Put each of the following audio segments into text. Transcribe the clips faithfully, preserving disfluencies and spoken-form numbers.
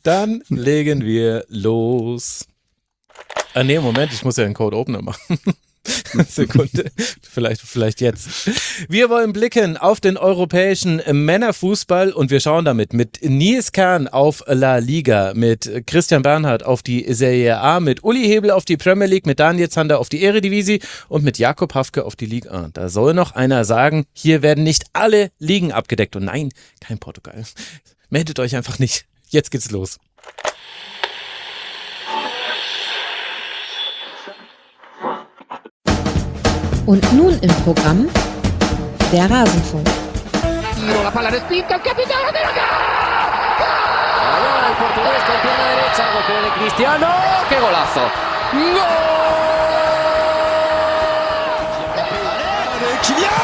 Dann legen wir los. Ah nee, Moment, ich muss ja einen Code Opener machen. Sekunde, vielleicht, vielleicht jetzt. Wir wollen blicken auf den europäischen Männerfußball und wir schauen damit mit Nils Kern auf La Liga, mit Christian Bernhard auf die Serie A, mit Uli Hebel auf die Premier League, mit Daniel Zander auf die Eredivisie und mit Jakob Hafke auf die Ligue eins. Da soll noch einer sagen, hier werden nicht alle Ligen abgedeckt. Und nein, kein Portugal. Meldet euch einfach nicht. Jetzt geht's los. Und nun im Programm der Rasenfunk. La palla respinta, il capitano della Allora il portoghese con pierna derecha, golpe de Cristiano, che golazo! Gol! Kylian!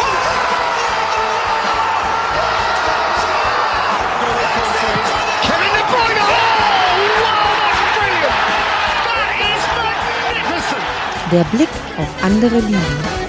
Kevin De Bruyne! Oh, wow, that's brilliant! That is magnificent! Der Blick auf andere Ligen.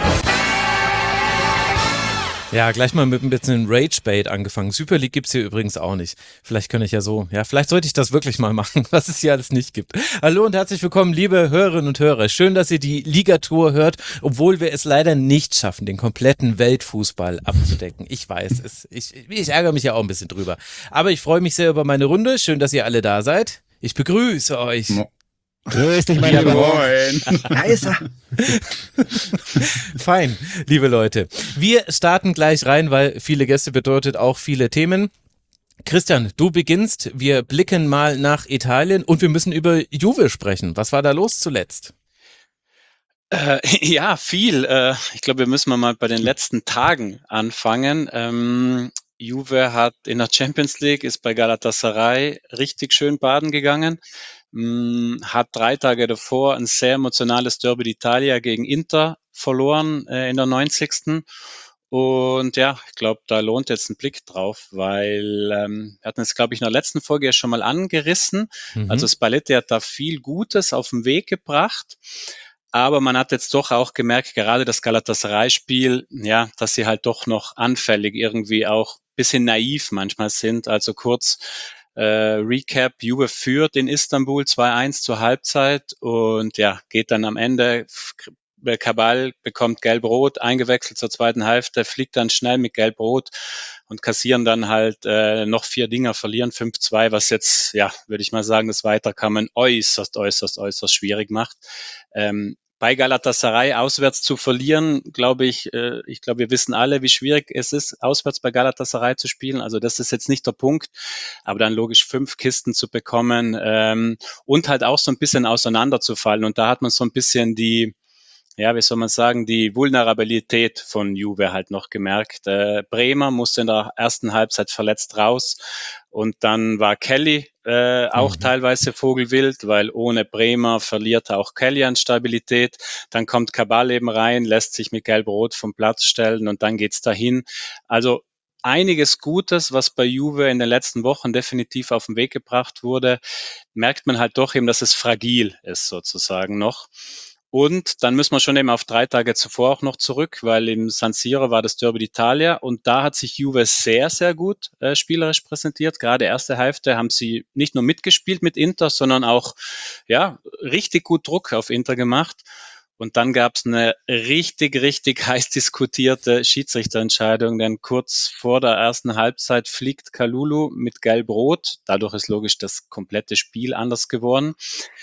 Ja, gleich mal mit ein bisschen Rage-Bait angefangen. Super League gibt's hier übrigens auch nicht. Vielleicht kann ich ja so, ja, vielleicht sollte ich das wirklich mal machen, was es hier alles nicht gibt. Hallo und herzlich willkommen, liebe Hörerinnen und Hörer. Schön, dass ihr die Ligatur hört, obwohl wir es leider nicht schaffen, den kompletten Weltfußball abzudecken. Ich weiß, es, ich, ich ärgere mich ja auch ein bisschen drüber. Aber ich freue mich sehr über meine Runde. Schön, dass ihr alle da seid. Ich begrüße euch. Mo- Grüß dich, mein Lieber. Moin. Da ist er. Fein, liebe Leute. Wir starten gleich rein, weil viele Gäste bedeutet auch viele Themen. Christian, du beginnst. Wir blicken mal nach Italien und wir müssen über Juve sprechen. Was war da los zuletzt? Äh, ja, viel. Äh, ich glaube, wir müssen mal bei den letzten Tagen anfangen. Ähm, Juve hat in der Champions League, ist bei Galatasaray richtig schön baden gegangen. Mh, hat drei Tage davor ein sehr emotionales Derby d'Italia gegen Inter verloren äh, in der neunzigsten. Und ja, ich glaube, da lohnt jetzt ein Blick drauf, weil ähm, wir hatten es, glaube ich, in der letzten Folge ja schon mal angerissen. Mhm. Also Spalletti hat da viel Gutes auf den Weg gebracht. Aber man hat jetzt doch auch gemerkt, gerade das Galatasaray-Spiel, ja, dass sie halt doch noch anfällig irgendwie auch ein bisschen naiv manchmal sind. Also kurz äh, Recap, Juve führt in Istanbul zwei eins zur Halbzeit und ja, geht dann am Ende, Cabal bekommt Gelb-Rot, eingewechselt zur zweiten Hälfte, fliegt dann schnell mit Gelb-Rot und kassieren dann halt äh, noch vier Dinger, verlieren fünf zwei, was jetzt, ja, würde ich mal sagen, das Weiterkommen äußerst, äußerst, äußerst schwierig macht. Ähm, bei Galatasaray auswärts zu verlieren, glaube ich, äh, ich glaube, wir wissen alle, wie schwierig es ist, auswärts bei Galatasaray zu spielen. Also das ist jetzt nicht der Punkt, aber dann logisch fünf Kisten zu bekommen ähm, und halt auch so ein bisschen auseinanderzufallen. Und da hat man so ein bisschen die, ja, wie soll man sagen, die Vulnerabilität von Juve halt noch gemerkt. Äh, Bremer musste in der ersten Halbzeit verletzt raus und dann war Kelly äh, auch Mhm. teilweise vogelwild, weil ohne Bremer verliert auch Kelly an Stabilität. Dann kommt Cabal eben rein, lässt sich mit Gelb-Rot vom Platz stellen und dann geht's dahin. Also einiges Gutes, was bei Juve in den letzten Wochen definitiv auf den Weg gebracht wurde, merkt man halt doch eben, dass es fragil ist sozusagen noch. Und dann müssen wir schon eben auf drei Tage zuvor auch noch zurück, weil im San Siro war das Derby d'Italia und da hat sich Juve sehr, sehr gut äh, spielerisch präsentiert. Gerade erste Hälfte haben sie nicht nur mitgespielt mit Inter, sondern auch ja richtig gut Druck auf Inter gemacht. Und dann gab es eine richtig, richtig heiß diskutierte Schiedsrichterentscheidung, denn kurz vor der ersten Halbzeit fliegt Kalulu mit Gelb-Rot. Dadurch ist logisch das komplette Spiel anders geworden.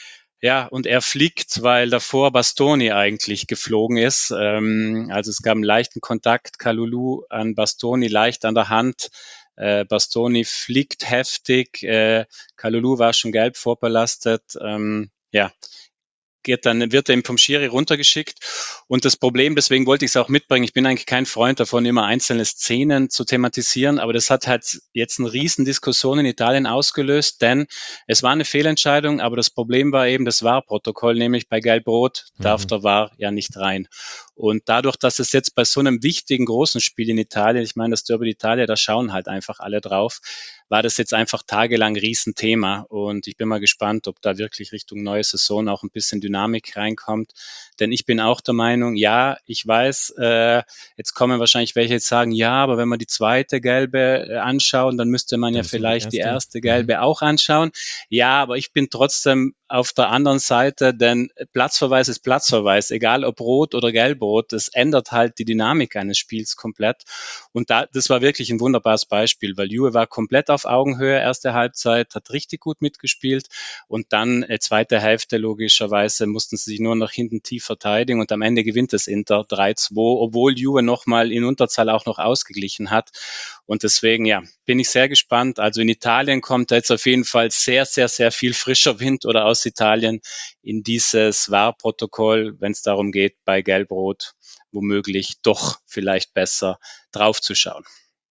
Ja, und er fliegt, weil davor Bastoni eigentlich geflogen ist. Ähm, also es gab einen leichten Kontakt, Kalulu an Bastoni leicht an der Hand. Äh, Bastoni fliegt heftig, äh, Kalulu war schon gelb vorbelastet. Ähm, ja, geht dann, wird er eben vom Schiri runtergeschickt. Und das Problem, deswegen wollte ich es auch mitbringen, ich bin eigentlich kein Freund davon, immer einzelne Szenen zu thematisieren, aber das hat halt jetzt eine riesen Diskussion in Italien ausgelöst, denn es war eine Fehlentscheidung, aber das Problem war eben das V A R-Protokoll, nämlich bei Gelb-Rot darf Mhm. der V A R ja nicht rein. Und dadurch, dass es jetzt bei so einem wichtigen, großen Spiel in Italien, ich meine, das Derby d'Italia, da schauen halt einfach alle drauf, war das jetzt einfach tagelang ein Riesenthema. Und ich bin mal gespannt, ob da wirklich Richtung neue Saison auch ein bisschen Dynamik reinkommt. Denn ich bin auch der Meinung, ja, ich weiß, äh, jetzt kommen wahrscheinlich welche jetzt sagen, ja, aber wenn man die zweite gelbe äh, anschauen, dann müsste man Dann ja ist nur die vielleicht die erste. erste gelbe mhm. auch anschauen. Ja, aber ich bin trotzdem auf der anderen Seite, denn Platzverweis ist Platzverweis, egal ob rot oder gelb-rot, das ändert halt die Dynamik eines Spiels komplett. Und da, das war wirklich ein wunderbares Beispiel, weil Juve war komplett auf Augenhöhe, erste Halbzeit, hat richtig gut mitgespielt und dann äh, zweite Hälfte logischerweise mussten sie sich nur nach hinten tief verteidigen und am Ende gewinnt das Inter drei zwei, obwohl Juve nochmal in Unterzahl auch noch ausgeglichen hat. Und deswegen, ja, bin ich sehr gespannt. Also in Italien kommt jetzt auf jeden Fall sehr, sehr, sehr viel frischer Wind oder aus Italien in dieses V A R-Protokoll, wenn es darum geht, bei Gelb-Rot womöglich doch vielleicht besser draufzuschauen.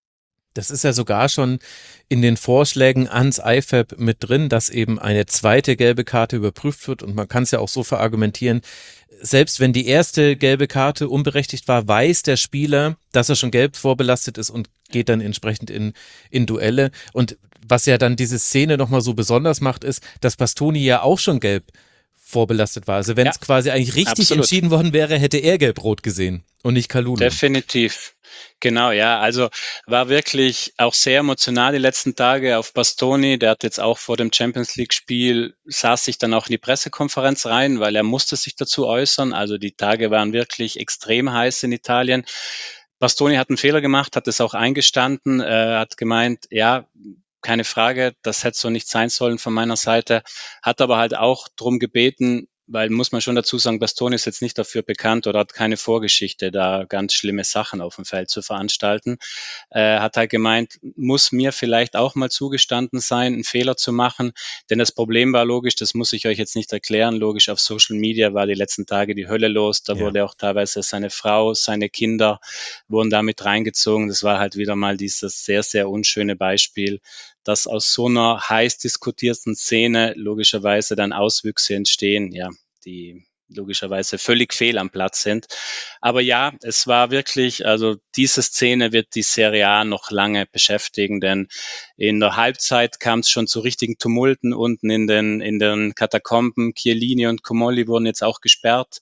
Das ist ja sogar schon in den Vorschlägen ans I F A B mit drin, dass eben eine zweite gelbe Karte überprüft wird und man kann es ja auch so verargumentieren, selbst wenn die erste gelbe Karte unberechtigt war, weiß der Spieler, dass er schon gelb vorbelastet ist und geht dann entsprechend in, in Duelle. Und was ja dann diese Szene nochmal so besonders macht, ist, dass Bastoni ja auch schon gelb vorbelastet war. Also wenn es ja, quasi eigentlich richtig absolut. entschieden worden wäre, hätte er gelb-rot gesehen und nicht Kalulu. Definitiv. Genau, ja, also war wirklich auch sehr emotional die letzten Tage auf Bastoni, der hat jetzt auch vor dem Champions-League-Spiel, saß sich dann auch in die Pressekonferenz rein, weil er musste sich dazu äußern, also die Tage waren wirklich extrem heiß in Italien. Bastoni hat einen Fehler gemacht, hat es auch eingestanden, äh, hat gemeint, ja, keine Frage, das hätte so nicht sein sollen von meiner Seite, hat aber halt auch drum gebeten, weil muss man schon dazu sagen, Bastoni ist jetzt nicht dafür bekannt oder hat keine Vorgeschichte, da ganz schlimme Sachen auf dem Feld zu veranstalten. Äh, hat halt gemeint, muss mir vielleicht auch mal zugestanden sein, einen Fehler zu machen, denn das Problem war logisch, das muss ich euch jetzt nicht erklären, logisch auf Social Media war die letzten Tage die Hölle los, da ja. wurde auch teilweise seine Frau, seine Kinder wurden damit reingezogen, das war halt wieder mal dieses sehr, sehr unschöne Beispiel, dass aus so einer heiß diskutierten Szene logischerweise dann Auswüchse entstehen, ja, die logischerweise völlig fehl am Platz sind. Aber ja, es war wirklich, also diese Szene wird die Serie A noch lange beschäftigen, denn in der Halbzeit kam es schon zu richtigen Tumulten unten in den, in den Katakomben. Chiellini und Comolli wurden jetzt auch gesperrt.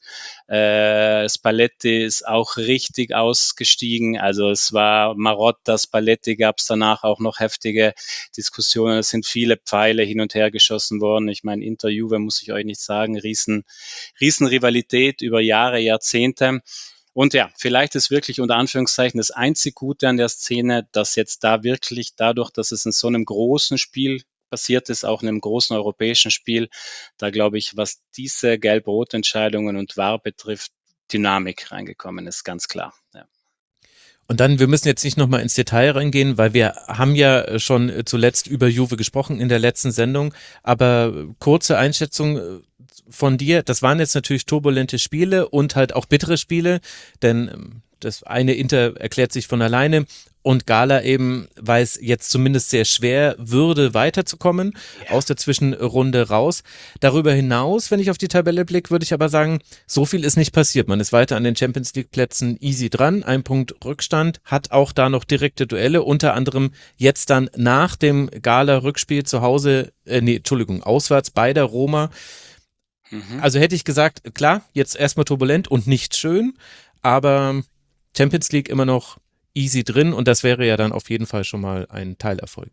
Äh, Spalletti ist auch richtig ausgestiegen. Also es war Marotta, Spalletti gab es danach auch noch heftige Diskussionen. Es sind viele Pfeile hin und her geschossen worden. Ich meine, Inter Juve muss ich euch nicht sagen, riesen, riesen Rivalität über Jahre, Jahrzehnte. Und ja, vielleicht ist wirklich unter Anführungszeichen das einzig Gute an der Szene, dass jetzt da wirklich dadurch, dass es in so einem großen Spiel passiert ist, auch in einem großen europäischen Spiel, da glaube ich, was diese Gelb-Rot-Entscheidungen und V A R betrifft, Dynamik reingekommen ist, ganz klar. Ja. Und dann, wir müssen jetzt nicht nochmal ins Detail reingehen, weil wir haben ja schon zuletzt über Juve gesprochen in der letzten Sendung, aber kurze Einschätzung von dir, das waren jetzt natürlich turbulente Spiele und halt auch bittere Spiele, denn das eine Inter erklärt sich von alleine und Gala eben weiß jetzt zumindest sehr schwer würde, weiterzukommen, ja. aus der Zwischenrunde raus. Darüber hinaus, wenn ich auf die Tabelle blicke, würde ich aber sagen, so viel ist nicht passiert. Man ist weiter an den Champions-League-Plätzen easy dran, ein Punkt Rückstand, hat auch da noch direkte Duelle, unter anderem jetzt dann nach dem Gala-Rückspiel zu Hause, äh, nee, Entschuldigung, auswärts bei der Roma. Mhm. Also hätte ich gesagt, klar, jetzt erstmal turbulent und nicht schön, aber Champions League immer noch easy drin und das wäre ja dann auf jeden Fall schon mal ein Teilerfolg.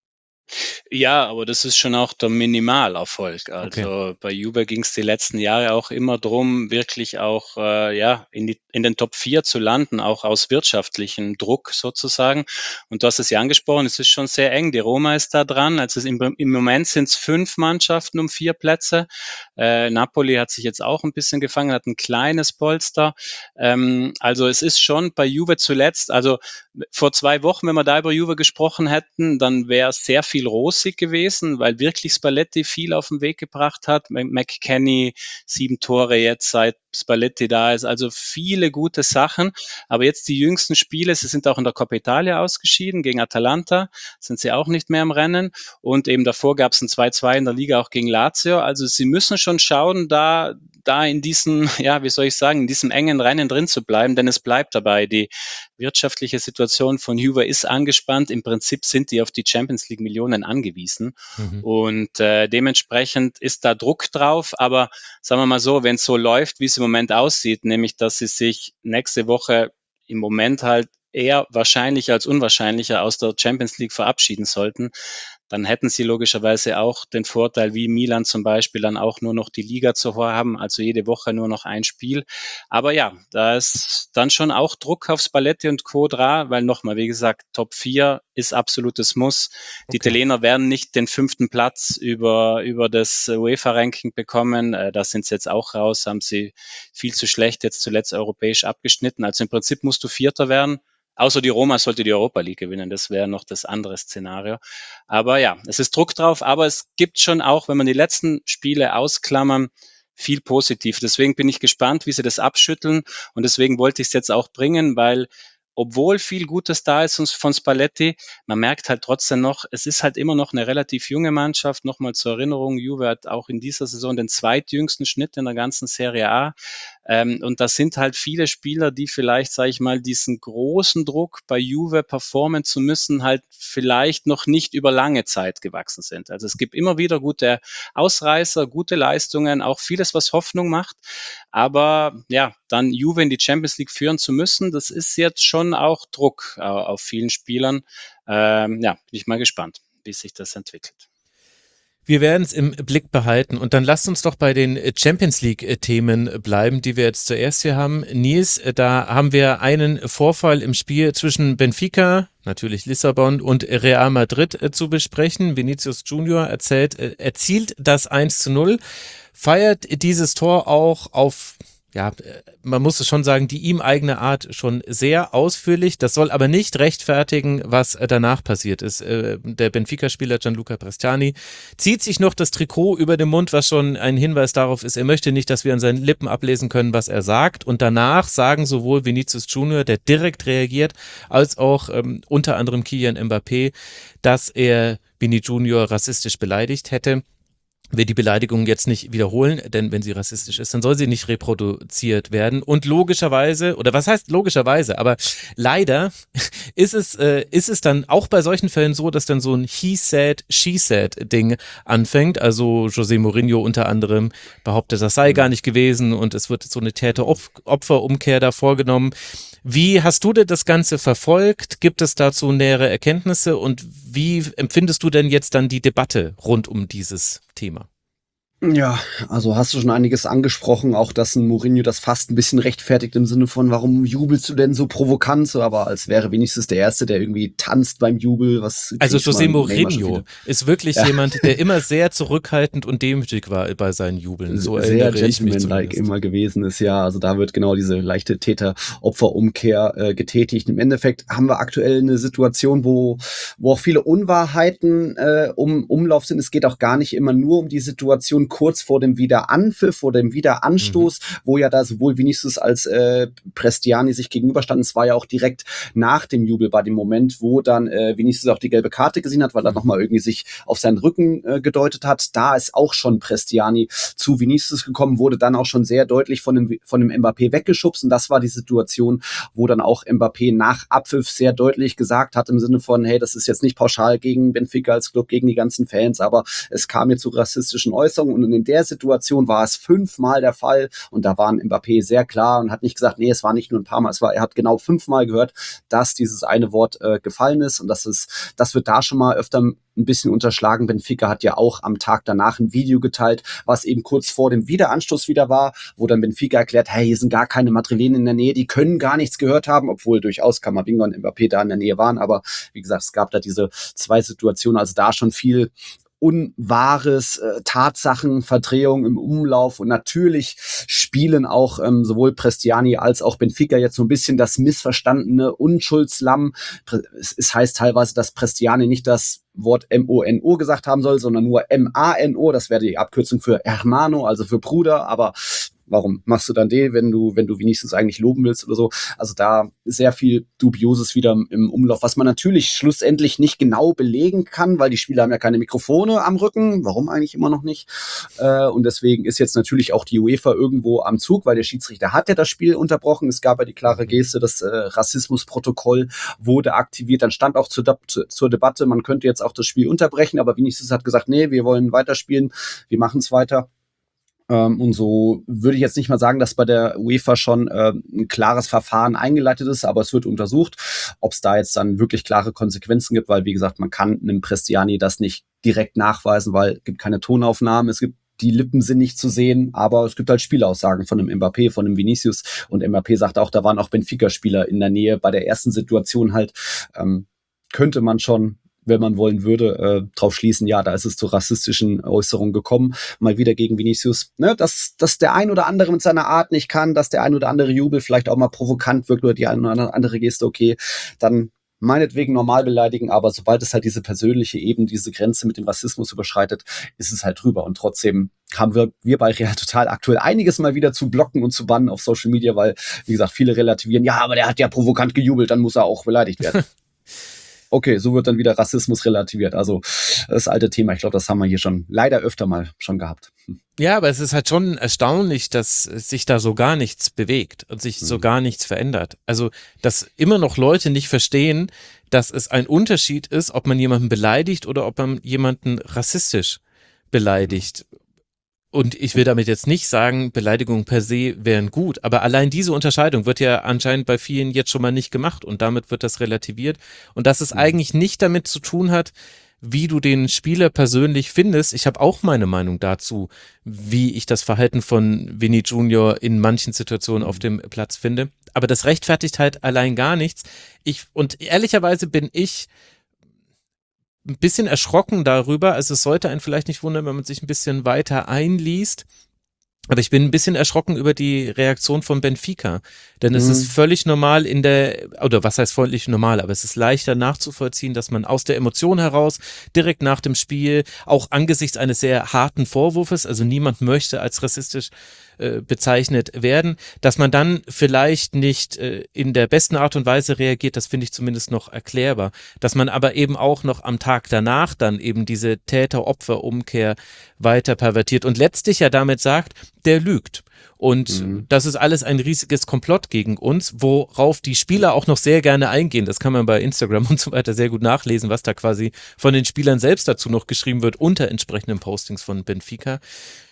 Ja, aber das ist schon auch der Minimalerfolg. Also okay. bei Juve ging es die letzten Jahre auch immer drum, wirklich auch äh, ja in, die, in den Top vier zu landen, auch aus wirtschaftlichem Druck sozusagen. Und du hast es ja angesprochen, es ist schon sehr eng. Die Roma ist da dran. Also im, im Moment sind es fünf Mannschaften um vier Plätze. Äh, Napoli hat sich jetzt auch ein bisschen gefangen, hat ein kleines Polster. Ähm, also es ist schon bei Juve zuletzt, also vor zwei Wochen, wenn wir da über Juve gesprochen hätten, dann wäre sehr viel rosig gewesen, weil wirklich Spalletti viel auf den Weg gebracht hat. McKennie, sieben Tore jetzt, seit Spalletti da ist, also viele gute Sachen. Aber jetzt die jüngsten Spiele, sie sind auch in der Coppa Italia ausgeschieden, gegen Atalanta sind sie auch nicht mehr im Rennen. Und eben davor gab es ein zwei zwei in der Liga auch gegen Lazio. Also sie müssen schon schauen, da da in diesem, ja, wie soll ich sagen, in diesem engen Rennen drin zu bleiben, denn es bleibt dabei. Die wirtschaftliche Situation von Juve ist angespannt. Im Prinzip sind die auf die Champions League Millionen angewiesen. Mhm. Und äh, dementsprechend ist da Druck drauf. Aber sagen wir mal so, wenn es so läuft, wie es im Moment aussieht, nämlich, dass sie sich nächste Woche im Moment halt eher wahrscheinlich als unwahrscheinlicher aus der Champions League verabschieden sollten, dann hätten sie logischerweise auch den Vorteil, wie Milan zum Beispiel, dann auch nur noch die Liga zu haben, also jede Woche nur noch ein Spiel. Aber ja, da ist dann schon auch Druck auf Spalletti und Co. dran, weil nochmal, wie gesagt, Top vier ist absolutes Muss. Die okay. Italiener werden nicht den fünften Platz über, über das UEFA-Ranking bekommen. Da sind sie jetzt auch raus, haben sie viel zu schlecht jetzt zuletzt europäisch abgeschnitten. Also im Prinzip musst du Vierter werden. Außer die Roma sollte die Europa League gewinnen, das wäre noch das andere Szenario. Aber ja, es ist Druck drauf, aber es gibt schon auch, wenn man die letzten Spiele ausklammern, viel positiv. Deswegen bin ich gespannt, wie sie das abschütteln und deswegen wollte ich es jetzt auch bringen, weil obwohl viel Gutes da ist von Spalletti, man merkt halt trotzdem noch, es ist halt immer noch eine relativ junge Mannschaft. Nochmal zur Erinnerung, Juve hat auch in dieser Saison den zweitjüngsten Schnitt in der ganzen Serie A. Ähm, und das sind halt viele Spieler, die vielleicht, sage ich mal, diesen großen Druck bei Juve performen zu müssen, halt vielleicht noch nicht über lange Zeit gewachsen sind. Also es gibt immer wieder gute Ausreißer, gute Leistungen, auch vieles, was Hoffnung macht. Aber ja, dann Juve in die Champions League führen zu müssen, das ist jetzt schon auch Druck äh, auf vielen Spielern. Ähm, ja, bin ich mal gespannt, wie sich das entwickelt. Wir werden es im Blick behalten und dann lasst uns doch bei den Champions League-Themen bleiben, die wir jetzt zuerst hier haben. Nils, da haben wir einen Vorfall im Spiel zwischen Benfica, natürlich Lissabon, und Real Madrid zu besprechen. Vinicius Junior erzählt, erzielt das eins zu null, feiert dieses Tor auch auf, ja, man muss es schon sagen, die ihm eigene Art schon sehr ausführlich. Das soll aber nicht rechtfertigen, was danach passiert ist. Der Benfica-Spieler Gianluca Prestiani zieht sich noch das Trikot über den Mund, was schon ein Hinweis darauf ist, er möchte nicht, dass wir an seinen Lippen ablesen können, was er sagt. Und danach sagen sowohl Vinicius Junior, der direkt reagiert, als auch ähm, unter anderem Kylian Mbappé, dass er Vini Junior rassistisch beleidigt hätte. Wir die Beleidigung jetzt nicht wiederholen, denn wenn sie rassistisch ist, dann soll sie nicht reproduziert werden. Und logischerweise, oder was heißt logischerweise, aber leider ist es, äh, ist es dann auch bei solchen Fällen so, dass dann so ein He said, She said Ding anfängt. Also José Mourinho unter anderem behauptet, das sei gar nicht gewesen und es wird so eine Täter-Opfer-Umkehr da vorgenommen. Wie hast du denn das Ganze verfolgt? Gibt es dazu nähere Erkenntnisse und wie empfindest du denn jetzt dann die Debatte rund um dieses Thema? Ja, also hast du schon einiges angesprochen, auch dass ein Mourinho das fast ein bisschen rechtfertigt im Sinne von, warum jubelst du denn so provokant, so, aber als wäre wenigstens der Erste, der irgendwie tanzt beim Jubel. Was also José Mourinho ist wirklich ja. jemand, der immer sehr zurückhaltend und demütig war bei seinen Jubeln. So sehr gentleman-like immer gewesen ist, ja. Also da wird genau diese leichte Täter-Opfer-Umkehr äh, getätigt. Im Endeffekt haben wir aktuell eine Situation, wo wo auch viele Unwahrheiten äh, um Umlauf sind. Es geht auch gar nicht immer nur um die Situation kurz vor dem Wiederanpfiff, vor dem Wiederanstoß, mhm. wo ja da sowohl Vinicius als äh, Prestiani sich gegenüberstanden. Es war ja auch direkt nach dem Jubel bei dem Moment, wo dann äh, Vinicius auch die gelbe Karte gesehen hat, weil er nochmal irgendwie sich auf seinen Rücken äh, gedeutet hat. Da ist auch schon Prestiani zu Vinicius gekommen, wurde dann auch schon sehr deutlich von dem, von dem Mbappé weggeschubst und das war die Situation, wo dann auch Mbappé nach Abpfiff sehr deutlich gesagt hat im Sinne von, hey, das ist jetzt nicht pauschal gegen Benfica als Club, gegen die ganzen Fans, aber es kam hier zu rassistischen Äußerungen und in der Situation war es fünfmal der Fall und da war Mbappé sehr klar und hat nicht gesagt, nee, es war nicht nur ein paar Mal, es war, er hat genau fünfmal gehört, dass dieses eine Wort äh, gefallen ist und das ist, das wird da schon mal öfter ein bisschen unterschlagen. Benfica hat ja auch am Tag danach ein Video geteilt, was eben kurz vor dem Wiederanstoß wieder war, wo dann Benfica erklärt, hey, hier sind gar keine Madrilenen in der Nähe, die können gar nichts gehört haben, obwohl durchaus Camavinga und Mbappé da in der Nähe waren, aber wie gesagt, es gab da diese zwei Situationen, also da schon viel Unwahres, äh, Tatsachen, Verdrehung im Umlauf und natürlich spielen auch ähm, sowohl Prestiani als auch Benfica jetzt so ein bisschen das missverstandene Unschuldslamm. Es, es heißt teilweise, dass Prestiani nicht das Wort M O N O gesagt haben soll, sondern nur M A N O, das wäre die Abkürzung für Hermano, also für Bruder, aber warum machst du dann den, wenn du, wenn du wenigstens eigentlich loben willst oder so? Also da sehr viel Dubioses wieder im Umlauf, was man natürlich schlussendlich nicht genau belegen kann, weil die Spieler haben ja keine Mikrofone am Rücken. Warum eigentlich immer noch nicht? Äh, und deswegen ist jetzt natürlich auch die UEFA irgendwo am Zug, weil der Schiedsrichter hat ja das Spiel unterbrochen. Es gab ja die klare Geste, das äh, Rassismusprotokoll wurde aktiviert. Dann stand auch zur, De- zur Debatte, man könnte jetzt auch das Spiel unterbrechen, aber Vinicius hat gesagt, nee, wir wollen weiterspielen, wir machen es weiter. Ähm, und so würde ich jetzt nicht mal sagen, dass bei der UEFA schon äh, ein klares Verfahren eingeleitet ist, aber es wird untersucht, ob es da jetzt dann wirklich klare Konsequenzen gibt, weil, wie gesagt, man kann einem Prestiani das nicht direkt nachweisen, weil es gibt keine Tonaufnahmen, es gibt die Lippen sind nicht zu sehen, aber es gibt halt Spielaussagen von einem Mbappé, von einem Vinicius, und Mbappé sagt auch, da waren auch Benfica-Spieler in der Nähe. Bei der ersten Situation halt ähm, könnte man schon, wenn man wollen würde, äh, drauf schließen, ja, da ist es zu rassistischen Äußerungen gekommen, mal wieder gegen Vinicius, ne, dass, dass der ein oder andere mit seiner Art nicht kann, dass der ein oder andere Jubel vielleicht auch mal provokant wirkt oder die ein oder andere Geste, okay, dann meinetwegen normal beleidigen, aber sobald es halt diese persönliche Ebene, diese Grenze mit dem Rassismus überschreitet, ist es halt drüber. Und trotzdem haben wir, wir bei Real Total aktuell einiges mal wieder zu blocken und zu bannen auf Social Media, weil, wie gesagt, viele relativieren, ja, aber der hat ja provokant gejubelt, dann muss er auch beleidigt werden. Okay, so wird dann wieder Rassismus relativiert. Also das alte Thema, ich glaube, das haben wir hier schon leider öfter mal schon gehabt. Ja, aber es ist halt schon erstaunlich, dass sich da so gar nichts bewegt und sich so gar nichts verändert. Also, dass immer noch Leute nicht verstehen, dass es ein Unterschied ist, ob man jemanden beleidigt oder ob man jemanden rassistisch beleidigt. Und ich will damit jetzt nicht sagen, Beleidigungen per se wären gut, aber allein diese Unterscheidung wird ja anscheinend bei vielen jetzt schon mal nicht gemacht und damit wird das relativiert. Und dass es eigentlich nicht damit zu tun hat, wie du den Spieler persönlich findest. Ich habe auch meine Meinung dazu, wie ich das Verhalten von Vini Junior in manchen Situationen auf dem Platz finde. Aber das rechtfertigt halt allein gar nichts. Ich, und ehrlicherweise bin ich ein bisschen erschrocken darüber, also es sollte einen vielleicht nicht wundern, wenn man sich ein bisschen weiter einliest, aber ich bin ein bisschen erschrocken über die Reaktion von Benfica, denn es mhm. ist völlig normal in der, oder was heißt völlig normal, aber es ist leichter nachzuvollziehen, dass man aus der Emotion heraus, direkt nach dem Spiel, auch angesichts eines sehr harten Vorwurfs, also niemand möchte als rassistisch äh, bezeichnet werden, dass man dann vielleicht nicht äh, in der besten Art und Weise reagiert, das finde ich zumindest noch erklärbar, dass man aber eben auch noch am Tag danach dann eben diese Täter-Opfer-Umkehr weiter pervertiert und letztlich ja damit sagt, der lügt. Und mhm. das ist alles ein riesiges Komplott gegen uns, worauf die Spieler auch noch sehr gerne eingehen. Das kann man bei Instagram und so weiter sehr gut nachlesen, was da quasi von den Spielern selbst dazu noch geschrieben wird unter entsprechenden Postings von Benfica.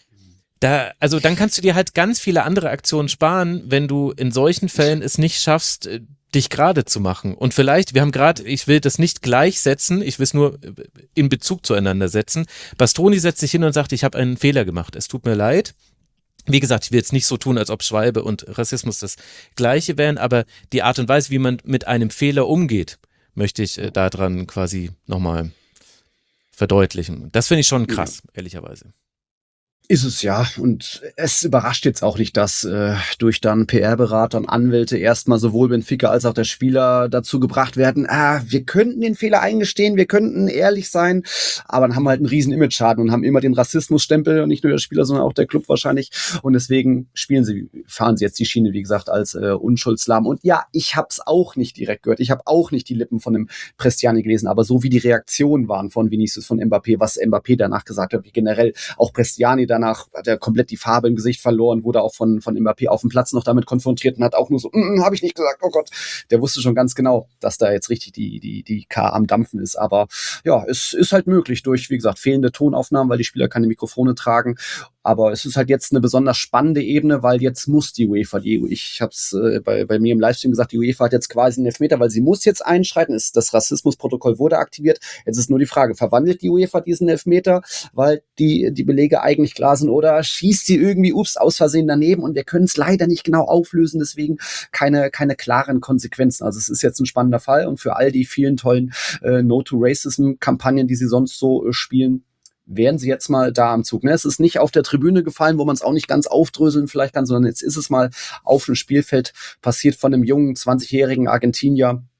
Da, also dann kannst du dir halt ganz viele andere Aktionen sparen, wenn du in solchen Fällen es nicht schaffst, dich gerade zu machen. Und vielleicht, wir haben gerade, ich will das nicht gleichsetzen, ich will es nur in Bezug zueinander setzen. Bastoni setzt sich hin und sagt, ich habe einen Fehler gemacht, es tut mir leid. Wie gesagt, ich will jetzt nicht so tun, als ob Schwalbe und Rassismus das Gleiche wären, aber die Art und Weise, wie man mit einem Fehler umgeht, möchte ich äh, daran quasi nochmal verdeutlichen. Das finde ich schon krass, ja. Ehrlicherweise. Ist es ja, und es überrascht jetzt auch nicht, dass äh, durch dann P R-Berater und Anwälte erstmal sowohl Benfica als auch der Spieler dazu gebracht werden, ah, wir könnten den Fehler eingestehen, wir könnten ehrlich sein, aber dann haben wir halt einen riesen Image-Schaden und haben immer den Rassismusstempel und nicht nur der Spieler, sondern auch der Club wahrscheinlich, und deswegen spielen sie, fahren sie jetzt die Schiene, wie gesagt, als äh, Unschuldslamm. Und ja, ich hab's auch nicht direkt gehört, ich habe auch nicht die Lippen von dem Prestiani gelesen, aber so wie die Reaktionen waren von Vinicius, von Mbappé, was Mbappé danach gesagt hat, wie generell auch Prestiani da danach hat er komplett die Farbe im Gesicht verloren, wurde auch von, von Mbappé auf dem Platz noch damit konfrontiert und hat auch nur so, mm, habe ich nicht gesagt, oh Gott. Der wusste schon ganz genau, dass da jetzt richtig die, die, die K am Dampfen ist. Aber ja, es ist halt möglich durch, wie gesagt, fehlende Tonaufnahmen, weil die Spieler keine Mikrofone tragen. Aber es ist halt jetzt eine besonders spannende Ebene, weil jetzt muss die UEFA, die, ich habe es äh, bei, bei mir im Livestream gesagt, die UEFA hat jetzt quasi einen Elfmeter, weil sie muss jetzt einschreiten. Ist, das Rassismusprotokoll wurde aktiviert. Jetzt ist nur die Frage, verwandelt die UEFA diesen Elfmeter, weil die, die Belege eigentlich klar sind, oder schießt sie irgendwie, ups, aus Versehen daneben, und wir können es leider nicht genau auflösen, deswegen keine, keine klaren Konsequenzen. Also es ist jetzt ein spannender Fall, und für all die vielen tollen äh, No-to-Racism-Kampagnen, die sie sonst so äh, spielen, wären sie jetzt mal da am Zug. Ne? Es ist nicht auf der Tribüne gefallen, wo man es auch nicht ganz aufdröseln vielleicht kann, sondern jetzt ist es mal auf dem Spielfeld passiert von einem jungen, zwanzigjährigen Argentinier,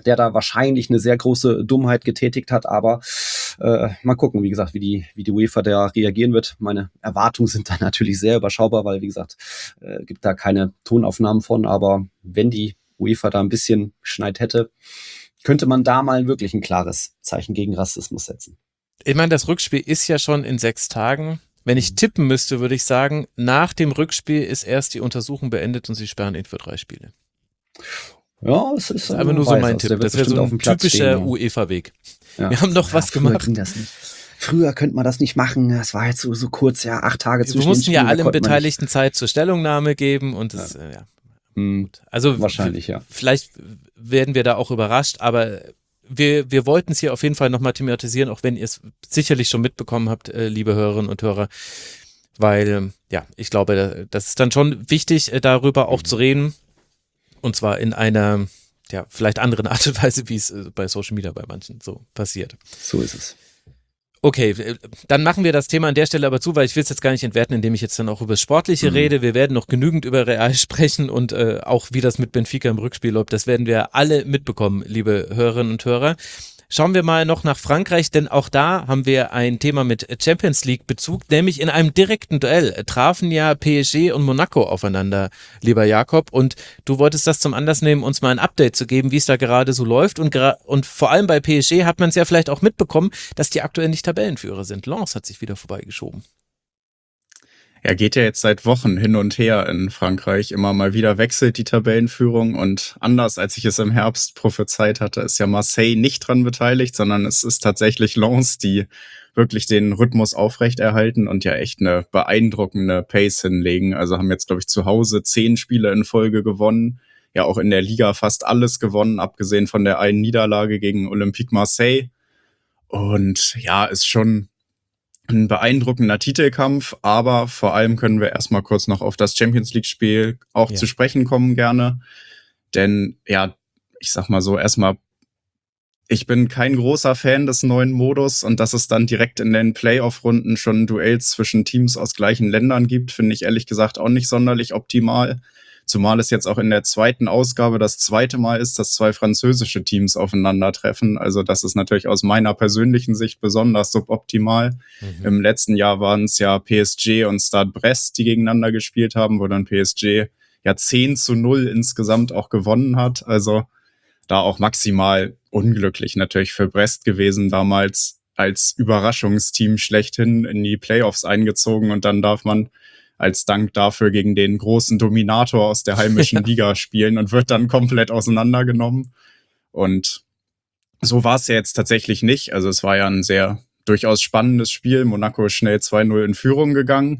der da wahrscheinlich eine sehr große Dummheit getätigt hat, aber äh, mal gucken, wie gesagt, wie die, wie die UEFA da reagieren wird. Meine Erwartungen sind da natürlich sehr überschaubar, weil, wie gesagt, äh, gibt da keine Tonaufnahmen von, aber wenn die UEFA da ein bisschen geschneit hätte, könnte man da mal wirklich ein klares Zeichen gegen Rassismus setzen. Ich meine, das Rückspiel ist ja schon in sechs Tagen. Wenn ich tippen müsste, würde ich sagen, nach dem Rückspiel ist erst die Untersuchung beendet und sie sperren ihn für drei Spiele. Ja, es ist, das ist einfach nur so mein Tipp. Das wäre so ein typischer stehen, ja. UEFA-Weg. Ja. Wir haben noch ja, was gemacht. Ging das nicht. Früher könnte man das nicht machen. Das war jetzt so, so kurz, ja, acht Tage zwischen Wir mussten ja allen Beteiligten Zeit zur Stellungnahme geben und das, ja. ja. Hm, also wahrscheinlich, ja. Vielleicht werden wir da auch überrascht, aber wir, wir wollten es hier auf jeden Fall nochmal thematisieren, auch wenn ihr es sicherlich schon mitbekommen habt, äh, liebe Hörerinnen und Hörer, weil, ja, ich glaube, das ist dann schon wichtig, äh, darüber auch mhm. zu reden und zwar in einer, ja, vielleicht anderen Art und Weise, wie es äh, bei Social Media bei manchen so passiert. So ist es. Okay, dann machen wir das Thema an der Stelle aber zu, weil ich will es jetzt gar nicht entwerten, indem ich jetzt dann auch über das Sportliche mhm. rede. Wir werden noch genügend über Real sprechen und äh, auch wie das mit Benfica im Rückspiel läuft, das werden wir alle mitbekommen, liebe Hörerinnen und Hörer. Schauen wir mal noch nach Frankreich, denn auch da haben wir ein Thema mit Champions League Bezug, nämlich in einem direkten Duell trafen ja P S G und Monaco aufeinander, lieber Jakob, und du wolltest das zum Anlass nehmen, uns mal ein Update zu geben, wie es da gerade so läuft und, gra- und vor allem bei P S G hat man es ja vielleicht auch mitbekommen, dass die aktuell nicht Tabellenführer sind. Lens hat sich wieder vorbeigeschoben. Ja, geht ja jetzt seit Wochen hin und her in Frankreich. Immer mal wieder wechselt die Tabellenführung und anders als ich es im Herbst prophezeit hatte, ist ja Marseille nicht dran beteiligt, sondern es ist tatsächlich Lens, die wirklich den Rhythmus aufrechterhalten und ja echt eine beeindruckende Pace hinlegen. Also haben jetzt, glaube ich, zu Hause zehn Spiele in Folge gewonnen. Ja, auch in der Liga fast alles gewonnen, abgesehen von der einen Niederlage gegen Olympique Marseille. Und ja, ist schon ein beeindruckender Titelkampf, aber vor allem können wir erstmal kurz noch auf das Champions-League-Spiel auch ja. zu sprechen kommen gerne. Denn ja, ich sag mal so, erstmal, ich bin kein großer Fan des neuen Modus und dass es dann direkt in den Playoff-Runden schon Duells zwischen Teams aus gleichen Ländern gibt, finde ich ehrlich gesagt auch nicht sonderlich optimal. Zumal es jetzt auch in der zweiten Ausgabe das zweite Mal ist, dass zwei französische Teams aufeinandertreffen. Also das ist natürlich aus meiner persönlichen Sicht besonders suboptimal. Mhm. Im letzten Jahr waren es ja P S G und Stade Brest, die gegeneinander gespielt haben, wo dann P S G ja zehn zu null insgesamt auch gewonnen hat. Also da auch maximal unglücklich natürlich für Brest gewesen, damals als Überraschungsteam schlechthin in die Playoffs eingezogen und dann darf man als Dank dafür gegen den großen Dominator aus der heimischen Liga spielen und wird dann komplett auseinandergenommen. Und so war es ja jetzt tatsächlich nicht. Also es war ja ein sehr durchaus spannendes Spiel. Monaco ist schnell zwei null in Führung gegangen,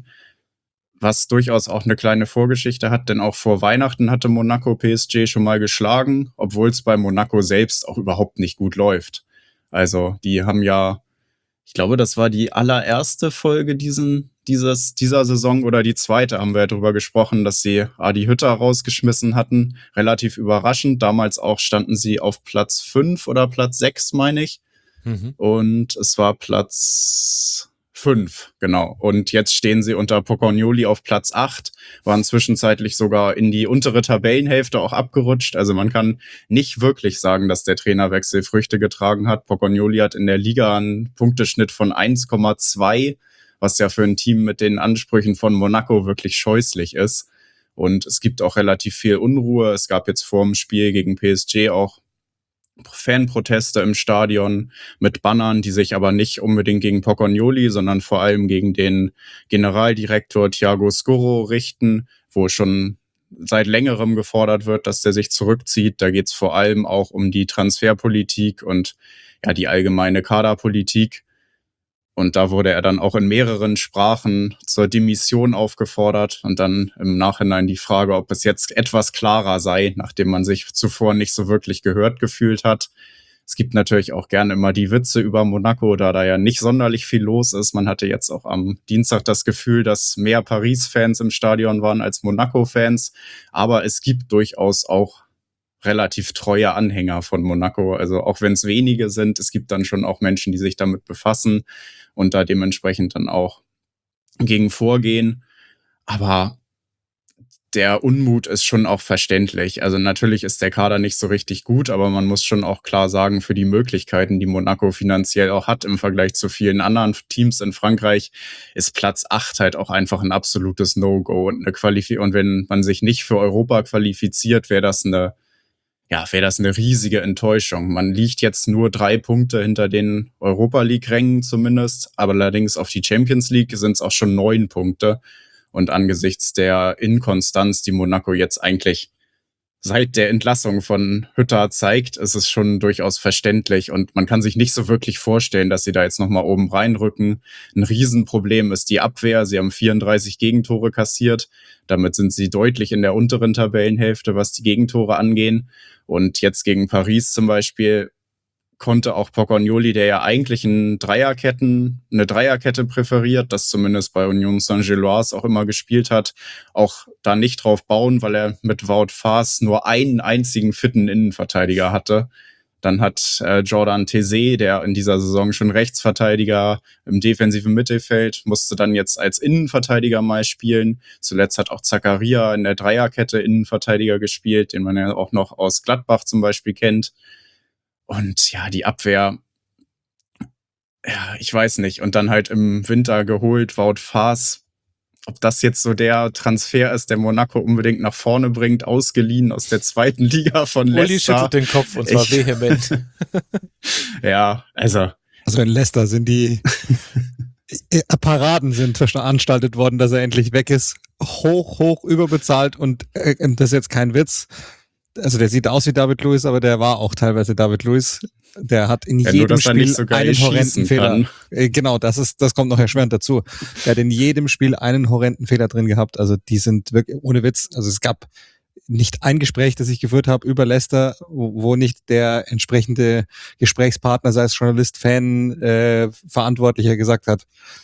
was durchaus auch eine kleine Vorgeschichte hat, denn auch vor Weihnachten hatte Monaco P S G schon mal geschlagen, obwohl es bei Monaco selbst auch überhaupt nicht gut läuft. Also die haben ja, ich glaube, das war die allererste Folge diesen, dieses, dieser Saison oder die zweite, haben wir ja drüber gesprochen, dass sie Adi Hütter rausgeschmissen hatten. Relativ überraschend. Damals auch standen sie auf Platz fünf oder Platz sechs, meine ich. Mhm. Und es war Platz fünf, genau. Und jetzt stehen sie unter Pocognoli auf Platz acht, waren zwischenzeitlich sogar in die untere Tabellenhälfte auch abgerutscht. Also man kann nicht wirklich sagen, dass der Trainerwechsel Früchte getragen hat. Pocognoli hat in der Liga einen Punkteschnitt von eins Komma zwei, was ja für ein Team mit den Ansprüchen von Monaco wirklich scheußlich ist. Und es gibt auch relativ viel Unruhe. Es gab jetzt vor dem Spiel gegen P S G auch Fanproteste im Stadion mit Bannern, die sich aber nicht unbedingt gegen Pocognoli, sondern vor allem gegen den Generaldirektor Thiago Scorro richten, wo schon seit längerem gefordert wird, dass der sich zurückzieht. Da geht es vor allem auch um die Transferpolitik und ja die allgemeine Kaderpolitik. Und da wurde er dann auch in mehreren Sprachen zur Demission aufgefordert und dann im Nachhinein die Frage, ob es jetzt etwas klarer sei, nachdem man sich zuvor nicht so wirklich gehört gefühlt hat. Es gibt natürlich auch gerne immer die Witze über Monaco, da da ja nicht sonderlich viel los ist. Man hatte jetzt auch am Dienstag das Gefühl, dass mehr Paris-Fans im Stadion waren als Monaco-Fans. Aber es gibt durchaus auch relativ treue Anhänger von Monaco. Also auch wenn es wenige sind, es gibt dann schon auch Menschen, die sich damit befassen und da dementsprechend dann auch gegen vorgehen. Aber der Unmut ist schon auch verständlich. Also natürlich ist der Kader nicht so richtig gut, aber man muss schon auch klar sagen, für die Möglichkeiten, die Monaco finanziell auch hat im Vergleich zu vielen anderen Teams in Frankreich, ist Platz acht halt auch einfach ein absolutes No-Go. Und eine Qualifi- und wenn man sich nicht für Europa qualifiziert, wäre das eine, ja, wäre das eine riesige Enttäuschung. Man liegt jetzt nur drei Punkte hinter den Europa-League-Rängen zumindest, aber allerdings auf die Champions League sind es auch schon neun Punkte. Und angesichts der Inkonstanz, die Monaco jetzt eigentlich seit der Entlassung von Hütter zeigt, ist es schon durchaus verständlich. Und man kann sich nicht so wirklich vorstellen, dass sie da jetzt nochmal oben reinrücken. Ein Riesenproblem ist die Abwehr. Sie haben vierunddreißig Gegentore kassiert. Damit sind sie deutlich in der unteren Tabellenhälfte, was die Gegentore angehen. Und jetzt gegen Paris zum Beispiel konnte auch Pocognoli, der ja eigentlich ein Dreierketten, eine Dreierkette präferiert, das zumindest bei Union Saint-Gilloise auch immer gespielt hat, auch da nicht drauf bauen, weil er mit Wout Faes nur einen einzigen fitten Innenverteidiger hatte. Dann hat äh, Jordan Tese, der in dieser Saison schon Rechtsverteidiger im defensiven Mittelfeld, musste dann jetzt als Innenverteidiger mal spielen. Zuletzt hat auch Zakaria in der Dreierkette Innenverteidiger gespielt, den man ja auch noch aus Gladbach zum Beispiel kennt. Und ja, die Abwehr, ja, ich weiß nicht. Und dann halt im Winter geholt, Wout Faes. Ob das jetzt so der Transfer ist, der Monaco unbedingt nach vorne bringt, ausgeliehen aus der zweiten Liga von Leicester. Uli schüttelt den Kopf und zwar Ich- vehement. Ja, also, Also in Leicester sind die äh, Paraden sind veranstaltet worden, dass er endlich weg ist. Hoch, hoch überbezahlt und äh, das ist jetzt kein Witz. Also der sieht aus wie David Luiz, aber der war auch teilweise David Luiz. Der hat in ja, jedem nur, dass er Spiel nicht so geil einen horrenden schießen Fehler. kann. Äh, Genau, das ist, das kommt noch erschwerend dazu. Der hat in jedem Spiel einen horrenden Fehler drin gehabt. Also die sind wirklich ohne Witz. Also es gab nicht ein Gespräch, das ich geführt habe über Leicester, wo wo nicht der entsprechende Gesprächspartner, sei es Journalist, Fan, äh, Verantwortlicher gesagt hat,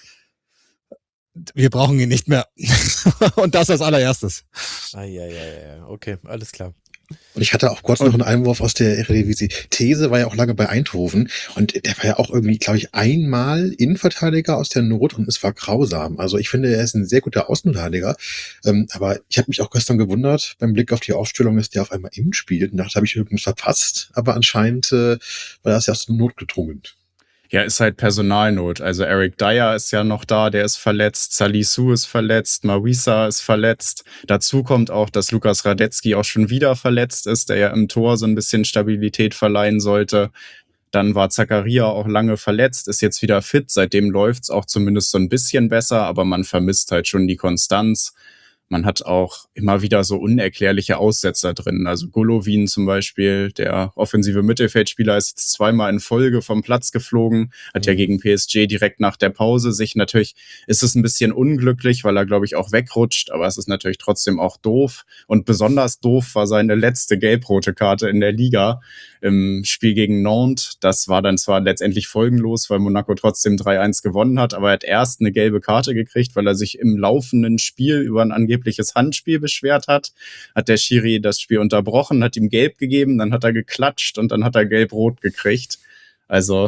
wir brauchen ihn nicht mehr. Und das als allererstes. Ah, ja, ja, ja, okay, alles klar. Und ich hatte auch kurz noch einen Einwurf aus der Eredivisie. These war ja auch lange bei Eindhoven und der war ja auch irgendwie, glaube ich, einmal Innenverteidiger aus der Not und es war grausam. Also ich finde, er ist ein sehr guter Außenverteidiger, ähm, aber ich habe mich auch gestern gewundert, beim Blick auf die Aufstellung, dass der auf einmal innen spielt und dachte, habe ich irgendwas verpasst, aber anscheinend äh, war das ja aus der Not gedrungen. Ja, ist halt Personalnot. Also Eric Dyer ist ja noch da, der ist verletzt. Salisu ist verletzt. Mawisa ist verletzt. Dazu kommt auch, dass Lukas Radetzky auch schon wieder verletzt ist, der ja im Tor so ein bisschen Stabilität verleihen sollte. Dann war Zakaria auch lange verletzt, ist jetzt wieder fit. Seitdem läuft's auch zumindest so ein bisschen besser, aber man vermisst halt schon die Konstanz. Man hat auch immer wieder so unerklärliche Aussetzer drin. Also Golovin zum Beispiel, der offensive Mittelfeldspieler, ist jetzt zweimal in Folge vom Platz geflogen, hat ja gegen P S G direkt nach der Pause sich natürlich, ist es ein bisschen unglücklich, weil er, glaube ich, auch wegrutscht, aber es ist natürlich trotzdem auch doof. Und besonders doof war seine letzte gelb-rote Karte in der Liga im Spiel gegen Nantes. Das war dann zwar letztendlich folgenlos, weil Monaco trotzdem drei eins gewonnen hat, aber er hat erst eine gelbe Karte gekriegt, weil er sich im laufenden Spiel über ein angebliches Handspiel beschwert hat. Hat der Schiri das Spiel unterbrochen, hat ihm gelb gegeben, dann hat er geklatscht und dann hat er gelb-rot gekriegt. Also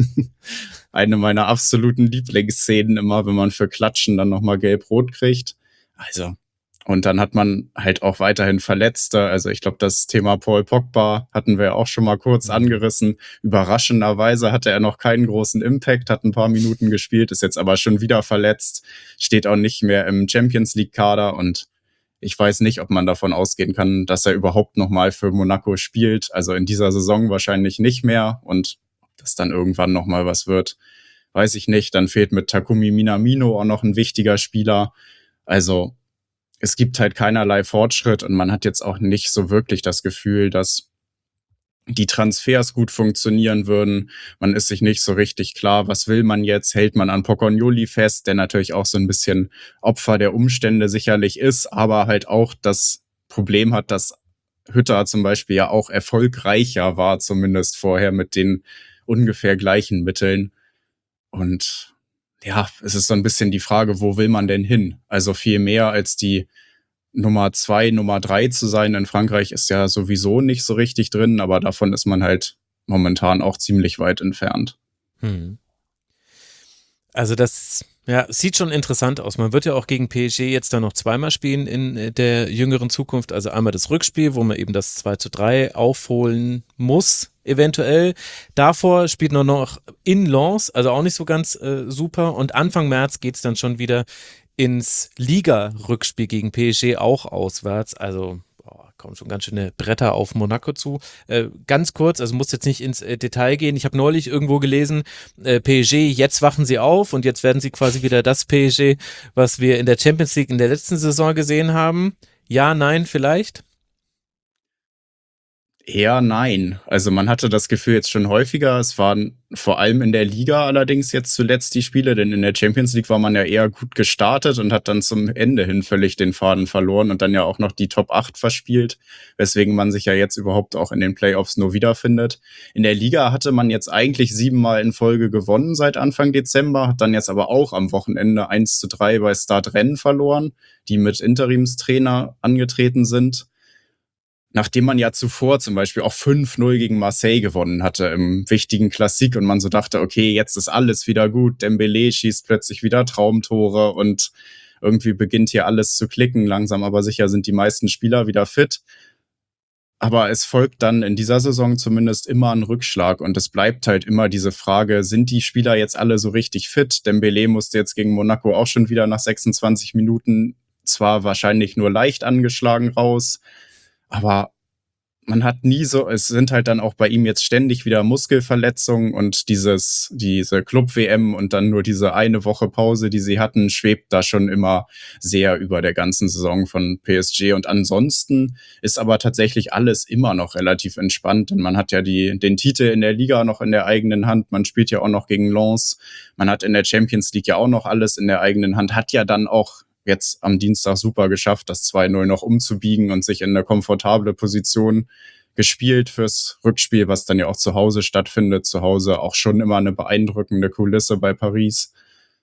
eine meiner absoluten Lieblingsszenen immer, wenn man für Klatschen dann nochmal gelb-rot kriegt. Also, und dann hat man halt auch weiterhin Verletzte. Also ich glaube, das Thema Paul Pogba hatten wir auch schon mal kurz angerissen. Überraschenderweise hatte er noch keinen großen Impact, hat ein paar Minuten gespielt, ist jetzt aber schon wieder verletzt, steht auch nicht mehr im Champions-League-Kader und ich weiß nicht, ob man davon ausgehen kann, dass er überhaupt nochmal für Monaco spielt. Also in dieser Saison wahrscheinlich nicht mehr und ob das dann irgendwann nochmal was wird, weiß ich nicht. Dann fehlt mit Takumi Minamino auch noch ein wichtiger Spieler. Also es gibt halt keinerlei Fortschritt und man hat jetzt auch nicht so wirklich das Gefühl, dass die Transfers gut funktionieren würden. Man ist sich nicht so richtig klar, was will man jetzt? Hält man an Pocognoli fest, der natürlich auch so ein bisschen Opfer der Umstände sicherlich ist, aber halt auch das Problem hat, dass Hütter zum Beispiel ja auch erfolgreicher war, zumindest vorher mit den ungefähr gleichen Mitteln. Und ja, es ist so ein bisschen die Frage, wo will man denn hin? Also viel mehr als die Nummer zwei, Nummer drei zu sein in Frankreich ist ja sowieso nicht so richtig drin, aber davon ist man halt momentan auch ziemlich weit entfernt. Hm. Also das ja, sieht schon interessant aus. Man wird ja auch gegen P S G jetzt dann noch zweimal spielen in der jüngeren Zukunft. Also einmal das Rückspiel, wo man eben das zwei zu drei aufholen muss, eventuell. Davor spielt man noch in Lens, also auch nicht so ganz äh, super. Und Anfang März geht es dann schon wieder ins Liga-Rückspiel gegen P S G, auch auswärts. Also kommen schon ganz schöne Bretter auf Monaco zu. Äh, ganz kurz, also muss jetzt nicht ins äh, Detail gehen. Ich habe neulich irgendwo gelesen, äh, P S G, jetzt wachen sie auf und jetzt werden sie quasi wieder das P S G, was wir in der Champions League in der letzten Saison gesehen haben. Ja, nein, vielleicht? Eher nein. Also man hatte das Gefühl jetzt schon häufiger. Es waren vor allem in der Liga allerdings jetzt zuletzt die Spiele, denn in der Champions League war man ja eher gut gestartet und hat dann zum Ende hin völlig den Faden verloren und dann ja auch noch die Top acht verspielt, weswegen man sich ja jetzt überhaupt auch in den Playoffs nur wiederfindet. In der Liga hatte man jetzt eigentlich siebenmal in Folge gewonnen seit Anfang Dezember, hat dann jetzt aber auch am Wochenende eins zu drei bei Stade Rennes verloren, die mit Interimstrainer angetreten sind. Nachdem man ja zuvor zum Beispiel auch fünf null gegen Marseille gewonnen hatte im wichtigen Klassik und man so dachte, okay, jetzt ist alles wieder gut, Dembélé schießt plötzlich wieder Traumtore und irgendwie beginnt hier alles zu klicken. Langsam aber sicher sind die meisten Spieler wieder fit. Aber es folgt dann in dieser Saison zumindest immer ein Rückschlag und es bleibt halt immer diese Frage, sind die Spieler jetzt alle so richtig fit? Dembélé musste jetzt gegen Monaco auch schon wieder nach sechsundzwanzig Minuten zwar wahrscheinlich nur leicht angeschlagen raus, aber man hat nie so, es sind halt dann auch bei ihm jetzt ständig wieder Muskelverletzungen und dieses, diese Club-W M und dann nur diese eine Woche Pause, die sie hatten, schwebt da schon immer sehr über der ganzen Saison von P S G. Und ansonsten ist aber tatsächlich alles immer noch relativ entspannt, denn man hat ja die, den Titel in der Liga noch in der eigenen Hand, man spielt ja auch noch gegen Lens, man hat in der Champions League ja auch noch alles in der eigenen Hand, hat ja dann auch jetzt am Dienstag super geschafft, das zwei null noch umzubiegen und sich in eine komfortable Position gespielt fürs Rückspiel, was dann ja auch zu Hause stattfindet. Zu Hause auch schon immer eine beeindruckende Kulisse bei Paris.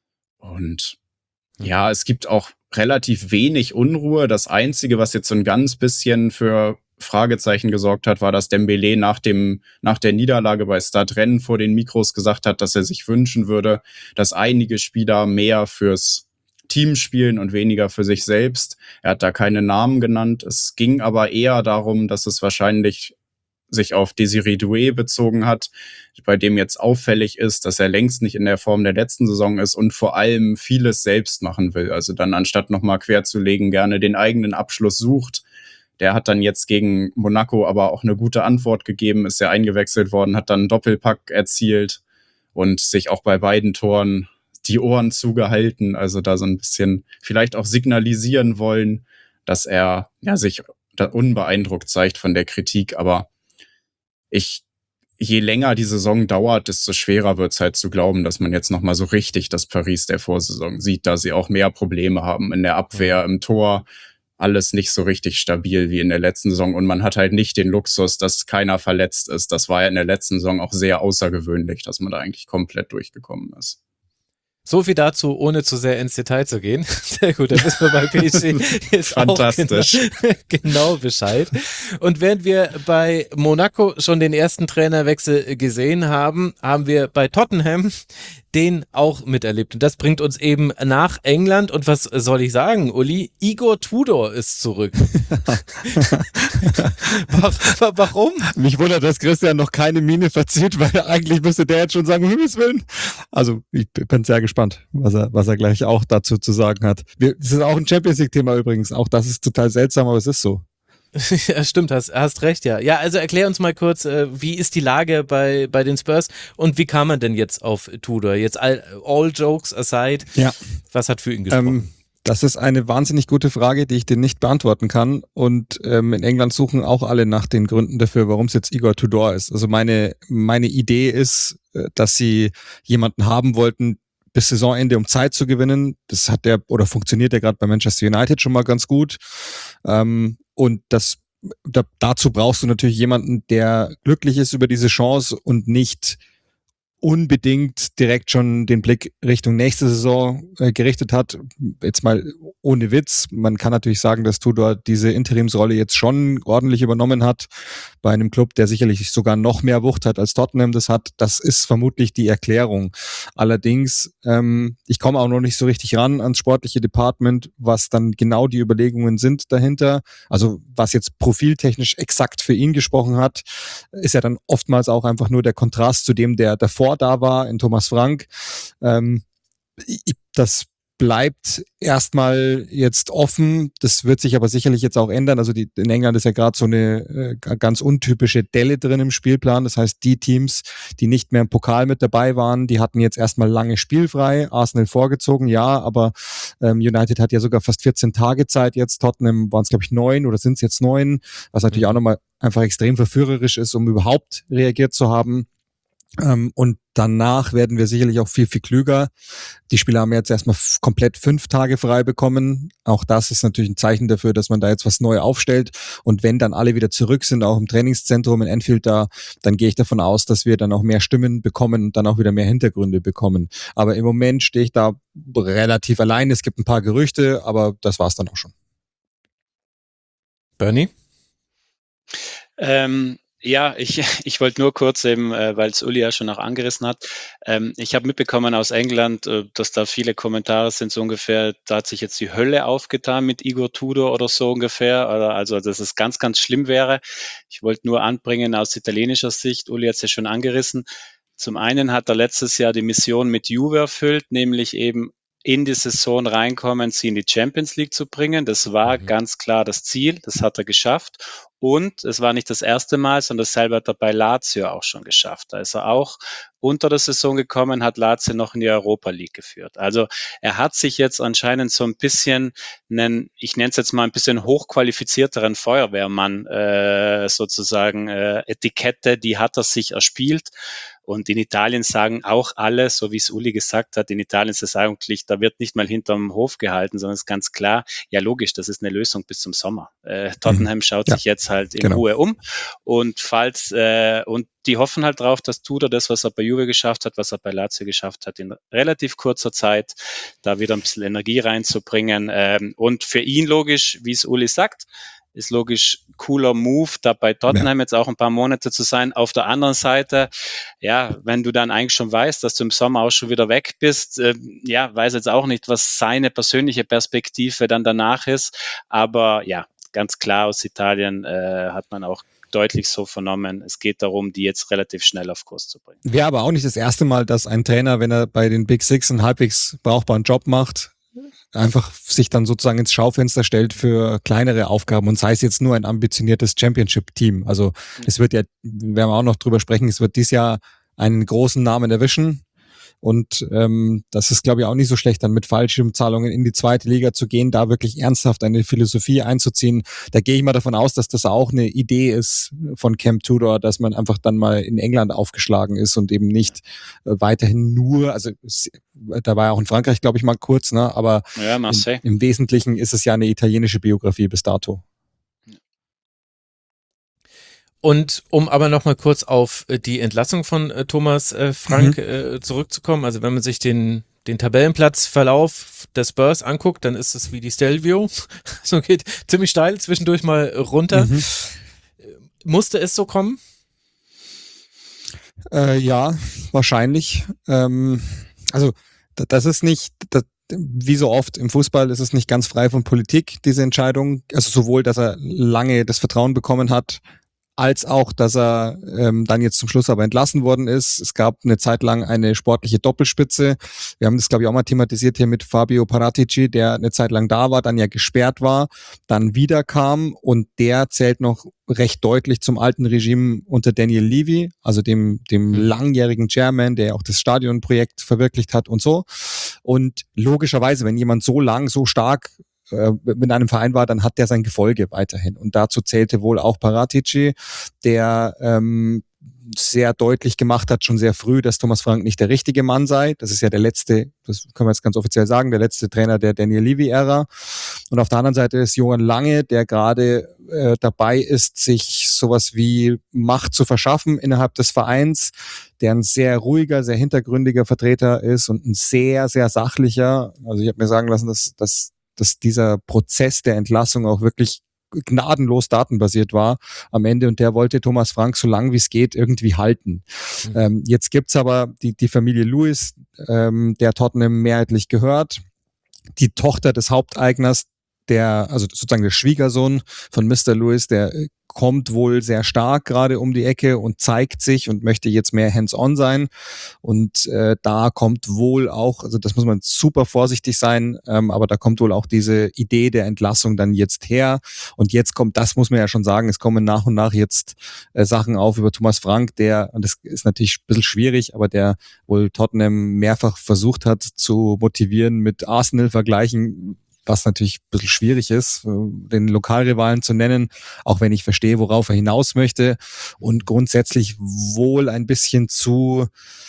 Und ja, es gibt auch relativ wenig Unruhe. Das Einzige, was jetzt so ein ganz bisschen für Fragezeichen gesorgt hat, war, dass Dembélé nach dem, nach der Niederlage bei Stade Rennes vor den Mikros gesagt hat, dass er sich wünschen würde, dass einige Spieler mehr fürs Team spielen und weniger für sich selbst. Er hat da keine Namen genannt. Es ging aber eher darum, dass es wahrscheinlich sich auf Désiré Doué bezogen hat, bei dem jetzt auffällig ist, dass er längst nicht in der Form der letzten Saison ist und vor allem vieles selbst machen will. Also dann anstatt nochmal querzulegen, gerne den eigenen Abschluss sucht. Der hat dann jetzt gegen Monaco aber auch eine gute Antwort gegeben, ist ja eingewechselt worden, hat dann einen Doppelpack erzielt und sich auch bei beiden Toren die Ohren zugehalten, also da so ein bisschen vielleicht auch signalisieren wollen, dass er ja sich da unbeeindruckt zeigt von der Kritik, aber ich, je länger die Saison dauert, desto schwerer wird es halt zu glauben, dass man jetzt nochmal so richtig das Paris der Vorsaison sieht, da sie auch mehr Probleme haben in der Abwehr, im Tor, alles nicht so richtig stabil wie in der letzten Saison und man hat halt nicht den Luxus, dass keiner verletzt ist. Das war ja in der letzten Saison auch sehr außergewöhnlich, dass man da eigentlich komplett durchgekommen ist. So viel dazu, ohne zu sehr ins Detail zu gehen. Sehr gut, dann wissen wir bei P S G jetzt fantastisch. Auch genau, genau Bescheid. Und während wir bei Monaco schon den ersten Trainerwechsel gesehen haben, haben wir bei Tottenham den auch miterlebt. Und das bringt uns eben nach England. Und was soll ich sagen, Uli? Igor Tudor ist zurück. Warum? Mich wundert, dass Christian noch keine Miene verzieht, weil eigentlich müsste der jetzt schon sagen, um Himmels Willen. Also ich bin sehr gespannt, was er, was er gleich auch dazu zu sagen hat. Wir, das ist auch ein Champions-League-Thema übrigens. Auch das ist total seltsam, aber es ist so. Ja, stimmt, hast, hast recht, ja. Ja, also erklär uns mal kurz, äh, wie ist die Lage bei, bei den Spurs und wie kam man denn jetzt auf Tudor? Jetzt all, all jokes aside, ja. Was hat für ihn gesprochen? Ähm, das ist eine wahnsinnig gute Frage, die ich dir nicht beantworten kann und ähm, in England suchen auch alle nach den Gründen dafür, warum es jetzt Igor Tudor ist. Also meine, meine Idee ist, dass sie jemanden haben wollten, bis Saisonende, um Zeit zu gewinnen. Das hat der oder funktioniert ja gerade bei Manchester United schon mal ganz gut. Ähm, und das da, dazu brauchst du natürlich jemanden, der glücklich ist über diese Chance und nicht unbedingt direkt schon den Blick Richtung nächste Saison äh, gerichtet hat. Jetzt mal ohne Witz. Man kann natürlich sagen, dass Tudor diese Interimsrolle jetzt schon ordentlich übernommen hat bei einem Club, der sicherlich sogar noch mehr Wucht hat, als Tottenham das hat. Das ist vermutlich die Erklärung. Allerdings, ähm, ich komme auch noch nicht so richtig ran ans sportliche Department, was dann genau die Überlegungen sind dahinter. Also was jetzt profiltechnisch exakt für ihn gesprochen hat, ist ja dann oftmals auch einfach nur der Kontrast zu dem, der davor da war, in Thomas Frank. Ähm, das bleibt erstmal jetzt offen. Das wird sich aber sicherlich jetzt auch ändern. Also die, in England ist ja gerade so eine äh, ganz untypische Delle drin im Spielplan. Das heißt, die Teams, die nicht mehr im Pokal mit dabei waren, die hatten jetzt erstmal lange spielfrei. Arsenal vorgezogen, ja, aber ähm, United hat ja sogar fast vierzehn Tage Zeit jetzt. Tottenham waren es, glaube ich, neun oder sind es jetzt neun, was natürlich auch nochmal einfach extrem verführerisch ist, um überhaupt reagiert zu haben. Ähm, und danach werden wir sicherlich auch viel, viel klüger. Die Spieler haben jetzt erstmal f- komplett fünf Tage frei bekommen. Auch das ist natürlich ein Zeichen dafür, dass man da jetzt was neu aufstellt. Und wenn dann alle wieder zurück sind, auch im Trainingszentrum in Anfield da, dann gehe ich davon aus, dass wir dann auch mehr Stimmen bekommen und dann auch wieder mehr Hintergründe bekommen. Aber im Moment stehe ich da relativ allein. Es gibt ein paar Gerüchte, aber das war's dann auch schon. Bernie? Ähm, ja, ich, ich wollte nur kurz eben, äh, weil es Uli ja schon auch angerissen hat, ähm, ich habe mitbekommen aus England, äh, dass da viele Kommentare sind, so ungefähr, da hat sich jetzt die Hölle aufgetan mit Igor Tudor oder so ungefähr, oder, also dass es ganz, ganz schlimm wäre. Ich wollte nur anbringen aus italienischer Sicht, Uli hat es ja schon angerissen. Zum einen hat er letztes Jahr die Mission mit Juve erfüllt, nämlich eben in die Saison reinkommen, sie in die Champions League zu bringen. Das war Mhm. ganz klar das Ziel, das hat er geschafft. Und es war nicht das erste Mal, sondern dasselbe hat er bei Lazio auch schon geschafft. Da ist er auch unter der Saison gekommen, hat Lazio noch in die Europa League geführt. Also er hat sich jetzt anscheinend so ein bisschen einen, ich nenne es jetzt mal ein bisschen hochqualifizierteren Feuerwehrmann äh, sozusagen äh, Etikette, die hat er sich erspielt. Und in Italien sagen auch alle, so wie es Uli gesagt hat, in Italien ist es eigentlich, da wird nicht mal hinterm Hof gehalten, sondern es ist ganz klar, ja logisch, das ist eine Lösung bis zum Sommer. Äh, Tottenham schaut Ja, sich jetzt halt in genau. Ruhe um und falls äh, und die hoffen halt drauf, dass Tudor das, was er bei Juve geschafft hat, was er bei Lazio geschafft hat, in relativ kurzer Zeit da wieder ein bisschen Energie reinzubringen. Ähm, und für ihn logisch, wie es Uli sagt, ist logisch cooler Move, da bei Tottenham ja. jetzt auch ein paar Monate zu sein. Auf der anderen Seite, ja, wenn du dann eigentlich schon weißt, dass du im Sommer auch schon wieder weg bist, äh, ja, weiß jetzt auch nicht, was seine persönliche Perspektive dann danach ist. Aber ja, ganz klar aus Italien äh, hat man auch deutlich so vernommen, es geht darum, die jetzt relativ schnell auf Kurs zu bringen. Wäre aber auch nicht das erste Mal, dass ein Trainer, wenn er bei den Big Six einen halbwegs brauchbaren Job macht, einfach sich dann sozusagen ins Schaufenster stellt für kleinere Aufgaben und sei es jetzt nur ein ambitioniertes Championship-Team. Also ja. es wird ja, werden wir auch noch drüber sprechen, es wird dieses Jahr einen großen Namen erwischen. Und ähm, das ist, glaube ich, auch nicht so schlecht, dann mit Fallschirmzahlungen in die zweite Liga zu gehen, da wirklich ernsthaft eine Philosophie einzuziehen. Da gehe ich mal davon aus, dass das auch eine Idee ist von Camp Tudor, dass man einfach dann mal in England aufgeschlagen ist und eben nicht äh, weiterhin nur, also da war ja auch in Frankreich, glaube ich, mal kurz, ne? Aber ja, Marseille. Im, im Wesentlichen ist es ja eine italienische Biografie bis dato. Und um aber nochmal kurz auf die Entlassung von äh, Thomas äh, Frank mhm. äh, zurückzukommen, also wenn man sich den, den Tabellenplatzverlauf des Spurs anguckt, dann ist es wie die Stelvio, so geht ziemlich steil zwischendurch mal runter. Mhm. Musste es so kommen? Äh, ja, wahrscheinlich. Ähm, also das ist nicht, das, wie so oft im Fußball ist es nicht ganz frei von Politik, diese Entscheidung. Also sowohl, dass er lange das Vertrauen bekommen hat, als auch, dass er ähm, dann jetzt zum Schluss aber entlassen worden ist. Es gab eine Zeit lang eine sportliche Doppelspitze. Wir haben das, glaube ich, auch mal thematisiert hier mit Fabio Paratici, der eine Zeit lang da war, dann ja gesperrt war, dann wieder kam und der zählt noch recht deutlich zum alten Regime unter Daniel Levy, also dem, dem langjährigen Chairman, der auch das Stadionprojekt verwirklicht hat und so. Und logischerweise, wenn jemand so lang, so stark mit einem Verein war, dann hat der sein Gefolge weiterhin. Und dazu zählte wohl auch Paratici, der ähm, sehr deutlich gemacht hat, schon sehr früh, dass Thomas Frank nicht der richtige Mann sei. Das ist ja der letzte, das können wir jetzt ganz offiziell sagen, der letzte Trainer der Daniel Levy-Ära. Und auf der anderen Seite ist Johann Lange, der gerade äh, dabei ist, sich sowas wie Macht zu verschaffen innerhalb des Vereins, der ein sehr ruhiger, sehr hintergründiger Vertreter ist und ein sehr, sehr sachlicher. Also ich habe mir sagen lassen, dass, dass, dass dieser Prozess der Entlassung auch wirklich gnadenlos datenbasiert war am Ende, und der wollte Thomas Frank so lang wie es geht irgendwie halten. Mhm. Ähm, jetzt gibt's aber die, die Familie Lewis, ähm, der Tottenham mehrheitlich gehört, die Tochter des Haupteigners, der, also sozusagen der Schwiegersohn von Mister Lewis, der kommt wohl sehr stark gerade um die Ecke und zeigt sich und möchte jetzt mehr hands-on sein. Und äh, da kommt wohl auch, also das muss man super vorsichtig sein, ähm, aber da kommt wohl auch diese Idee der Entlassung dann jetzt her. Und jetzt kommt, das muss man ja schon sagen, es kommen nach und nach jetzt äh, Sachen auf über Thomas Frank, der, und das ist natürlich ein bisschen schwierig, aber der wohl Tottenham mehrfach versucht hat zu motivieren mit Arsenal-Vergleichen, was natürlich ein bisschen schwierig ist, den Lokalrivalen zu nennen, auch wenn ich verstehe, worauf er hinaus möchte, und grundsätzlich wohl ein bisschen zu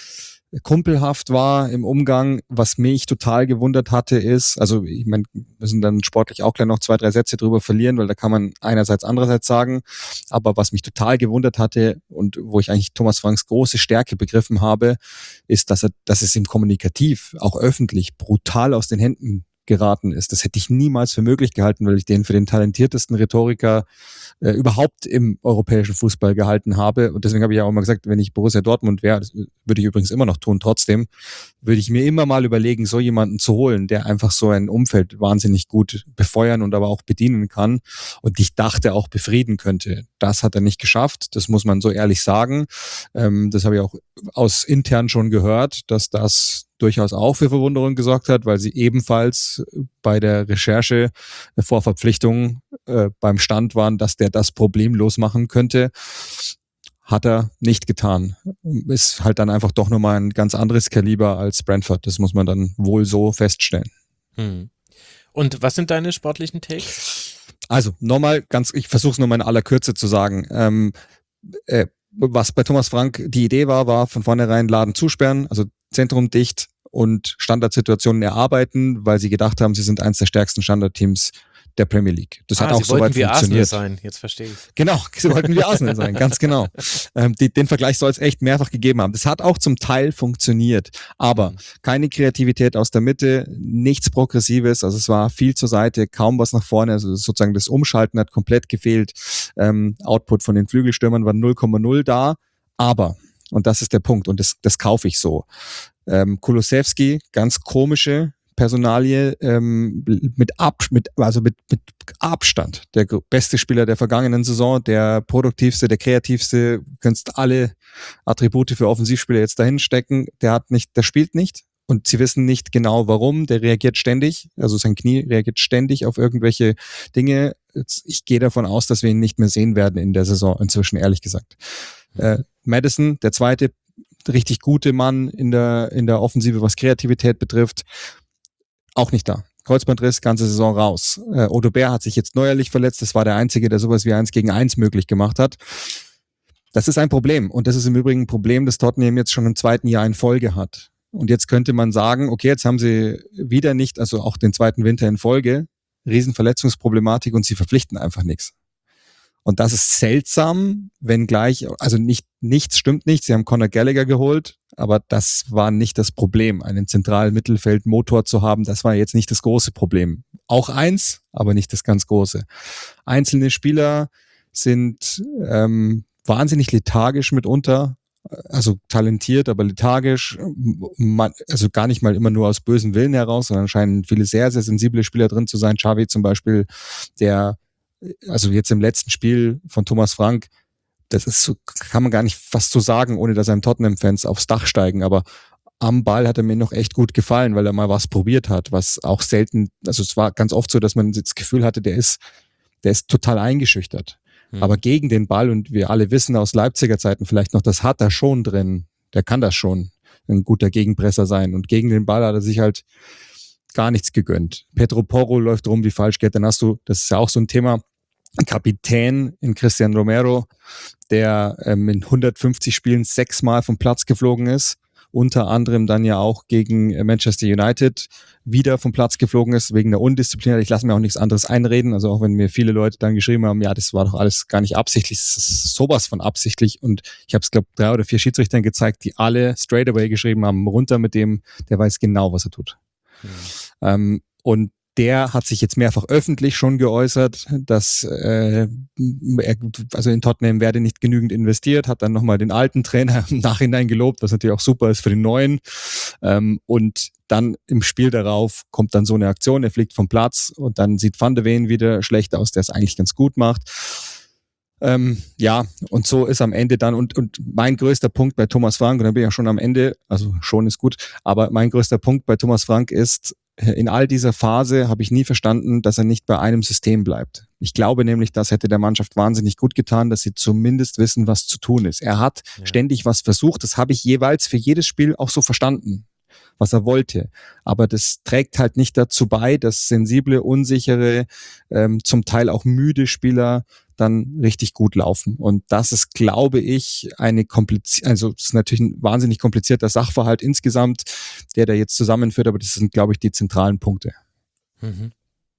kumpelhaft war im Umgang. Was mich total gewundert hatte ist, also ich meine, wir müssen dann sportlich auch gleich noch zwei, drei Sätze drüber verlieren, weil da kann man einerseits andererseits sagen, aber was mich total gewundert hatte und wo ich eigentlich Thomas Franks große Stärke begriffen habe, ist, dass er, dass es ihm kommunikativ, auch öffentlich, brutal aus den Händen geraten ist. Das hätte ich niemals für möglich gehalten, weil ich den für den talentiertesten Rhetoriker äh, überhaupt im europäischen Fußball gehalten habe. Und deswegen habe ich ja auch mal gesagt, wenn ich Borussia Dortmund wäre, das würde ich übrigens immer noch tun, trotzdem, würde ich mir immer mal überlegen, so jemanden zu holen, der einfach so ein Umfeld wahnsinnig gut befeuern und aber auch bedienen kann und ich dachte auch befrieden könnte. Das hat er nicht geschafft, das muss man so ehrlich sagen. Ähm, das habe ich auch aus intern schon gehört, dass das durchaus auch für Verwunderung gesorgt hat, weil sie ebenfalls bei der Recherche vor Verpflichtungen äh, beim Stand waren, dass der das problemlos machen könnte. Hat er nicht getan. Ist halt dann einfach doch nochmal ein ganz anderes Kaliber als Brentford. Das muss man dann wohl so feststellen. Hm. Und was sind deine sportlichen Takes? Also nochmal ganz, ich versuche es nochmal in aller Kürze zu sagen. Ähm, äh, was bei Thomas Frank die Idee war, war von vornherein Laden zusperren, also Zentrum dicht und Standardsituationen erarbeiten, weil sie gedacht haben, sie sind eines der stärksten Standardteams der Premier League. Das ah, hat auch soweit funktioniert. Arsenal sein, jetzt verstehe ich. Genau, sie wollten wie Arsenal sein, ganz genau. Ähm, die, den Vergleich soll es echt mehrfach gegeben haben. Das hat auch zum Teil funktioniert, aber keine Kreativität aus der Mitte, nichts Progressives, also es war viel zur Seite, kaum was nach vorne, also sozusagen das Umschalten hat komplett gefehlt. Ähm, Output von den Flügelstürmern war null Komma null da, aber, und das ist der Punkt und das, das kaufe ich so, ähm, Kulusewski, ganz komische Personalie, ähm, mit, Ab, mit, also mit, mit Abstand der beste Spieler der vergangenen Saison, der produktivste, der kreativste, könntest alle Attribute für Offensivspieler jetzt dahin stecken, der hat nicht, der spielt nicht und sie wissen nicht genau warum, der reagiert ständig, also sein Knie reagiert ständig auf irgendwelche Dinge. Ich gehe davon aus, dass wir ihn nicht mehr sehen werden in der Saison inzwischen, ehrlich gesagt. Äh, Maddison, der zweite richtig gute Mann in der, in der Offensive, was Kreativität betrifft, auch nicht da. Kreuzbandriss, ganze Saison raus. Äh, Odo Bär hat sich jetzt neuerlich verletzt. Das war der Einzige, der sowas wie eins gegen eins möglich gemacht hat. Das ist ein Problem. Und das ist im Übrigen ein Problem, das Tottenham jetzt schon im zweiten Jahr in Folge hat. Und jetzt könnte man sagen, okay, jetzt haben sie wieder nicht, also auch den zweiten Winter in Folge, Riesenverletzungsproblematik und sie verpflichten einfach nichts. Und das ist seltsam, wenn gleich, also nicht, nichts stimmt nicht. Sie haben Conor Gallagher geholt, aber das war nicht das Problem. Einen zentralen Mittelfeldmotor zu haben, das war jetzt nicht das große Problem. Auch eins, aber nicht das ganz große. Einzelne Spieler sind ähm, wahnsinnig lethargisch mitunter, also talentiert, aber lethargisch, man, also gar nicht mal immer nur aus bösem Willen heraus, sondern scheinen viele sehr, sehr sensible Spieler drin zu sein. Xavi zum Beispiel, der also jetzt im letzten Spiel von Thomas Frank, das ist so, kann man gar nicht fast so sagen, ohne dass einem Tottenham-Fans aufs Dach steigen, aber am Ball hat er mir noch echt gut gefallen, weil er mal was probiert hat, was auch selten, also es war ganz oft so, dass man das Gefühl hatte, der ist, der ist total eingeschüchtert. Hm. Aber gegen den Ball, und wir alle wissen aus Leipziger Zeiten vielleicht noch, das hat er schon drin, der kann das schon, ein guter Gegenpresser sein, und gegen den Ball hat er sich halt gar nichts gegönnt. Pedro Porro läuft rum wie Falschgeld, dann hast du, das ist ja auch so ein Thema, ein Kapitän in Christian Romero, der ähm, in hundertfünfzig Spielen sechsmal vom Platz geflogen ist unter anderem dann ja auch gegen Manchester United wieder vom Platz geflogen ist, wegen der Undisziplin. Ich lasse mir auch nichts anderes einreden, also auch wenn mir viele Leute dann geschrieben haben, ja, das war doch alles gar nicht absichtlich, das ist sowas von absichtlich, und ich habe es, glaube ich, drei oder vier Schiedsrichtern gezeigt, die alle straight away geschrieben haben, runter mit dem, der weiß genau, was er tut. Mhm. Ähm, und der hat sich jetzt mehrfach öffentlich schon geäußert, dass äh, er, also in Tottenham werde nicht genügend investiert, hat dann nochmal den alten Trainer im Nachhinein gelobt, was natürlich auch super ist für den neuen. Ähm, und dann im Spiel darauf kommt dann so eine Aktion, er fliegt vom Platz und dann sieht Van de Ven wieder schlecht aus, der es eigentlich ganz gut macht. Ähm, ja, und so ist am Ende dann, und, und mein größter Punkt bei Thomas Frank, und da bin ich ja schon am Ende, also schon ist gut, aber mein größter Punkt bei Thomas Frank ist, in all dieser Phase habe ich nie verstanden, dass er nicht bei einem System bleibt. Ich glaube nämlich, das hätte der Mannschaft wahnsinnig gut getan, dass sie zumindest wissen, was zu tun ist. Er hat ja. ständig was versucht, das habe ich jeweils für jedes Spiel auch so verstanden, was er wollte. Aber das trägt halt nicht dazu bei, dass sensible, unsichere, ähm, zum Teil auch müde Spieler dann richtig gut laufen. Und das ist, glaube ich, eine komplizierte, also das ist natürlich ein wahnsinnig komplizierter Sachverhalt insgesamt, der da jetzt zusammenführt, aber das sind, glaube ich, die zentralen Punkte. Mhm.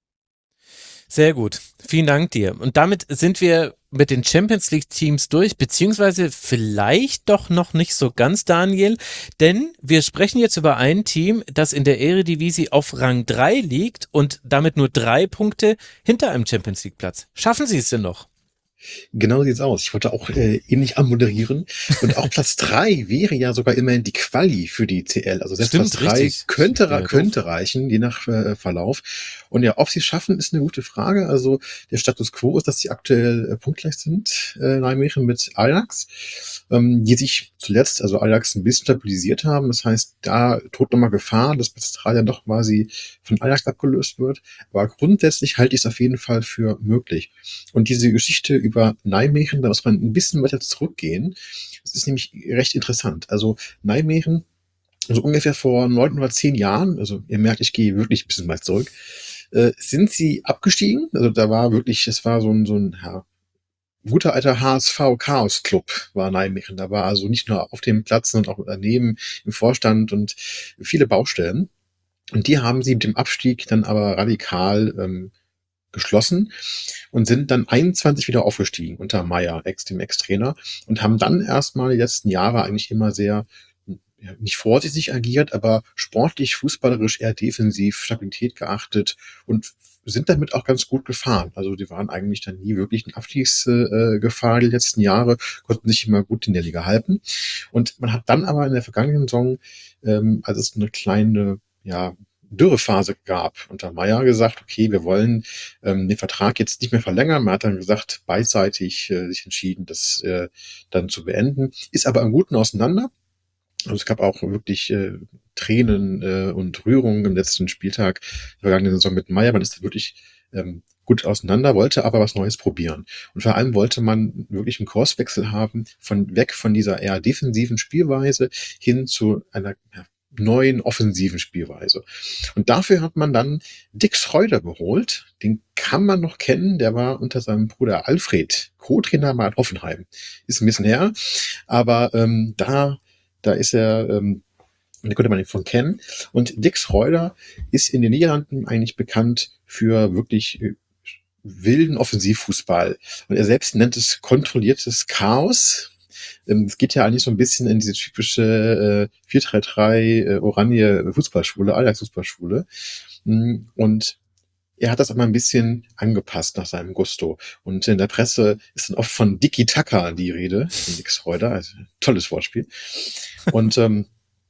Sehr gut. Vielen Dank dir. Und damit sind wir mit den Champions League Teams durch, beziehungsweise vielleicht doch noch nicht so ganz, Daniel, denn wir sprechen jetzt über ein Team, das in der Eredivisie auf Rang drei liegt und damit nur drei Punkte hinter einem Champions League Platz. Schaffen sie es denn noch? Genau so sieht's aus. Ich wollte auch äh, ähnlich anmoderieren. Und auch Platz drei wäre ja sogar immerhin die Quali für die C L. Also selbst Stimmt, Platz drei richtig. könnte, Ja, könnte doof. reichen, je nach äh, Verlauf. Und ja, ob sie es schaffen, ist eine gute Frage. Also der Status Quo ist, dass sie aktuell äh, punktgleich sind, äh, Nijmegen mit Ajax, ähm, die sich zuletzt, also Ajax, ein bisschen stabilisiert haben. Das heißt, da droht nochmal Gefahr, dass Platz drei dann doch quasi von Ajax abgelöst wird. Aber grundsätzlich halte ich es auf jeden Fall für möglich. Und diese Geschichte über Nijmegen, da muss man ein bisschen weiter zurückgehen. Das ist nämlich recht interessant. Also Nijmegen, also ungefähr vor neun oder zehn Jahren, also ihr merkt, ich gehe wirklich ein bisschen weit zurück, äh, sind sie abgestiegen. Also da war wirklich, es war so ein, so ein ja, guter alter H S V-Chaos-Club war Nijmegen. Da war also nicht nur auf dem Platz, sondern auch daneben im Vorstand und viele Baustellen. Und die haben sie mit dem Abstieg dann aber radikal ähm, geschlossen und sind dann einundzwanzig wieder aufgestiegen unter Meyer, ex, dem Ex-Trainer, und haben dann erstmal die letzten Jahre eigentlich immer sehr, ja, nicht vorsichtig agiert, aber sportlich, fußballerisch eher defensiv, Stabilität geachtet und sind damit auch ganz gut gefahren. Also die waren eigentlich dann nie wirklich in Abstiegsgefahr die letzten Jahre, konnten sich immer gut in der Liga halten. Und man hat dann aber in der vergangenen Saison, ähm, als es eine kleine, ja, Dürrephase gab, unter Meyer gesagt, okay, wir wollen ähm, den Vertrag jetzt nicht mehr verlängern. Man hat dann gesagt, beidseitig äh, sich entschieden, das äh, dann zu beenden. Ist aber im Guten auseinander. Also es gab auch wirklich äh, Tränen äh, und Rührungen im letzten Spieltag der vergangenen Saison mit Meyer. Man ist da wirklich ähm, gut auseinander, wollte aber was Neues probieren. Und vor allem wollte man wirklich einen Kurswechsel haben, von weg von dieser eher defensiven Spielweise hin zu einer, ja, neuen offensiven Spielweise. Und dafür hat man dann Dick Schreuder geholt. Den kann man noch kennen. Der war unter seinem Bruder Alfred Co-Trainer bei Hoffenheim. Ist ein bisschen her. Aber ähm, da, da ist er, ähm, da könnte man ihn von kennen. Und Dick Schreuder ist in den Niederlanden eigentlich bekannt für wirklich äh, wilden Offensivfußball. Und er selbst nennt es kontrolliertes Chaos. Es geht ja eigentlich so ein bisschen in diese typische äh, vier drei drei äh, Oranje Fußballschule, Ajax Fußballschule. Und er hat das aber ein bisschen angepasst nach seinem Gusto. Und in der Presse ist dann oft von Dicky Taka die Rede, von Dick Schreuder, also tolles Wortspiel. Und ähm,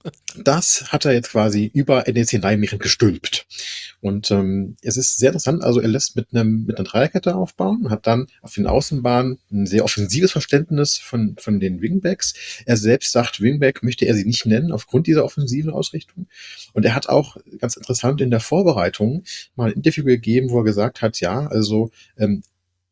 das hat er jetzt quasi über N E C Nijmegen gestülpt. Und ähm, es ist sehr interessant, also er lässt mit einem mit einer Dreierkette aufbauen, hat dann auf den Außenbahnen ein sehr offensives Verständnis von von den Wingbacks. Er selbst sagt, Wingback möchte er sie nicht nennen, aufgrund dieser offensiven Ausrichtung. Und er hat auch, ganz interessant, in der Vorbereitung mal ein Interview gegeben, wo er gesagt hat, ja, also ähm,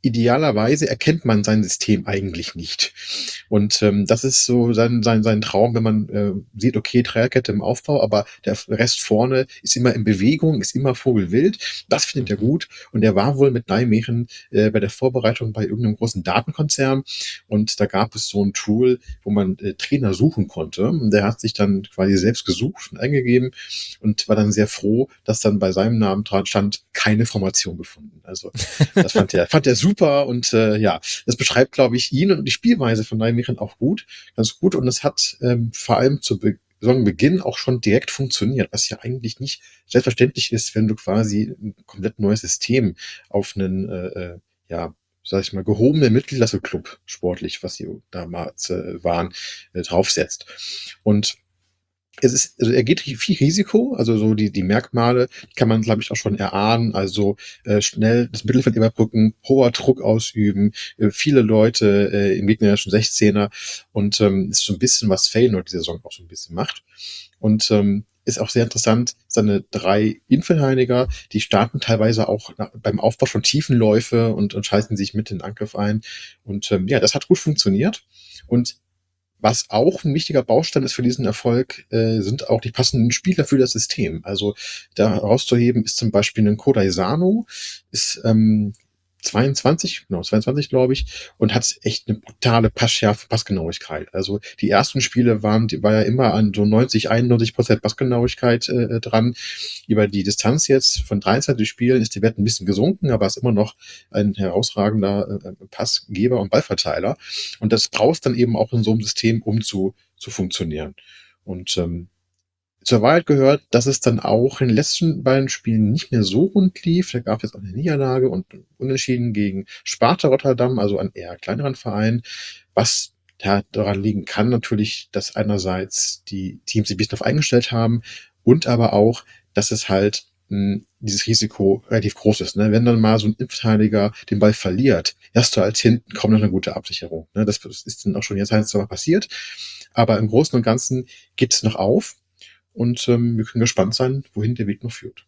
idealerweise erkennt man sein System eigentlich nicht. Und ähm, das ist so sein, sein, sein Traum, wenn man äh, sieht, okay, Dreierkette im Aufbau, aber der Rest vorne ist immer in Bewegung, ist immer vogelwild. Das findet er gut. Und er war wohl mit Nijmegen äh, bei der Vorbereitung bei irgendeinem großen Datenkonzern. Und da gab es so ein Tool, wo man äh, Trainer suchen konnte. Und der hat sich dann quasi selbst gesucht und eingegeben und war dann sehr froh, dass dann bei seinem Namen dran stand, keine Formation gefunden. Also das fand er, fand er super. Super und äh, ja, das beschreibt, glaube ich, ihn und die Spielweise von Nijmegen auch gut, ganz gut und es hat ähm, vor allem zu Be- Saisonbeginn auch schon direkt funktioniert, was ja eigentlich nicht selbstverständlich ist, wenn du quasi ein komplett neues System auf einen, äh, äh, ja, sag ich mal, gehobenen Mittelklasse-Club sportlich, was sie damals äh, waren, äh, draufsetzt. Und es ist, also er geht viel Risiko, also so die, die Merkmale kann man, glaube ich, auch schon erahnen, also äh, schnell das Mittelfeld überbrücken, hoher Druck ausüben, äh, viele Leute äh, im gegnerischen sechzehner und ähm, ist so ein bisschen, was Feyenoord diese Saison auch so ein bisschen macht und ähm, ist auch sehr interessant, seine drei Innenverteidiger, die starten teilweise auch nach, beim Aufbau schon Tiefenläufe und, und schalten sich mit in den Angriff ein und ähm, ja, das hat gut funktioniert und was auch ein wichtiger Baustein ist für diesen Erfolg, äh, sind auch die passenden Spieler für das System. Also da herauszuheben ist zum Beispiel ein Kodai Sano, ist ähm, zweiundzwanzig, genau, zweiundzwanzig glaube ich, und hat echt eine brutale Passschärfe, Passgenauigkeit. Also die ersten Spiele waren, die war ja immer an so neunzig, einundneunzig Prozent Passgenauigkeit äh, dran. Über die Distanz jetzt von dreiundzwanzig Spielen ist die Wert ein bisschen gesunken, aber ist immer noch ein herausragender äh, Passgeber und Ballverteiler. Und das brauchst dann eben auch in so einem System, um zu, zu funktionieren. Und ähm, zur Wahrheit gehört, dass es dann auch in den letzten beiden Spielen nicht mehr so rund lief. Da gab es jetzt auch eine Niederlage und Unentschieden gegen Sparta Rotterdam, also einen eher kleineren Verein, was ja, daran liegen kann natürlich, dass einerseits die Teams sich ein bisschen darauf eingestellt haben und aber auch, dass es halt mh, dieses Risiko relativ groß ist. Ne? Wenn dann mal so ein Innenverteidiger den Ball verliert, hast du halt hinten kaum noch eine gute Absicherung. Ne? Das ist dann auch schon jetzt ein, zwei Mal passiert. Aber im Großen und Ganzen geht es noch auf. Und ähm, wir können gespannt sein, wohin der Weg noch führt.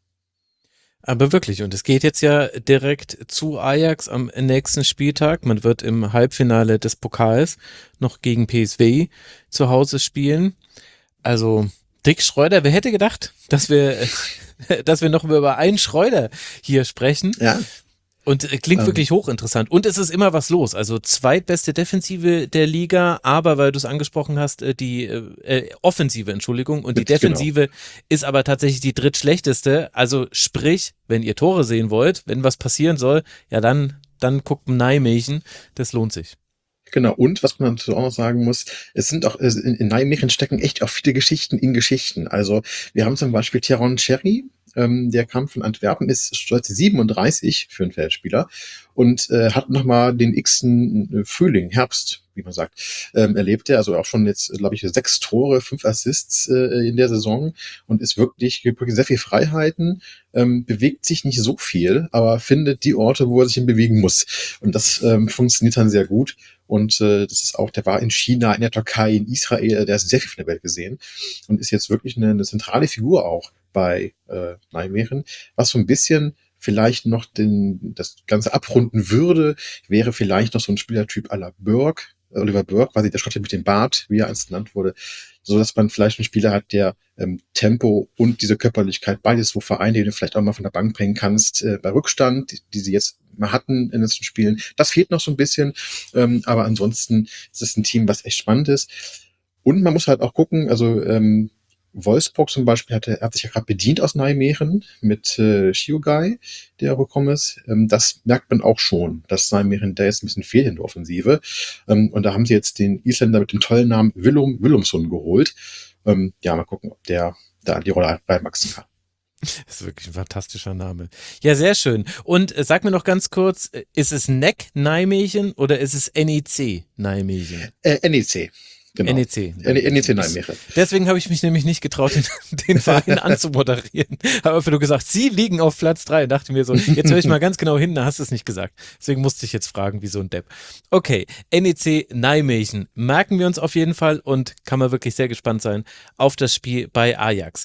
Aber wirklich, und es geht jetzt ja direkt zu Ajax am nächsten Spieltag. Man wird im Halbfinale des Pokals noch gegen P S V zu Hause spielen. Also Dick Schreuder, wer hätte gedacht, dass wir, dass wir noch über einen Schreuder hier sprechen? Ja. Und äh, klingt Ähm. wirklich hochinteressant. Und es ist immer was los. Also zweitbeste Defensive der Liga, aber weil du es angesprochen hast, äh, die äh, äh, Offensive, Entschuldigung, und die Genau. Defensive ist aber tatsächlich die drittschlechteste. Also sprich, wenn ihr Tore sehen wollt, wenn was passieren soll, ja dann, dann guckt Nijmegen, das lohnt sich. Genau, und was man dazu auch noch sagen muss, es sind auch, in, in Nijmegen stecken echt auch viele Geschichten in Geschichten. Also wir haben zum Beispiel Tyrone Cherry, ähm, der kam von Antwerpen, ist stolz siebenunddreißig für einen Feldspieler und äh, hat nochmal den x-ten Frühling, Herbst, wie man sagt, ähm, erlebt er. Also auch schon jetzt, glaube ich, sechs Tore, fünf Assists äh, in der Saison und ist wirklich, wirklich sehr viel Freiheiten, ähm, bewegt sich nicht so viel, aber findet die Orte, wo er sich hin bewegen muss. Und das ähm, funktioniert dann sehr gut. Und äh, das ist auch, der war in China, in der Türkei, in Israel, der hat sehr viel von der Welt gesehen und ist jetzt wirklich eine, eine zentrale Figur auch bei äh, Nijmegen, was so ein bisschen vielleicht noch den, das Ganze abrunden würde, wäre vielleicht noch so ein Spielertyp à la Burke, Oliver Burke, quasi der Schotte mit dem Bart, wie er einst genannt wurde, so dass man vielleicht einen Spieler hat, der ähm, Tempo und diese Körperlichkeit, beides so Vereine, die du vielleicht auch mal von der Bank bringen kannst, äh, bei Rückstand, die, die sie jetzt mal hatten in den letzten Spielen. Das fehlt noch so ein bisschen, ähm, aber ansonsten ist es ein Team, was echt spannend ist. Und man muss halt auch gucken, also ähm, Wolfsburg zum Beispiel hatte, hat sich ja gerade bedient aus Nijmegen mit äh, Shiogai, der gekommen ist. Ähm, das merkt man auch schon, dass Nijmegen da jetzt ein bisschen fehlt in der Offensive. Ähm, und da haben sie jetzt den Isländer mit dem tollen Namen Willum Willumsson geholt. Ähm, ja, mal gucken, ob der da die Rolle reinwachsen kann. Das ist wirklich ein fantastischer Name. Ja, sehr schön. Und äh, sag mir noch ganz kurz, äh, ist es N E C Nijmegen oder ist es N E C Nijmegen? Äh, N E C. Genau. N E C. N E C Nijmegen. Deswegen habe ich mich nämlich nicht getraut, den, den Verein anzumoderieren. Habe einfach nur gesagt, sie liegen auf Platz drei. Dachte mir so, jetzt höre ich mal ganz genau hin, da hast du es nicht gesagt. Deswegen musste ich jetzt fragen, wie so ein Depp. Okay, N E C Nijmegen. Merken wir uns auf jeden Fall und kann man wirklich sehr gespannt sein auf das Spiel bei Ajax.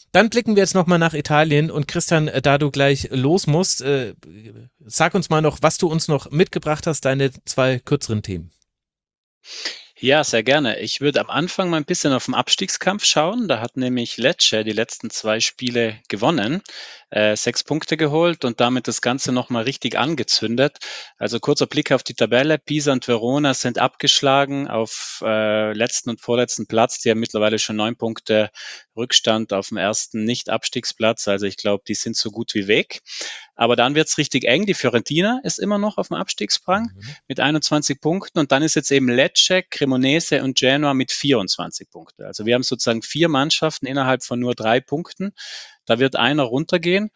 Dann blicken wir jetzt nochmal nach Italien und Christian, äh, da du gleich los musst, äh, sag uns mal noch, was du uns noch mitgebracht hast, deine zwei kürzeren Themen. Ja, sehr gerne. Ich würde am Anfang mal ein bisschen auf den Abstiegskampf schauen. Da hat nämlich Lecce die letzten zwei Spiele gewonnen, äh, sechs Punkte geholt und damit das Ganze nochmal richtig angezündet. Also kurzer Blick auf die Tabelle. Pisa und Verona sind abgeschlagen auf äh, letzten und vorletzten Platz. Die haben mittlerweile schon neun Punkte Rückstand auf dem ersten Nicht-Abstiegsplatz. Also ich glaube, die sind so gut wie weg. Aber dann wird's richtig eng. Die Fiorentina ist immer noch auf dem Abstiegsrang Mhm. mit einundzwanzig Punkten und dann ist jetzt eben Lecce, Cremonese und Genoa mit vierundzwanzig Punkten. Also wir haben sozusagen vier Mannschaften innerhalb von nur drei Punkten. Da wird einer runtergehen.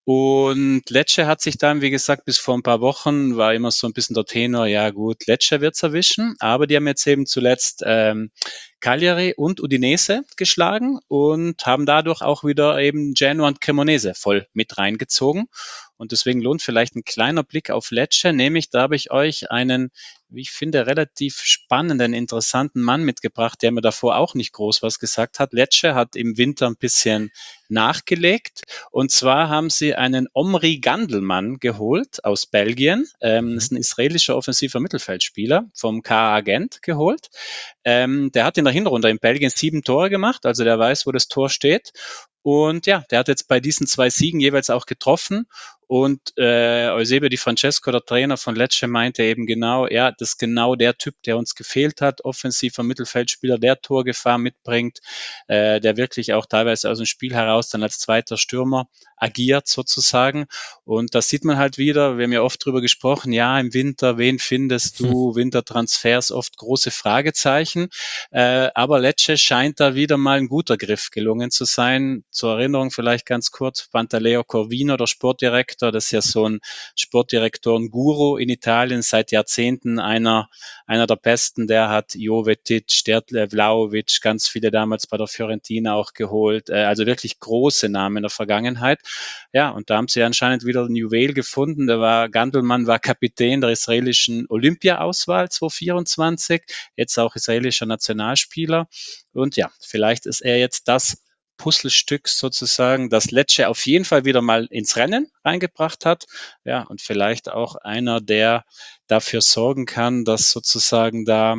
Und Lecce hat sich dann, wie gesagt, bis vor ein paar Wochen war immer so ein bisschen der Tenor, ja gut, Lecce wird's erwischen, aber die haben jetzt eben zuletzt ähm, Cagliari und Udinese geschlagen und haben dadurch auch wieder eben Genoa und Cremonese voll mit reingezogen. Und deswegen lohnt vielleicht ein kleiner Blick auf Lecce, nämlich da habe ich euch einen, wie ich finde, relativ spannenden, interessanten Mann mitgebracht, der mir davor auch nicht groß was gesagt hat. Lecce hat im Winter ein bisschen nachgelegt und zwar haben sie einen Omri Gandelmann geholt aus Belgien. Ähm, das ist ein israelischer offensiver Mittelfeldspieler vom K A Gent geholt. Ähm, der hat in der Hinrunde in Belgien sieben Tore gemacht, also der weiß, wo das Tor steht. Und ja, der hat jetzt bei diesen zwei Siegen jeweils auch getroffen. Und äh, Eusebio Di Francesco, der Trainer von Lecce, meinte eben genau, ja, das ist genau der Typ, der uns gefehlt hat, offensiver Mittelfeldspieler, der Torgefahr mitbringt, äh, der wirklich auch teilweise aus dem Spiel heraus dann als zweiter Stürmer agiert sozusagen. Und das sieht man halt wieder, wir haben ja oft drüber gesprochen, ja, im Winter, wen findest du, Wintertransfers, oft große Fragezeichen. Äh, aber Lecce scheint da wieder mal ein guter Griff gelungen zu sein. Zur Erinnerung vielleicht ganz kurz, Pantaleo Corvino, der Sportdirektor, das ist ja so ein Sportdirektoren-Guru in Italien, seit Jahrzehnten einer, einer der besten, der hat Jovetic, Stertle, Vlahovic, ganz viele damals bei der Fiorentina auch geholt, äh, also wirklich große Namen in der Vergangenheit. Ja, und da haben sie anscheinend wieder ein Juwel gefunden. Der war, Gandelmann war Kapitän der israelischen Olympia-Auswahl zweitausendvierundzwanzig, jetzt auch israelischer Nationalspieler. Und ja, vielleicht ist er jetzt das Puzzlestück sozusagen, das Lecce auf jeden Fall wieder mal ins Rennen reingebracht hat. Ja, und vielleicht auch einer, der dafür sorgen kann, dass sozusagen da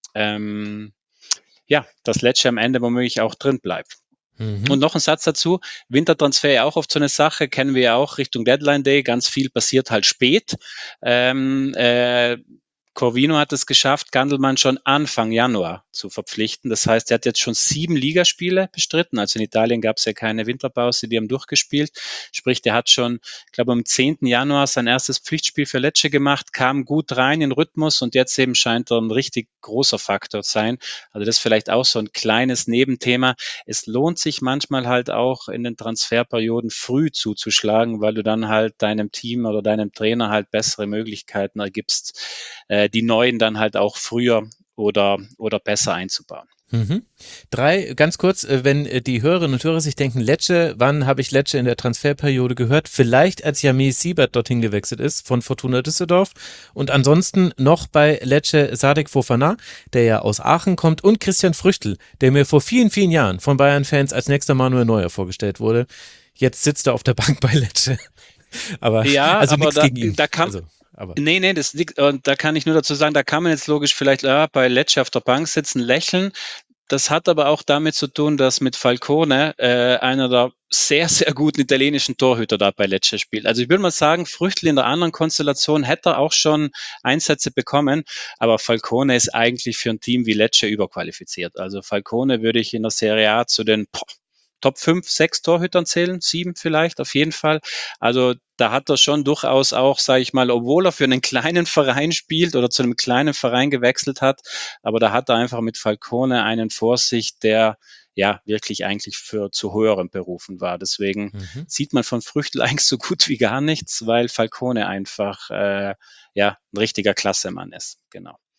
ähm, ja, das Lecce am Ende womöglich auch drin bleibt. Mhm. Und noch ein Satz dazu, Wintertransfer ja auch oft so eine Sache, kennen wir ja auch Richtung Deadline Day, ganz viel passiert halt spät. Ähm, äh, Corvino hat es geschafft, Gandelmann schon Anfang Januar zu verpflichten. Das heißt, er hat jetzt schon sieben Ligaspiele bestritten. Also in Italien gab es ja keine Winterpause, die haben durchgespielt. Sprich, der hat schon, ich glaube, am zehnten Januar sein erstes Pflichtspiel für Lecce gemacht, kam gut rein in Rhythmus und jetzt eben scheint er ein richtig großer Faktor zu sein. Also das ist vielleicht auch so ein kleines Nebenthema. Es lohnt sich manchmal halt auch in den Transferperioden früh zuzuschlagen, weil du dann halt deinem Team oder deinem Trainer halt bessere Möglichkeiten ergibst, äh, die Neuen dann halt auch früher oder, oder besser einzubauen. Mhm. Drei, ganz kurz, äh, wenn äh, die Hörerinnen und Hörer sich denken, Lecce, wann habe ich Lecce in der Transferperiode gehört? Vielleicht als Yamil Siebert dorthin gewechselt ist von Fortuna Düsseldorf und ansonsten noch bei Lecce Sadek Fofana, der ja aus Aachen kommt, und Christian Früchtl, der mir vor vielen, vielen Jahren von Bayern-Fans als nächster Manuel Neuer vorgestellt wurde. Jetzt sitzt er auf der Bank bei Lecce. Aber, ja, also aber nichts da, gegen ihn. da kann, Also, aber. Nee, nee, das liegt, und da kann ich nur dazu sagen, da kann man jetzt logisch vielleicht ja, bei Lecce auf der Bank sitzen, lächeln. Das hat aber auch damit zu tun, dass mit Falcone äh, einer der sehr, sehr guten italienischen Torhüter da bei Lecce spielt. Also ich würde mal sagen, Früchtl in der anderen Konstellation hätte er auch schon Einsätze bekommen, aber Falcone ist eigentlich für ein Team wie Lecce überqualifiziert. Also Falcone würde ich in der Serie A zu den boah, Top fünf, sechs Torhütern zählen, sieben vielleicht, auf jeden Fall. Also da hat er schon durchaus auch, sage ich mal, obwohl er für einen kleinen Verein spielt oder zu einem kleinen Verein gewechselt hat, aber da hat er einfach mit Falcone einen vor sich, der ja wirklich eigentlich für zu höheren Berufen war. Deswegen Mhm. sieht man von Früchtl eigentlich so gut wie gar nichts, weil Falcone einfach äh, ja ein richtiger Klassemann ist. Genau.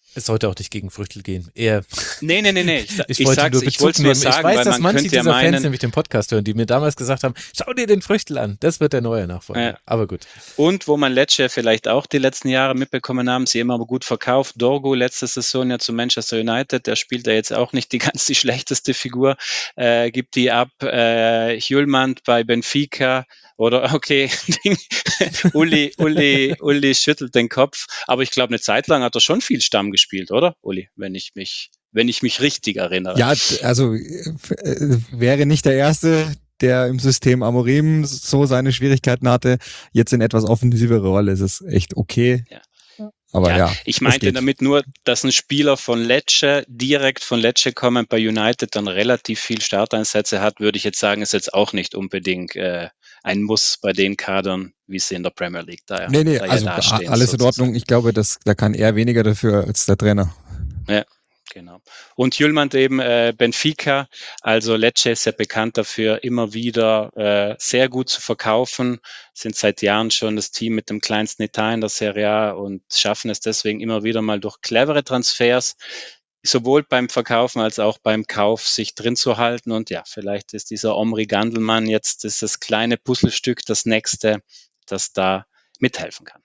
Es sollte auch nicht gegen Früchtel gehen. Eher. Nee, nee, nee, nee. Ich, ich ich wollte sag's, nur ich Bezug wollte nur nehmen. sagen, ich weiß, weil dass man manche könnte ja dieser Fans meinen, nämlich den Podcast hören, die mir damals gesagt haben, schau dir den Früchtel an, das wird der neue Nachfolger. Ja. Aber gut. Und wo man Lecce vielleicht auch die letzten Jahre mitbekommen haben, sie immer aber gut verkauft. Dorgu letzte Saison ja zu Manchester United, der spielt ja jetzt auch nicht die ganz die schlechteste Figur, äh, gibt die ab. Äh, Hjulmand bei Benfica oder okay, Uli, Uli, Uli schüttelt den Kopf, aber ich glaube, eine Zeit lang hat er schon viel Stamm gespielt, oder? Uli, wenn ich mich, wenn ich mich richtig erinnere. Ja, d- also äh, wäre nicht der Erste, der im System Amorim so seine Schwierigkeiten hatte. Jetzt in etwas offensivere Rolle ist es echt okay. Ja. Aber Ja, ja, ich es meinte geht. damit nur, dass ein Spieler von Lecce direkt von Lecce kommend bei United dann relativ viel Starteinsätze hat, würde ich jetzt sagen, ist jetzt auch nicht unbedingt äh, ein Muss bei den Kadern, wie sie in der Premier League da, Nee, nee, da ja also dastehen. alles in Ordnung. Ich glaube, dass da kann er weniger dafür als der Trainer. Ja, genau. Und Hjulmand eben äh, Benfica, also Lecce ist ja bekannt dafür, immer wieder äh, sehr gut zu verkaufen, sind seit Jahren schon das Team mit dem kleinsten Etat in der Serie A und schaffen es deswegen immer wieder mal durch clevere Transfers, sowohl beim Verkaufen als auch beim Kauf sich drin zu halten. Und ja, vielleicht ist dieser Omri Gandelmann jetzt dieses kleine Puzzlestück, das nächste, das da mithelfen kann.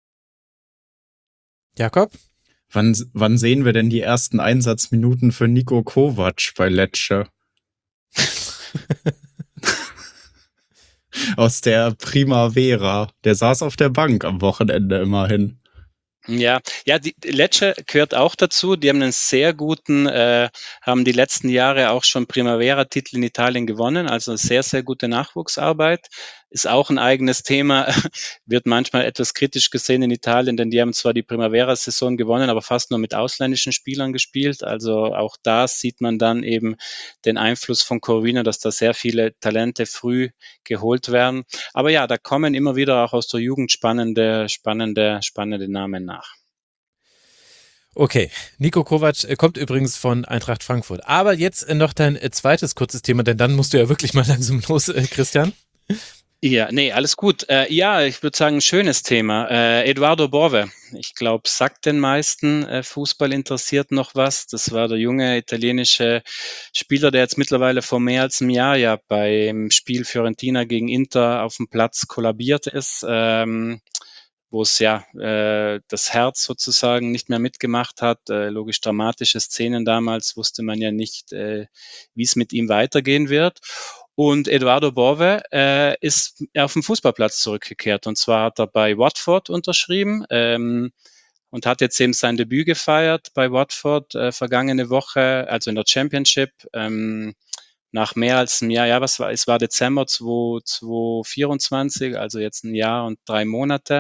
Jakob? Wann, wann sehen wir denn die ersten Einsatzminuten für Niko Kovac bei Lecce? Aus der Primavera. Der saß auf der Bank am Wochenende immerhin. Ja, ja, die Lecce gehört auch dazu. Die haben einen sehr guten, äh, haben die letzten Jahre auch schon Primavera-Titel in Italien gewonnen, also sehr, sehr gute Nachwuchsarbeit. Ist auch ein eigenes Thema, wird manchmal etwas kritisch gesehen in Italien, denn die haben zwar die Primavera-Saison gewonnen, aber fast nur mit ausländischen Spielern gespielt. Also auch da sieht man dann eben den Einfluss von Corvino, dass da sehr viele Talente früh geholt werden. Aber ja, da kommen immer wieder auch aus der Jugend spannende, spannende, spannende Namen nach. Okay, Niko Kovac äh, kommt übrigens von Eintracht Frankfurt. Aber jetzt äh, noch dein äh, zweites kurzes Thema, denn dann musst du ja wirklich mal langsam los, äh, Christian. Ja, nee, alles gut. Äh, ja, ich würde sagen, ein schönes Thema. Äh, Eduardo Bove, ich glaube, sagt den meisten äh, Fußball interessiert noch was. Das war der junge italienische Spieler, der jetzt mittlerweile vor mehr als einem Jahr ja beim Spiel Fiorentina gegen Inter auf dem Platz kollabiert ist. Ähm, wo es ja äh, das Herz sozusagen nicht mehr mitgemacht hat. Äh, logisch dramatische Szenen damals, wusste man ja nicht, äh, wie es mit ihm weitergehen wird. Und Eduardo Bove äh, ist auf den Fußballplatz zurückgekehrt. Und zwar hat er bei Watford unterschrieben ähm, und hat jetzt eben sein Debüt gefeiert bei Watford äh, vergangene Woche, also in der Championship. Ähm, nach mehr als einem Jahr, ja, was war, es war Dezember zweitausendvierundzwanzig, also jetzt ein Jahr und drei Monate.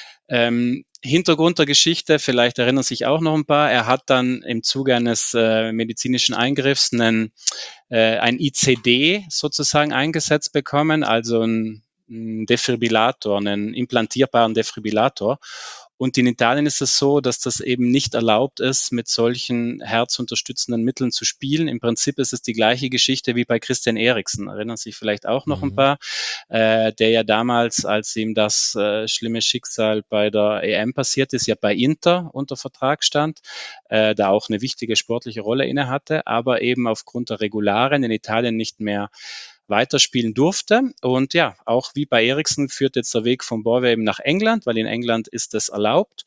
Ähm, Hintergrund der Geschichte, vielleicht erinnern sich auch noch ein paar, er hat dann im Zuge eines äh, medizinischen Eingriffs einen, äh, ein I C D sozusagen eingesetzt bekommen, also ein, ein Defibrillator, einen implantierbaren Defibrillator. Und in Italien ist es so, dass das eben nicht erlaubt ist, mit solchen herzunterstützenden Mitteln zu spielen. Im Prinzip ist es die gleiche Geschichte wie bei Christian Eriksen. Erinnern sich vielleicht auch noch ein paar, äh, der ja damals, als ihm das äh, schlimme Schicksal bei der E M passiert ist, ja bei Inter unter Vertrag stand, äh, da auch eine wichtige sportliche Rolle inne hatte, aber eben aufgrund der Regularien in Italien nicht mehr weiterspielen durfte. Und ja, auch wie bei Eriksen führt jetzt der Weg von Bove eben nach England, weil in England ist das erlaubt.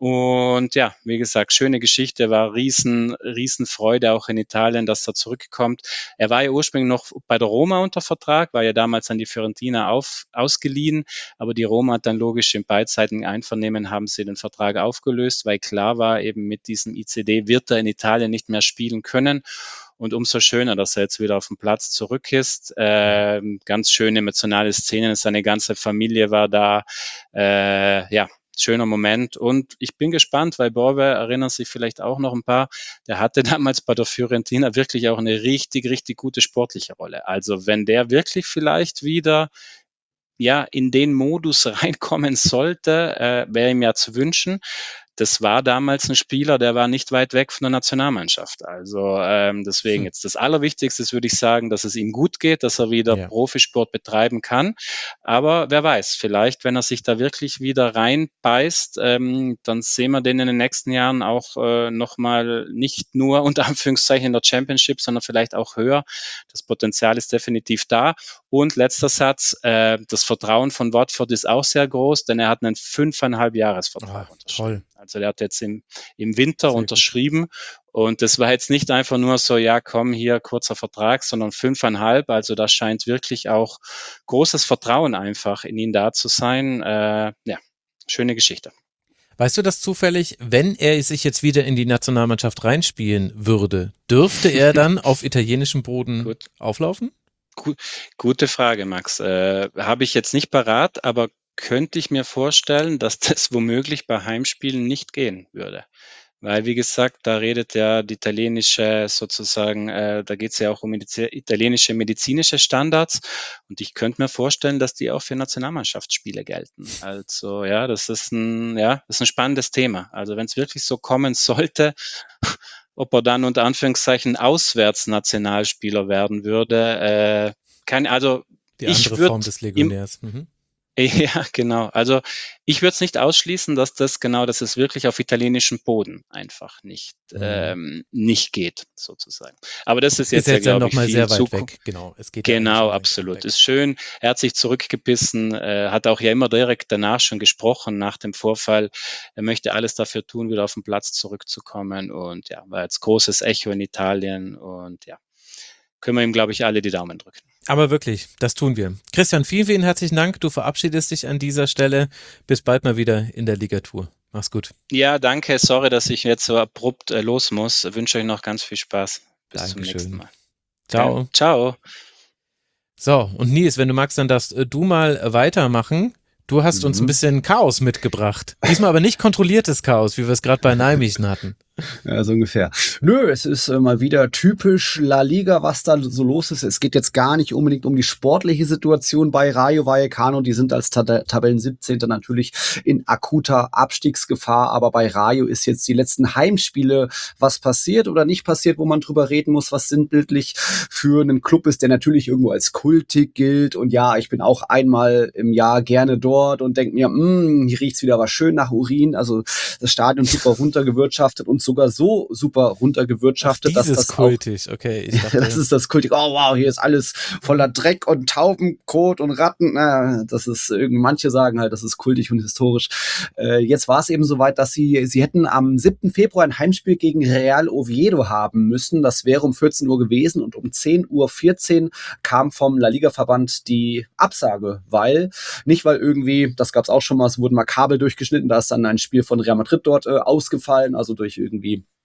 Und ja, wie gesagt, schöne Geschichte, war riesen, riesen Freude auch in Italien, dass er zurückkommt. Er war ja ursprünglich noch bei der Roma unter Vertrag, war ja damals an die Fiorentina auf, ausgeliehen, aber die Roma hat dann logisch im beidseitigen Einvernehmen haben sie den Vertrag aufgelöst, weil klar war, eben mit diesem I C D wird er in Italien nicht mehr spielen können. Und umso schöner, dass er jetzt wieder auf dem Platz zurück ist. Äh, ganz schöne emotionale Szenen. Seine ganze Familie war da. Äh, ja, schöner Moment. Und ich bin gespannt, weil Bove erinnern sich vielleicht auch noch ein paar. Der hatte damals bei der Fiorentina wirklich auch eine richtig, richtig gute sportliche Rolle. Also wenn der wirklich vielleicht wieder ja in den Modus reinkommen sollte, äh, wäre ihm ja zu wünschen. das war damals ein Spieler, der war nicht weit weg von der Nationalmannschaft. Also ähm, deswegen Hm. jetzt das Allerwichtigste ist, würde ich sagen, dass es ihm gut geht, dass er wieder Ja. Profisport betreiben kann. Aber wer weiß, vielleicht, wenn er sich da wirklich wieder reinbeißt, ähm, dann sehen wir den in den nächsten Jahren auch äh, nochmal nicht nur unter Anführungszeichen in der Championship, sondern vielleicht auch höher. Das Potenzial ist definitiv da. Und letzter Satz, äh, das Vertrauen von Watford ist auch sehr groß, denn er hat einen fünfeinhalb Jahresvertrag Ah, unterschrieben. toll. Also der hat jetzt im, im Winter Sehr gut. unterschrieben und das war jetzt nicht einfach nur so, ja komm, hier kurzer Vertrag, sondern fünfeinhalb. Also da scheint wirklich auch großes Vertrauen einfach in ihn da zu sein. Äh, ja, schöne Geschichte. Weißt du das zufällig, wenn er sich jetzt wieder in die Nationalmannschaft reinspielen würde, dürfte er dann auf italienischem Boden Gut. auflaufen? Gu- Gute Frage, Max. Äh, habe ich jetzt nicht parat, aber könnte ich mir vorstellen, dass das womöglich bei Heimspielen nicht gehen würde. Weil, wie gesagt, da redet ja die italienische sozusagen, äh, da geht es ja auch um medizi- italienische medizinische Standards und ich könnte mir vorstellen, dass die auch für Nationalmannschaftsspiele gelten. Also ja, das ist ein, ja, das ist ein spannendes Thema. Also wenn es wirklich so kommen sollte, ob er dann unter Anführungszeichen Auswärtsnationalspieler werden würde, äh, kann, also Die ich andere würde Form des im Legionärs. Mhm. ja, genau. Also ich würde es nicht ausschließen, dass das genau, dass es wirklich auf italienischem Boden einfach nicht, Mhm. ähm, nicht geht, sozusagen. Aber das ist Ist jetzt ja ja, jetzt dann glaube ich, nochmal viel sehr weit Zukunft. weg. Genau, es geht ja eigentlich Genau, um den absolut. Comeback. Ist schön. Er hat sich zurückgebissen, äh, hat auch ja immer direkt danach schon gesprochen, nach dem Vorfall. Er möchte alles dafür tun, wieder auf den Platz zurückzukommen. Und ja, war jetzt großes Echo in Italien. Und ja, können wir ihm, glaube ich, alle die Daumen drücken. Aber wirklich, das tun wir. Christian, vielen, vielen herzlichen Dank. Du verabschiedest dich an dieser Stelle. Bis bald mal wieder in der Ligatur. Mach's gut. Ja, danke. Sorry, dass ich jetzt so abrupt äh, los muss. Wünsche euch noch ganz viel Spaß. Bis zum Dankeschön. nächsten Mal. Ciao. Okay. Ciao. So, und Nils, wenn du magst, dann darfst äh, du mal weitermachen. Du hast uns ein Mhm. bisschen Chaos mitgebracht. Diesmal aber nicht kontrolliertes Chaos, wie wir es gerade bei Nijmegen hatten. Ja, so ungefähr. Nö, es ist äh, mal wieder typisch La Liga, was da so los ist. Es geht jetzt gar nicht unbedingt um die sportliche Situation bei Rayo Vallecano. Die sind als Tab- Tabellen siebzehnter natürlich in akuter Abstiegsgefahr. Aber bei Rayo ist jetzt die letzten Heimspiele, was passiert oder nicht passiert, wo man drüber reden muss, was sinnbildlich für einen Club ist, der natürlich irgendwo als kultig gilt. Und ja, ich bin auch einmal im Jahr gerne dort und denke mir, mh, hier riecht's wieder was schön nach Urin. Also das Stadion super runtergewirtschaftet und sogar so super runtergewirtschaftet, dass Dieses das auch kultig, okay. Ich dachte, das ist das Kultig. Oh wow, hier ist alles voller Dreck und Taubenkot und Ratten. Na, das ist irgendwie, manche sagen halt, das ist kultig und historisch. Äh, jetzt war es eben soweit, dass sie, sie hätten am siebten Februar ein Heimspiel gegen Real Oviedo haben müssen. Das wäre um vierzehn Uhr gewesen und um zehn Uhr vierzehn kam vom La Liga-Verband die Absage, weil, nicht weil irgendwie, das gab es auch schon mal, es wurden mal Kabel durchgeschnitten, da ist dann ein Spiel von Real Madrid dort äh, ausgefallen, also durch irgendwie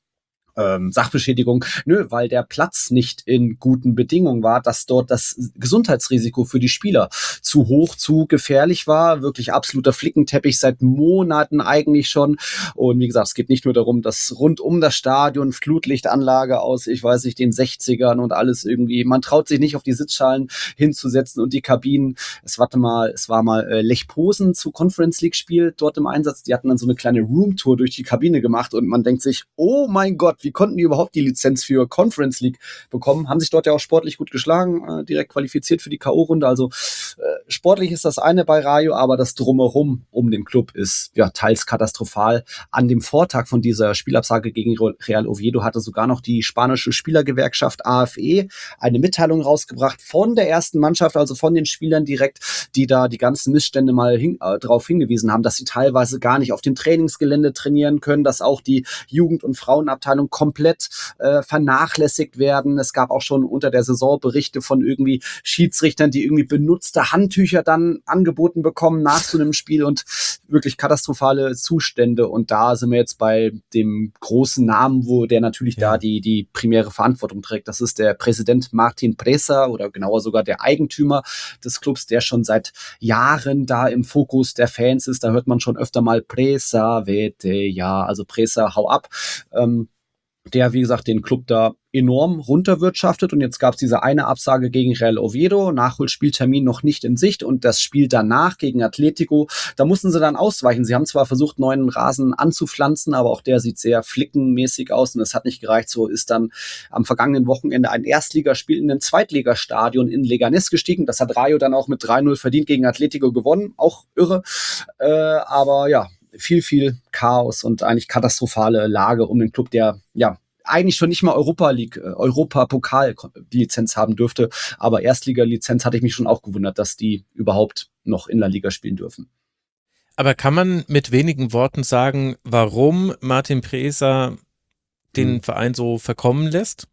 Ähm, Sachbeschädigung, nö, weil der Platz nicht in guten Bedingungen war, dass dort das Gesundheitsrisiko für die Spieler zu hoch, zu gefährlich war, wirklich absoluter Flickenteppich seit Monaten eigentlich schon. Und wie gesagt, es geht nicht nur darum, dass rund um das Stadion Flutlichtanlage aus, ich weiß nicht, den sechzigern und alles irgendwie, man traut sich nicht auf die Sitzschalen hinzusetzen und die Kabinen. Es warte mal, es war mal äh, Lech Posen zu Conference League Spiel dort im Einsatz. Die hatten dann so eine kleine Roomtour durch die Kabine gemacht und man denkt sich, oh mein Gott, wie konnten die überhaupt die Lizenz für Conference League bekommen? Haben sich dort ja auch sportlich gut geschlagen, äh, direkt qualifiziert für die K O-Runde. Also äh, sportlich ist das eine bei Rayo, aber das Drumherum um den Club ist ja teils katastrophal. An dem Vortag von dieser Spielabsage gegen Real Oviedo hatte sogar noch die spanische Spielergewerkschaft A F E eine Mitteilung rausgebracht von der ersten Mannschaft, also von den Spielern direkt, die da die ganzen Missstände mal hin, äh, darauf hingewiesen haben, dass sie teilweise gar nicht auf dem Trainingsgelände trainieren können, dass auch die Jugend- und Frauenabteilung komplett äh, vernachlässigt werden. Es gab auch schon unter der Saison Berichte von irgendwie Schiedsrichtern, die irgendwie benutzte Handtücher dann angeboten bekommen nach so einem Spiel und wirklich katastrophale Zustände. Und da sind wir jetzt bei dem großen Namen, wo der natürlich Ja. da die, die primäre Verantwortung trägt. Das ist der Präsident Martin Presa oder genauer sogar der Eigentümer des Clubs, der schon seit Jahren da im Fokus der Fans ist. Da hört man schon öfter mal Presa, vete, ja, also Presa, hau ab. Ähm, der, wie gesagt, den Club da enorm runterwirtschaftet. Und jetzt gab es diese eine Absage gegen Real Oviedo, Nachholspieltermin noch nicht in Sicht und das Spiel danach gegen Atletico, da mussten sie dann ausweichen. Sie haben zwar versucht, neuen Rasen anzupflanzen, aber auch der sieht sehr flickenmäßig aus und es hat nicht gereicht. So ist dann am vergangenen Wochenende ein Erstligaspiel in ein Zweitligastadion in Leganés gestiegen. Das hat Rayo dann auch mit drei null verdient gegen Atletico gewonnen. Auch irre. Äh, aber ja, viel, viel Chaos und eigentlich katastrophale Lage um den Club, der ja eigentlich schon nicht mal Europa League, Europa-Pokal-Lizenz haben dürfte, aber Erstliga-Lizenz hatte ich mich schon auch gewundert, dass die überhaupt noch in La Liga spielen dürfen. Aber kann man mit wenigen Worten sagen, warum Martin Presa den hm. Verein so verkommen lässt?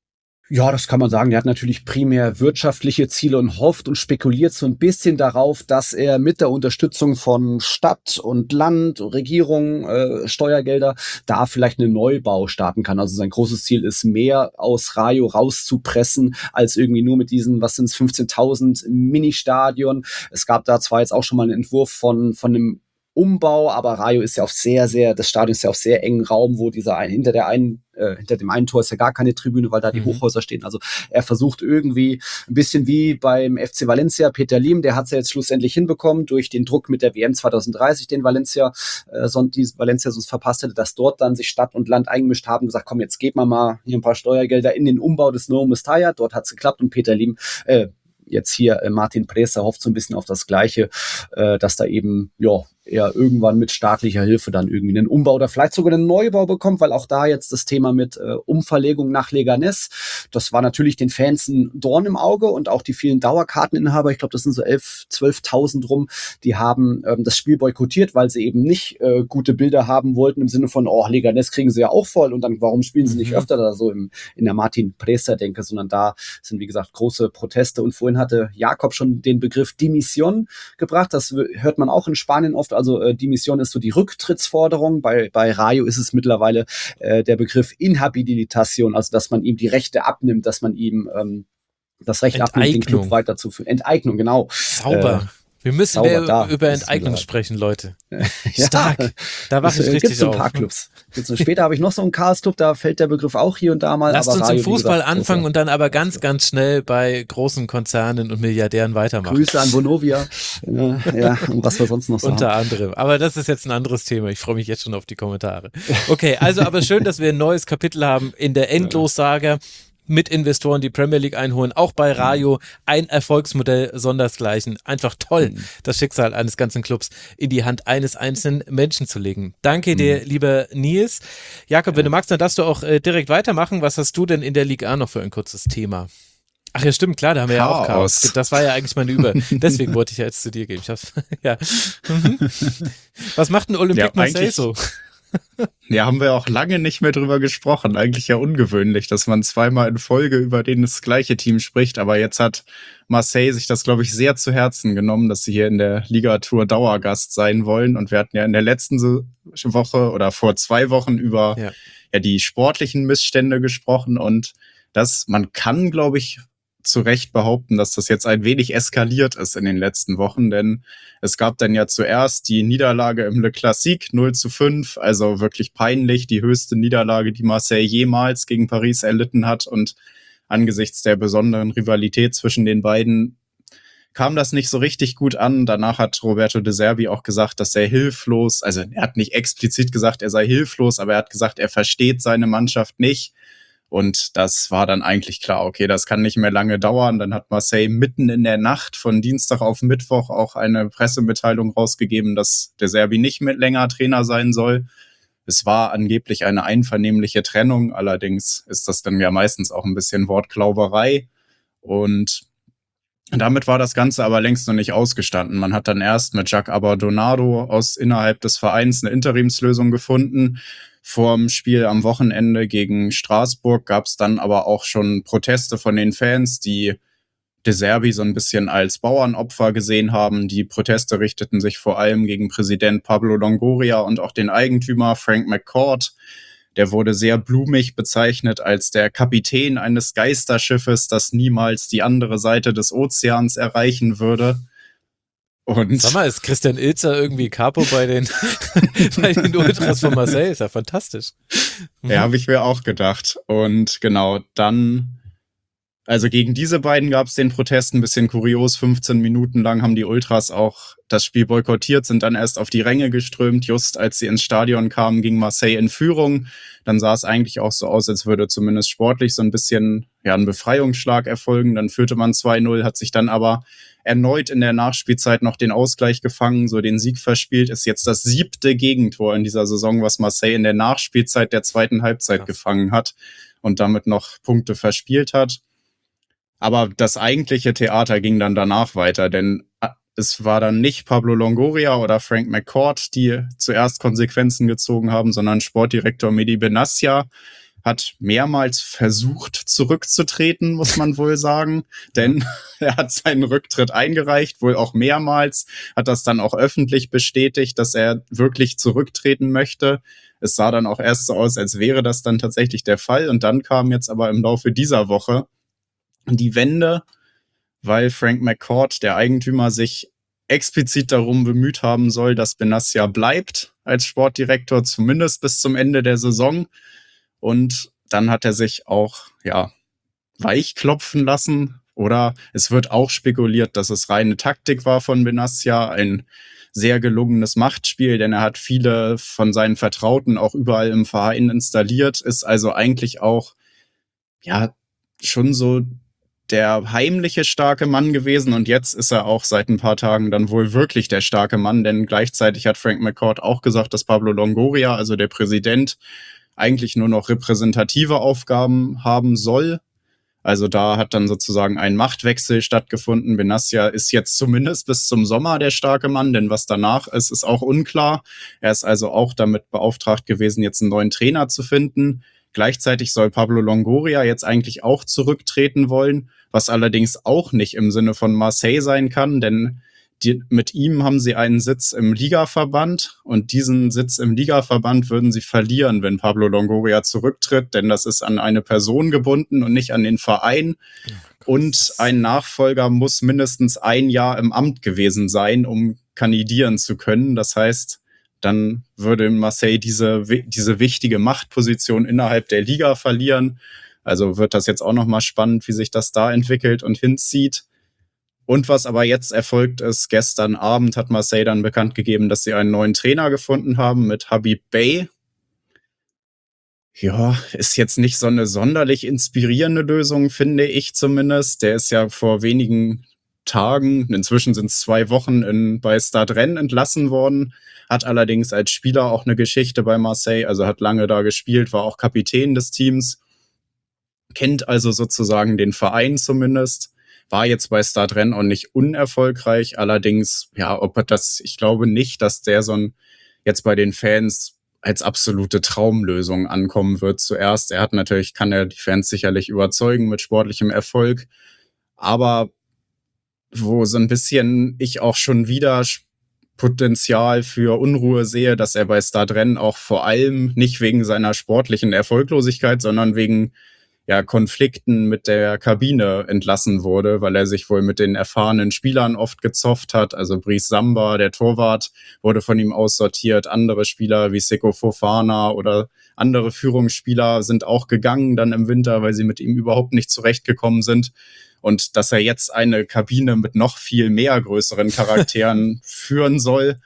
Ja, das kann man sagen. Der hat natürlich primär wirtschaftliche Ziele und hofft und spekuliert so ein bisschen darauf, dass er mit der Unterstützung von Stadt und Land, Regierung, äh, Steuergelder da vielleicht einen Neubau starten kann. Also sein großes Ziel ist, mehr aus Rayo rauszupressen, als irgendwie nur mit diesen, was sind es, fünfzehntausend Ministadion. Es gab da zwar jetzt auch schon mal einen Entwurf von, von einem Umbau, aber Rayo ist ja auf sehr, sehr, das Stadion ist ja auf sehr engen Raum, wo dieser ein, hinter der einen, äh, hinter dem einen Tor ist ja gar keine Tribüne, weil da die mhm. Hochhäuser stehen. Also er versucht irgendwie ein bisschen wie beim F C Valencia, Peter Lim, der hat es ja jetzt schlussendlich hinbekommen durch den Druck mit der W M zwanzig dreißig, den Valencia, äh, sonst die Valencia sonst verpasst hätte, dass dort dann sich Stadt und Land eingemischt haben und gesagt, komm, jetzt geben wir mal hier ein paar Steuergelder in den Umbau des No Mestalla. Dort hat es geklappt und Peter Lim, äh, jetzt hier äh, Martin Presa hofft so ein bisschen auf das Gleiche, äh, dass da eben, ja, er irgendwann mit staatlicher Hilfe dann irgendwie einen Umbau oder vielleicht sogar einen Neubau bekommt, weil auch da jetzt das Thema mit äh, Umverlegung nach Leganés, das war natürlich den Fans ein Dorn im Auge und auch die vielen Dauerkarteninhaber, ich glaube, das sind so elf, zwölftausend rum, die haben ähm, das Spiel boykottiert, weil sie eben nicht äh, gute Bilder haben wollten im Sinne von, oh, Leganés kriegen sie ja auch voll und dann, warum spielen sie mhm. nicht öfter da so im, in der Martin Presa-Denke, sondern da sind, wie gesagt, große Proteste und vorhin hatte Jakob schon den Begriff Dimisión gebracht, das hört man auch in Spanien oft. Also äh, die Mission ist so die Rücktrittsforderung. Bei, bei Rayo ist es mittlerweile äh, der Begriff Inhabilitation, also dass man ihm die Rechte abnimmt, dass man ihm ähm, das Recht abnimmt, den Club weiterzuführen. Enteignung, genau. Sauber. Äh, Wir müssen mehr da, über Enteignung sprechen, Leute. Stark. Ja, da wache ich richtig gibt's so auf. Ein paar Clubs. Später habe ich noch so einen Chaos-Club, da fällt der Begriff auch hier und da mal. Lasst aber uns Rayo, im Fußball gesagt, anfangen und dann aber ganz, ganz schnell bei großen Konzernen und Milliardären weitermachen. Grüße an Vonovia. ja, ja, und was wir sonst noch so Unter haben. anderem. Aber das ist jetzt ein anderes Thema. Ich freue mich jetzt schon auf die Kommentare. Okay, also aber schön, dass wir ein neues Kapitel haben in der Endlossaga. Mit Investoren die Premier League einholen, auch bei Rayo ein Erfolgsmodell sondersgleichen. Einfach toll, mhm. das Schicksal eines ganzen Clubs in die Hand eines einzelnen Menschen zu legen. Danke mhm. dir, lieber Nils. Jakob, ja. wenn du magst, dann darfst du auch äh, direkt weitermachen. Was hast du denn in der Liga A noch für ein kurzes Thema? Ach ja, stimmt, klar, da haben wir Chaos. ja auch Chaos. Das war ja eigentlich meine Über. Deswegen wollte ich ja jetzt zu dir geben. Ich hab's, ja. Mhm. Was macht denn Olympique ja, Marseille so? Ja, haben wir auch lange nicht mehr drüber gesprochen. Eigentlich ja ungewöhnlich, dass man zweimal in Folge über den das gleiche Team spricht. Aber jetzt hat Marseille sich das, glaube ich, sehr zu Herzen genommen, dass sie hier in der Liga-Tour Dauergast sein wollen. Und wir hatten ja in der letzten Woche oder vor zwei Wochen über ja. Ja, die sportlichen Missstände gesprochen. Und das, man kann, glaube ich, zu Recht behaupten, dass das jetzt ein wenig eskaliert ist in den letzten Wochen, denn es gab dann ja zuerst die Niederlage im Le Classique null zu fünf, also wirklich peinlich, die höchste Niederlage, die Marseille jemals gegen Paris erlitten hat, und angesichts der besonderen Rivalität zwischen den beiden kam das nicht so richtig gut an. Danach hat Roberto De Zerbi auch gesagt, dass er hilflos, also er hat nicht explizit gesagt, er sei hilflos, aber er hat gesagt, er versteht seine Mannschaft nicht. Und das war dann eigentlich klar, okay, das kann nicht mehr lange dauern. Dann hat Marseille mitten in der Nacht von Dienstag auf Mittwoch auch eine Pressemitteilung rausgegeben, dass De Zerbi nicht mehr länger Trainer sein soll. Es war angeblich eine einvernehmliche Trennung, allerdings ist das dann ja meistens auch ein bisschen Wortklauberei. Und damit war das Ganze aber längst noch nicht ausgestanden. Man hat dann erst mit Jacques Abadonado aus innerhalb des Vereins eine Interimslösung gefunden. Vorm Spiel am Wochenende gegen Straßburg gab es dann aber auch schon Proteste von den Fans, die De Zerbi so ein bisschen als Bauernopfer gesehen haben. Die Proteste richteten sich vor allem gegen Präsident Pablo Longoria und auch den Eigentümer Frank McCourt. Der wurde sehr blumig bezeichnet als der Kapitän eines Geisterschiffes, das niemals die andere Seite des Ozeans erreichen würde. Und Sag mal, ist Christian Ilzer irgendwie Capo bei den, bei den Ultras von Marseille? Ist ja fantastisch. Mhm. Ja, habe ich mir auch gedacht. Und genau, dann, also gegen diese beiden gab es den Protest, ein bisschen kurios. fünfzehn Minuten lang haben die Ultras auch das Spiel boykottiert, sind dann erst auf die Ränge geströmt. Just als sie ins Stadion kamen, ging Marseille in Führung. Dann sah es eigentlich auch so aus, als würde zumindest sportlich so ein bisschen ja ein Befreiungsschlag erfolgen. Dann führte man zwei null, hat sich dann aber erneut in der Nachspielzeit noch den Ausgleich gefangen, so den Sieg verspielt. Ist jetzt das siebte Gegentor in dieser Saison, was Marseille in der Nachspielzeit der zweiten Halbzeit Krass. gefangen hat und damit noch Punkte verspielt hat. Aber das eigentliche Theater ging dann danach weiter, denn es war dann nicht Pablo Longoria oder Frank McCourt, die zuerst Konsequenzen gezogen haben, sondern Sportdirektor Mehdi Benassia hat mehrmals versucht zurückzutreten, muss man wohl sagen, denn er hat seinen Rücktritt eingereicht, wohl auch mehrmals, hat das dann auch öffentlich bestätigt, dass er wirklich zurücktreten möchte. Es sah dann auch erst so aus, als wäre das dann tatsächlich der Fall, und dann kam jetzt aber im Laufe dieser Woche die Wende, weil Frank McCourt, der Eigentümer, sich explizit darum bemüht haben soll, dass Benassia bleibt als Sportdirektor, zumindest bis zum Ende der Saison. Und dann hat er sich auch, ja, weichklopfen lassen. Oder es wird auch spekuliert, dass es reine Taktik war von Benassia, ein sehr gelungenes Machtspiel, denn er hat viele von seinen Vertrauten auch überall im Verein installiert, ist also eigentlich auch, ja, schon so der heimliche starke Mann gewesen, und jetzt ist er auch seit ein paar Tagen dann wohl wirklich der starke Mann, denn gleichzeitig hat Frank McCourt auch gesagt, dass Pablo Longoria, also der Präsident, eigentlich nur noch repräsentative Aufgaben haben soll. Also da hat dann sozusagen ein Machtwechsel stattgefunden. Benassia ist jetzt zumindest bis zum Sommer der starke Mann, denn was danach ist, ist auch unklar. Er ist also auch damit beauftragt gewesen, jetzt einen neuen Trainer zu finden. Gleichzeitig soll Pablo Longoria jetzt eigentlich auch zurücktreten wollen, was allerdings auch nicht im Sinne von Marseille sein kann, denn die, mit ihm haben sie einen Sitz im Ligaverband, und diesen Sitz im Ligaverband würden sie verlieren, wenn Pablo Longoria zurücktritt, denn das ist an eine Person gebunden und nicht an den Verein. Und ein Nachfolger muss mindestens ein Jahr im Amt gewesen sein, um kandidieren zu können. Das heißt, dann würde Marseille diese, diese wichtige Machtposition innerhalb der Liga verlieren. Also wird das jetzt auch nochmal spannend, wie sich das da entwickelt und hinzieht. Und was aber jetzt erfolgt ist, gestern Abend hat Marseille dann bekannt gegeben, dass sie einen neuen Trainer gefunden haben mit Habib Bey. Ja, ist jetzt nicht so eine sonderlich inspirierende Lösung, finde ich zumindest. Der ist ja vor wenigen Tagen, inzwischen sind es zwei Wochen, in, bei Stade Rennes entlassen worden, hat allerdings als Spieler auch eine Geschichte bei Marseille, also hat lange da gespielt, war auch Kapitän des Teams, kennt also sozusagen den Verein zumindest, war jetzt bei Stade Rennes auch nicht unerfolgreich, allerdings, ja, ob er das, ich glaube nicht, dass der so ein, jetzt bei den Fans als absolute Traumlösung ankommen wird zuerst. Er hat natürlich, kann er die Fans sicherlich überzeugen mit sportlichem Erfolg, aber wo so ein bisschen ich auch schon wieder Potenzial für Unruhe sehe, dass er bei Stade Rennes auch vor allem nicht wegen seiner sportlichen Erfolglosigkeit, sondern wegen ja, Konflikten mit der Kabine entlassen wurde, weil er sich wohl mit den erfahrenen Spielern oft gezofft hat. Also Brice Samba, der Torwart, wurde von ihm aussortiert. Andere Spieler wie Seko Fofana oder andere Führungsspieler sind auch gegangen dann im Winter, weil sie mit ihm überhaupt nicht zurechtgekommen sind. Und dass er jetzt eine Kabine mit noch viel mehr größeren Charakteren führen soll,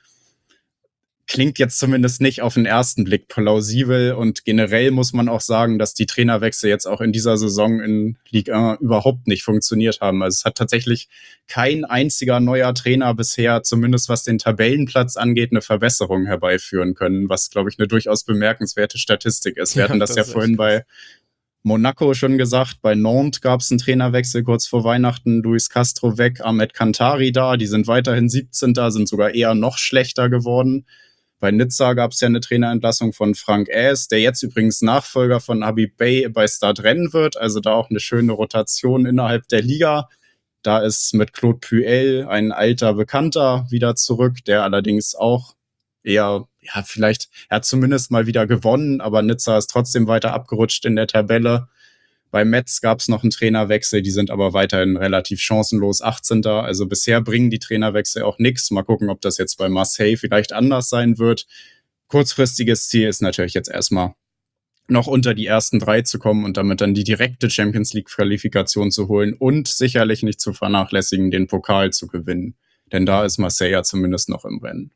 klingt jetzt zumindest nicht auf den ersten Blick plausibel, und generell muss man auch sagen, dass die Trainerwechsel jetzt auch in dieser Saison in Ligue eins überhaupt nicht funktioniert haben. Also es hat tatsächlich kein einziger neuer Trainer bisher, zumindest was den Tabellenplatz angeht, eine Verbesserung herbeiführen können, was, glaube ich, eine durchaus bemerkenswerte Statistik ist. Wir Ja, hatten das, das ja ist vorhin echt bei Monaco schon gesagt, bei Nantes gab es einen Trainerwechsel kurz vor Weihnachten, Luis Castro weg, Ahmed Kantari da, die sind weiterhin siebzehnter, sind sogar eher noch schlechter geworden. Bei Nizza gab es ja eine Trainerentlassung von Frank Aes, der jetzt übrigens Nachfolger von Habib Bey bei Stade Rennes wird, also da auch eine schöne Rotation innerhalb der Liga. Da ist mit Claude Puel ein alter Bekannter wieder zurück, der allerdings auch eher, ja, vielleicht, er hat zumindest mal wieder gewonnen, aber Nizza ist trotzdem weiter abgerutscht in der Tabelle. Bei Metz gab es noch einen Trainerwechsel, die sind aber weiterhin relativ chancenlos achtzehnter Also bisher bringen die Trainerwechsel auch nichts. Mal gucken, ob das jetzt bei Marseille vielleicht anders sein wird. Kurzfristiges Ziel ist natürlich jetzt erstmal noch unter die ersten drei zu kommen und damit dann die direkte Champions League-Qualifikation zu holen und sicherlich nicht zu vernachlässigen, den Pokal zu gewinnen. Denn da ist Marseille ja zumindest noch im Rennen.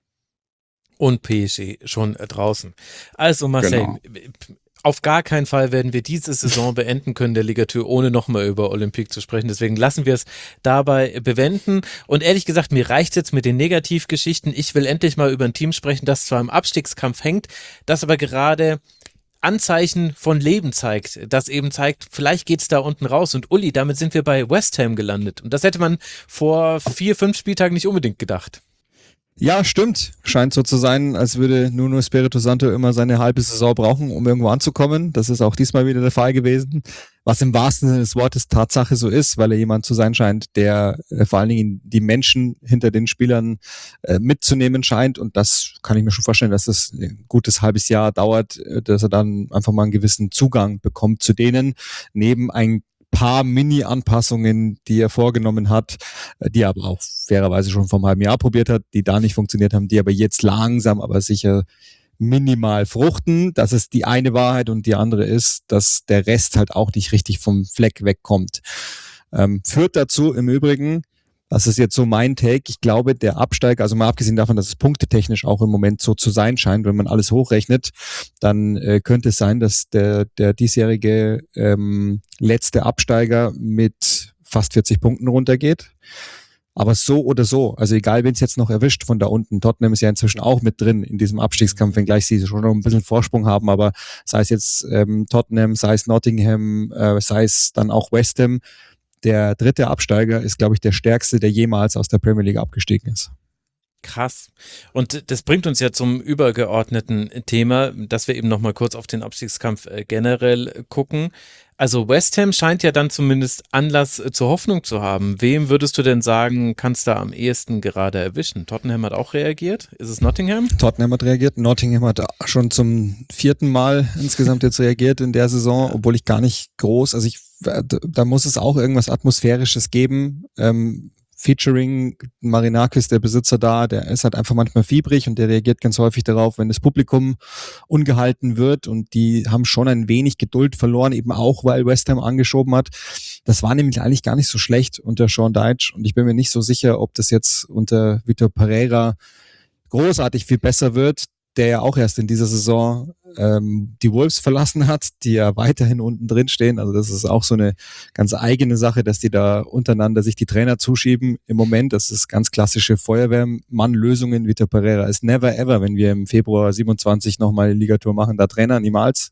Und P S G schon äh, draußen. Also Marseille, Genau. auf gar keinen Fall werden wir diese Saison beenden können, der Ligatur, ohne nochmal über Olympique zu sprechen. Deswegen lassen wir es dabei bewenden. Und ehrlich gesagt, mir reicht jetzt mit den Negativgeschichten. Ich will endlich mal über ein Team sprechen, das zwar im Abstiegskampf hängt, das aber gerade Anzeichen von Leben zeigt, das eben zeigt, vielleicht geht's da unten raus. Und Uli, damit sind wir bei West Ham gelandet. Und das hätte man vor vier, fünf Spieltagen nicht unbedingt gedacht. Ja, stimmt. Scheint so zu sein, als würde Nuno Espirito Santo immer seine halbe Saison brauchen, um irgendwo anzukommen. Das ist auch diesmal wieder der Fall gewesen. Was im wahrsten Sinne des Wortes Tatsache so ist, weil er jemand zu sein scheint, der äh, vor allen Dingen die Menschen hinter den Spielern äh, mitzunehmen scheint. Und das kann ich mir schon vorstellen, dass das ein gutes halbes Jahr dauert, äh, dass er dann einfach mal einen gewissen Zugang bekommt zu denen, neben ein paar Mini-Anpassungen, die er vorgenommen hat, die er aber auch fairerweise schon vor einem halben Jahr probiert hat, die da nicht funktioniert haben, die aber jetzt langsam, aber sicher minimal fruchten. Das ist die eine Wahrheit und die andere ist, dass der Rest halt auch nicht richtig vom Fleck wegkommt. Ähm, führt dazu im Übrigen, das ist jetzt so mein Take, ich glaube, der Absteiger, also mal abgesehen davon, dass es punktetechnisch auch im Moment so zu sein scheint, wenn man alles hochrechnet, dann äh, könnte es sein, dass der, der diesjährige ähm, letzte Absteiger mit fast vierzig Punkten runtergeht. Aber so oder so, also egal, wen es jetzt noch erwischt von da unten, Tottenham ist ja inzwischen auch mit drin in diesem Abstiegskampf, wenngleich sie schon noch ein bisschen Vorsprung haben, aber sei es jetzt ähm, Tottenham, sei es Nottingham, äh, sei es dann auch West Ham, der dritte Absteiger ist, glaube ich, der stärkste, der jemals aus der Premier League abgestiegen ist. Krass. Und das bringt uns ja zum übergeordneten Thema, dass wir eben nochmal kurz auf den Abstiegskampf äh, generell gucken. Also West Ham scheint ja dann zumindest Anlass äh, zur Hoffnung zu haben. Wem würdest du denn sagen, kannst da am ehesten gerade erwischen? Tottenham hat auch reagiert. Ist es Nottingham? Tottenham hat reagiert. Nottingham hat schon zum vierten Mal insgesamt jetzt reagiert in der Saison, obwohl ich gar nicht groß, also ich, da muss es auch irgendwas Atmosphärisches geben. Ähm, Featuring Marinakis, der Besitzer da, der ist halt einfach manchmal fiebrig und der reagiert ganz häufig darauf, wenn das Publikum ungehalten wird, und die haben schon ein wenig Geduld verloren, eben auch, weil West Ham angeschoben hat. Das war nämlich eigentlich gar nicht so schlecht unter Sean Dyche und ich bin mir nicht so sicher, ob das jetzt unter Vitor Pereira großartig viel besser wird, der ja auch erst in dieser Saison ähm, die Wolves verlassen hat, die ja weiterhin unten drin stehen. Also das ist auch so eine ganz eigene Sache, dass die da untereinander sich die Trainer zuschieben im Moment. Das ist ganz klassische Feuerwehrmann-Lösungen. Vitor Pereira ist never ever, wenn wir im Februar siebenundzwanzig nochmal die Ligatur machen, da Trainer, niemals.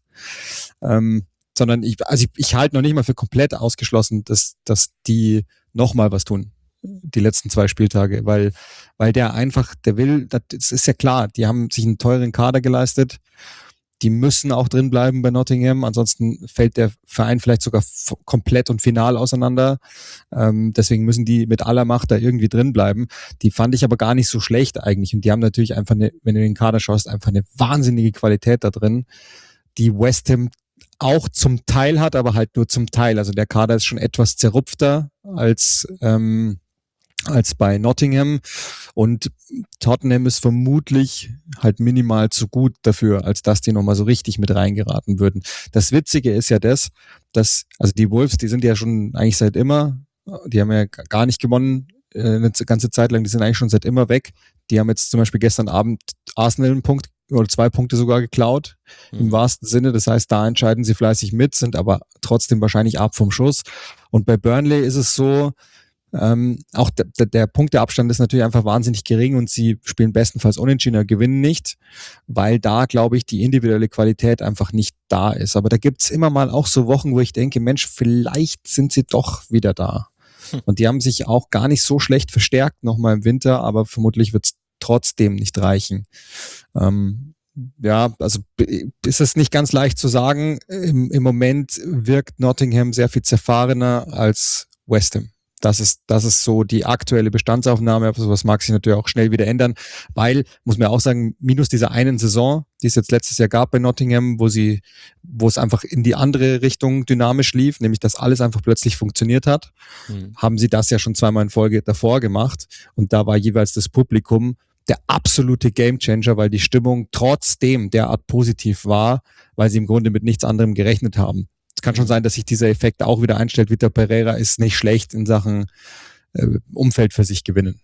Ähm, sondern ich, also ich, ich halte noch nicht mal für komplett ausgeschlossen, dass, dass die nochmal was tun. Die letzten zwei Spieltage, weil, weil der einfach, der will, das ist ja klar, die haben sich einen teuren Kader geleistet, die müssen auch drin bleiben bei Nottingham, ansonsten fällt der Verein vielleicht sogar f- komplett und final auseinander, ähm, deswegen müssen die mit aller Macht da irgendwie drin bleiben. Die fand ich aber gar nicht so schlecht eigentlich und die haben natürlich einfach eine, wenn du den Kader schaust, einfach eine wahnsinnige Qualität da drin, die West Ham auch zum Teil hat, aber halt nur zum Teil, also der Kader ist schon etwas zerrupfter als ähm, als bei Nottingham und Tottenham ist vermutlich halt minimal zu gut dafür, als dass die nochmal so richtig mit reingeraten würden. Das Witzige ist ja das, dass, also die Wolves, die sind ja schon eigentlich seit immer, die haben ja gar nicht gewonnen äh, eine ganze Zeit lang, die sind eigentlich schon seit immer weg. Die haben jetzt zum Beispiel gestern Abend Arsenal einen Punkt oder zwei Punkte sogar geklaut, mhm. im wahrsten Sinne. Das heißt, da entscheiden sie fleißig mit, sind aber trotzdem wahrscheinlich ab vom Schuss. Und bei Burnley ist es so, Ähm, auch der, der, der Punkteabstand ist natürlich einfach wahnsinnig gering und sie spielen bestenfalls unentschieden oder gewinnen nicht, weil da, glaube ich, die individuelle Qualität einfach nicht da ist. Aber da gibt's immer mal auch so Wochen, wo ich denke, Mensch, vielleicht sind sie doch wieder da. Hm. Und die haben sich auch gar nicht so schlecht verstärkt nochmal im Winter, aber vermutlich wird's trotzdem nicht reichen. Ähm, ja, also ist es nicht ganz leicht zu sagen. Im, im Moment wirkt Nottingham sehr viel zerfahrener als West Ham. Das ist, das ist so die aktuelle Bestandsaufnahme, aber sowas mag sich natürlich auch schnell wieder ändern, weil, muss man auch sagen, minus dieser einen Saison, die es jetzt letztes Jahr gab bei Nottingham, wo sie, wo es einfach in die andere Richtung dynamisch lief, nämlich dass alles einfach plötzlich funktioniert hat, mhm. haben sie das ja schon zweimal in Folge davor gemacht und da war jeweils das Publikum der absolute Gamechanger, weil die Stimmung trotzdem derart positiv war, weil sie im Grunde mit nichts anderem gerechnet haben. Es kann schon sein, dass sich dieser Effekt auch wieder einstellt. Vitor Pereira ist nicht schlecht in Sachen äh, Umfeld für sich gewinnen.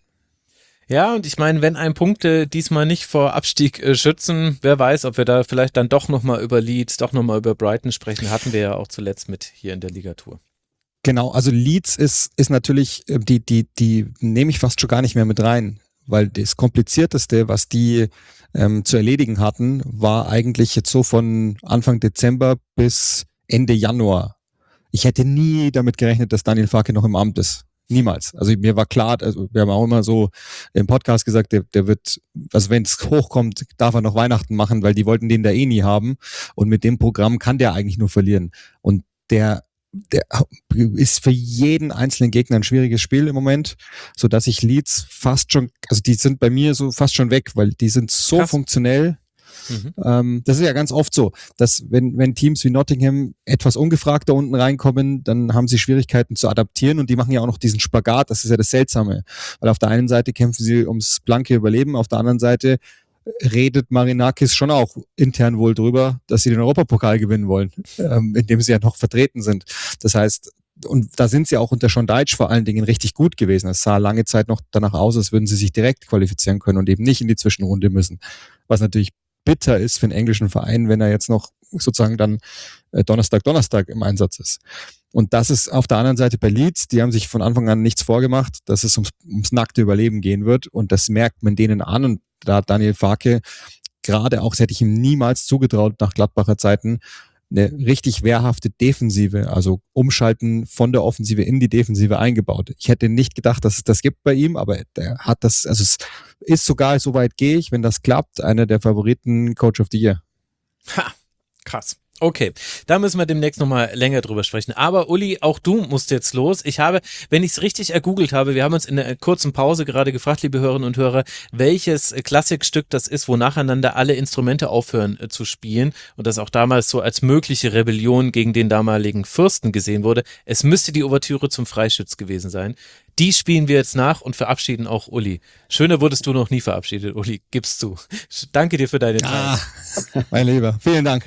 Ja, und ich meine, wenn ein Punkte diesmal nicht vor Abstieg äh, schützen, wer weiß, ob wir da vielleicht dann doch nochmal über Leeds, doch nochmal über Brighton sprechen, hatten wir ja auch zuletzt mit hier in der Ligatur. Genau, also Leeds ist, ist natürlich, die, die, die nehme ich fast schon gar nicht mehr mit rein, weil das Komplizierteste, was die ähm, zu erledigen hatten, war eigentlich jetzt so von Anfang Dezember bis Ende Januar. Ich hätte nie damit gerechnet, dass Daniel Farke noch im Amt ist. Niemals. Also mir war klar, also wir haben auch immer so im Podcast gesagt, der, der wird, also wenn es hochkommt, darf er noch Weihnachten machen, weil die wollten den da eh nie haben. Und mit dem Programm kann der eigentlich nur verlieren. Und der, der ist für jeden einzelnen Gegner ein schwieriges Spiel im Moment, so dass ich Leeds fast schon, also die sind bei mir so fast schon weg, weil die sind so Krass. funktionell. Mhm. Ähm, das ist ja ganz oft so, dass wenn, wenn Teams wie Nottingham etwas ungefragt da unten reinkommen, dann haben sie Schwierigkeiten zu adaptieren und die machen ja auch noch diesen Spagat, das ist ja das Seltsame, weil auf der einen Seite kämpfen sie ums blanke Überleben, auf der anderen Seite redet Marinakis schon auch intern wohl drüber, dass sie den Europapokal gewinnen wollen, ähm, indem sie ja noch vertreten sind. Das heißt, und da sind sie auch unter Sean Dyche vor allen Dingen richtig gut gewesen. Es sah lange Zeit noch danach aus, als würden sie sich direkt qualifizieren können und eben nicht in die Zwischenrunde müssen, was natürlich bitter ist für einen englischen Verein, wenn er jetzt noch sozusagen dann äh, Donnerstag, Donnerstag im Einsatz ist. Und das ist auf der anderen Seite bei Leeds, die haben sich von Anfang an nichts vorgemacht, dass es ums, ums nackte Überleben gehen wird und das merkt man denen an und da hat Daniel Farke gerade auch, das hätte ich ihm niemals zugetraut nach Gladbacher Zeiten, eine richtig wehrhafte Defensive, also Umschalten von der Offensive in die Defensive eingebaut. Ich hätte nicht gedacht, dass es das gibt bei ihm, aber der hat das, also es ist sogar, so weit gehe ich, wenn das klappt, einer der Favoriten Coach of the Year. Ha, krass. Okay, da müssen wir demnächst nochmal länger drüber sprechen. Aber Uli, auch du musst jetzt los. Ich habe, wenn ich es richtig ergoogelt habe, wir haben uns in einer kurzen Pause gerade gefragt, liebe Hörerinnen und Hörer, welches Klassikstück das ist, wo nacheinander alle Instrumente aufhören äh, zu spielen und das auch damals so als mögliche Rebellion gegen den damaligen Fürsten gesehen wurde. Es müsste die Ouvertüre zum Freischütz gewesen sein. Die spielen wir jetzt nach und verabschieden auch Uli. Schöner wurdest du noch nie verabschiedet, Uli, gibst du. Danke dir für deine Zeit. Ah, mein Lieber, vielen Dank.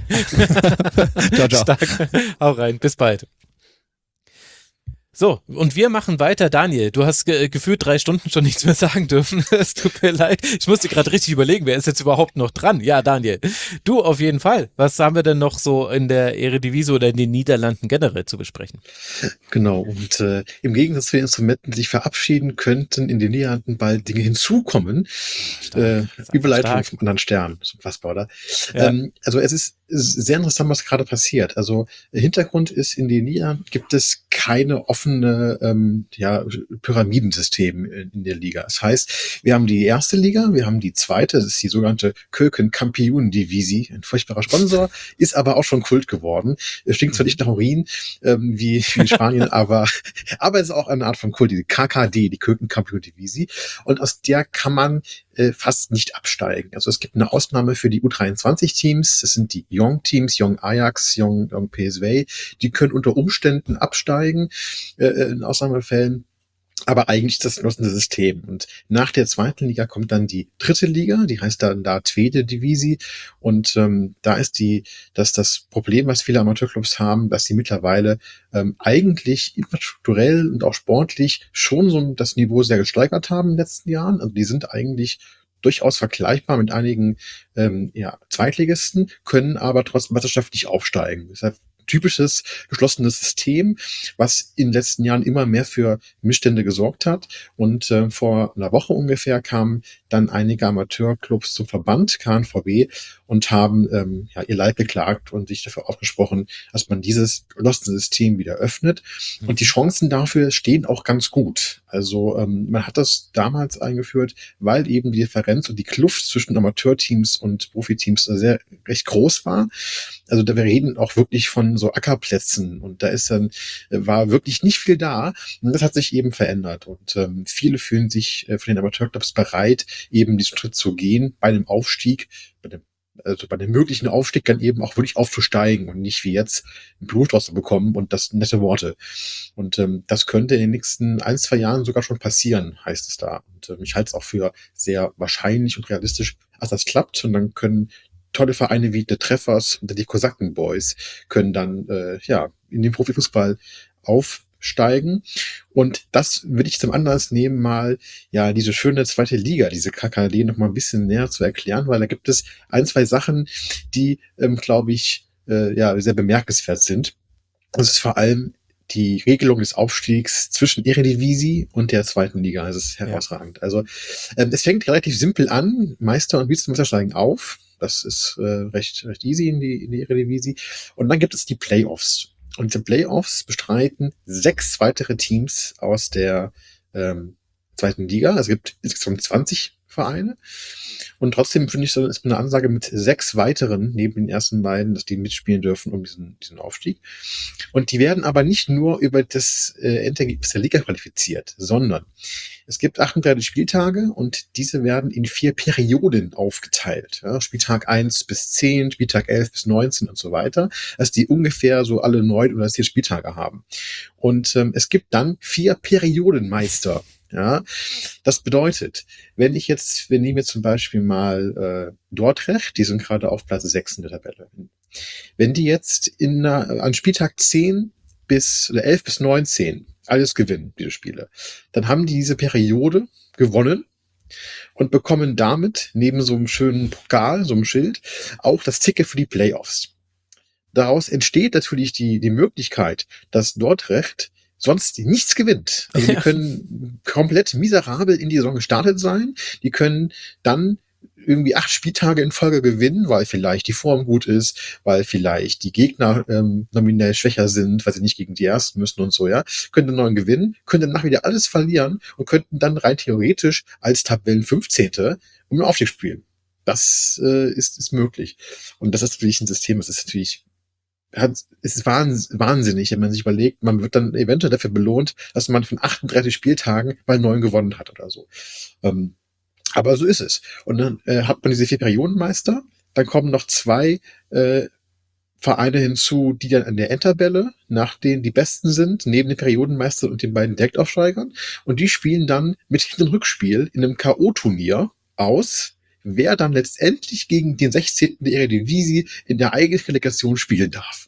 Ciao, ciao. Stark. Hau rein, bis bald. So, und wir machen weiter. Daniel, du hast ge- gefühlt drei Stunden schon nichts mehr sagen dürfen. Es tut mir leid. Ich musste gerade richtig überlegen, wer ist jetzt überhaupt noch dran? Ja, Daniel, du auf jeden Fall. Was haben wir denn noch so in der Eredivisie oder in den Niederlanden generell zu besprechen? Genau, und äh, im Gegensatz zu den Instrumenten, die sich verabschieden, könnten in den Niederlanden bald Dinge hinzukommen. Äh, Überleitung stark. Vom anderen Stern. So unfassbar, oder? Ja. Ähm, also es ist sehr interessant, was gerade passiert. Also Hintergrund ist, in den Niederlanden gibt es keine offene ähm, ja, Pyramidensystem in, in der Liga. Das heißt, wir haben die erste Liga, wir haben die zweite, das ist die sogenannte Keukenkampioen-Divisie, ein furchtbarer Sponsor, ist aber auch schon Kult geworden. Es stinkt zwar nicht nach Urin, ähm, wie, wie in Spanien, aber, aber es ist auch eine Art von Kult, die K K D, die Keukenkampioen-Divisie. Und aus der kann man äh, fast nicht absteigen. Also es gibt eine Ausnahme für die U dreiundzwanzig Teams, das sind die Young-Teams, Young Ajax, Young, Young P S V, die können unter Umständen absteigen, äh, in Ausnahmefällen. Aber eigentlich ist das ein geschlossenes System. Und nach der zweiten Liga kommt dann die dritte Liga, die heißt dann da Tweede Divisie. Und ähm, da ist die, dass das Problem, was viele Amateurclubs haben, dass sie mittlerweile ähm, eigentlich infrastrukturell und auch sportlich schon so das Niveau sehr gesteigert haben in den letzten Jahren. Also die sind eigentlich durchaus vergleichbar mit einigen ähm, ja, Zweitligisten, können aber trotzdem meisterschaftlich aufsteigen. Deshalb typisches geschlossenes System, was in den letzten Jahren immer mehr für Missstände gesorgt hat. Und äh, vor einer Woche ungefähr kamen dann einige Amateurclubs zum Verband K N V B und haben ähm, ja, ihr Leid geklagt und sich dafür ausgesprochen, dass man dieses geschlossene System wieder öffnet. Mhm. Und die Chancen dafür stehen auch ganz gut. Also ähm, man hat das damals eingeführt, weil eben die Differenz und die Kluft zwischen Amateurteams und Profiteams sehr recht groß war. Also da wir reden auch wirklich von so Ackerplätzen und da ist dann, war wirklich nicht viel da und das hat sich eben verändert und ähm, viele fühlen sich äh, von den Amateurclubs bereit, eben diesen Schritt zu gehen bei einem Aufstieg, bei dem also bei dem möglichen Aufstieg dann eben auch wirklich aufzusteigen und nicht wie jetzt ein Blut draus zu bekommen und das nette Worte. Und ähm, das könnte in den nächsten ein, zwei Jahren sogar schon passieren, heißt es da. Und ähm, ich halte es auch für sehr wahrscheinlich und realistisch, dass das klappt. Und dann können tolle Vereine wie The Treffers und die Kosaken Boys können dann äh, ja in den Profifußball aufsteigen. Und das würde ich zum Anlass nehmen, mal ja diese schöne zweite Liga, diese K K D noch mal ein bisschen näher zu erklären, weil da gibt es ein, zwei Sachen, die, ähm, glaube ich, äh, ja sehr bemerkenswert sind. Das ist vor allem die Regelung des Aufstiegs zwischen Eredivisie und der zweiten Liga. Das ist herausragend. Ja. Also ähm, es fängt relativ simpel an. Meister und Vizemeister steigen auf. Das ist äh, recht recht easy in die, in die Eredivisie. Und dann gibt es die Playoffs. Und die Playoffs bestreiten sechs weitere Teams aus der ähm, zweiten Liga. Es gibt insgesamt zwanzig Vereine. Und trotzdem finde ich so, ist eine Ansage mit sechs weiteren neben den ersten beiden, dass die mitspielen dürfen um diesen, diesen Aufstieg. Und die werden aber nicht nur über das äh, Endergebnis der Liga qualifiziert, sondern es gibt achtunddreißig Spieltage und diese werden in vier Perioden aufgeteilt. Ja, Spieltag eins bis zehn, Spieltag elf bis neunzehn und so weiter, dass die ungefähr so alle neun oder zehn Spieltage haben. Und ähm, es gibt dann vier Periodenmeister. Ja, das bedeutet, wenn ich jetzt, wir nehmen jetzt zum Beispiel mal äh, Dordrecht, die sind gerade auf Platz sechs in der Tabelle. Wenn die jetzt in einer, an Spieltag zehn bis oder elf bis neunzehn alles gewinnen, diese Spiele, dann haben die diese Periode gewonnen und bekommen damit neben so einem schönen Pokal, so einem Schild, auch das Ticket für die Playoffs. Daraus entsteht natürlich die, die Möglichkeit, dass Dordrecht sonst nichts gewinnt. Also die können komplett miserabel in die Saison gestartet sein. Die können dann irgendwie acht Spieltage in Folge gewinnen, weil vielleicht die Form gut ist, weil vielleicht die Gegner ähm, nominell schwächer sind, weil sie nicht gegen die Ersten müssen und so, ja. Können dann neuen gewinnen, können danach wieder alles verlieren und könnten dann rein theoretisch als Tabellen fünfzehnte um den Aufstieg spielen. Das äh, ist, ist möglich. Und das ist natürlich ein System, das ist natürlich Hat, es ist wahnsinnig, wenn man sich überlegt, man wird dann eventuell dafür belohnt, dass man von achtunddreißig Spieltagen mal neun gewonnen hat oder so. Ähm, aber so ist es. Und dann äh, hat man diese vier Periodenmeister, dann kommen noch zwei äh, Vereine hinzu, die dann an der Endtabelle nach denen die Besten sind, neben den Periodenmeistern und den beiden Direktaufsteigern. Und die spielen dann mit Hin- und Rückspiel in einem K O-Turnier aus, wer dann letztendlich gegen den sechzehnten der Eredivisie in der eigenen Relegation spielen darf.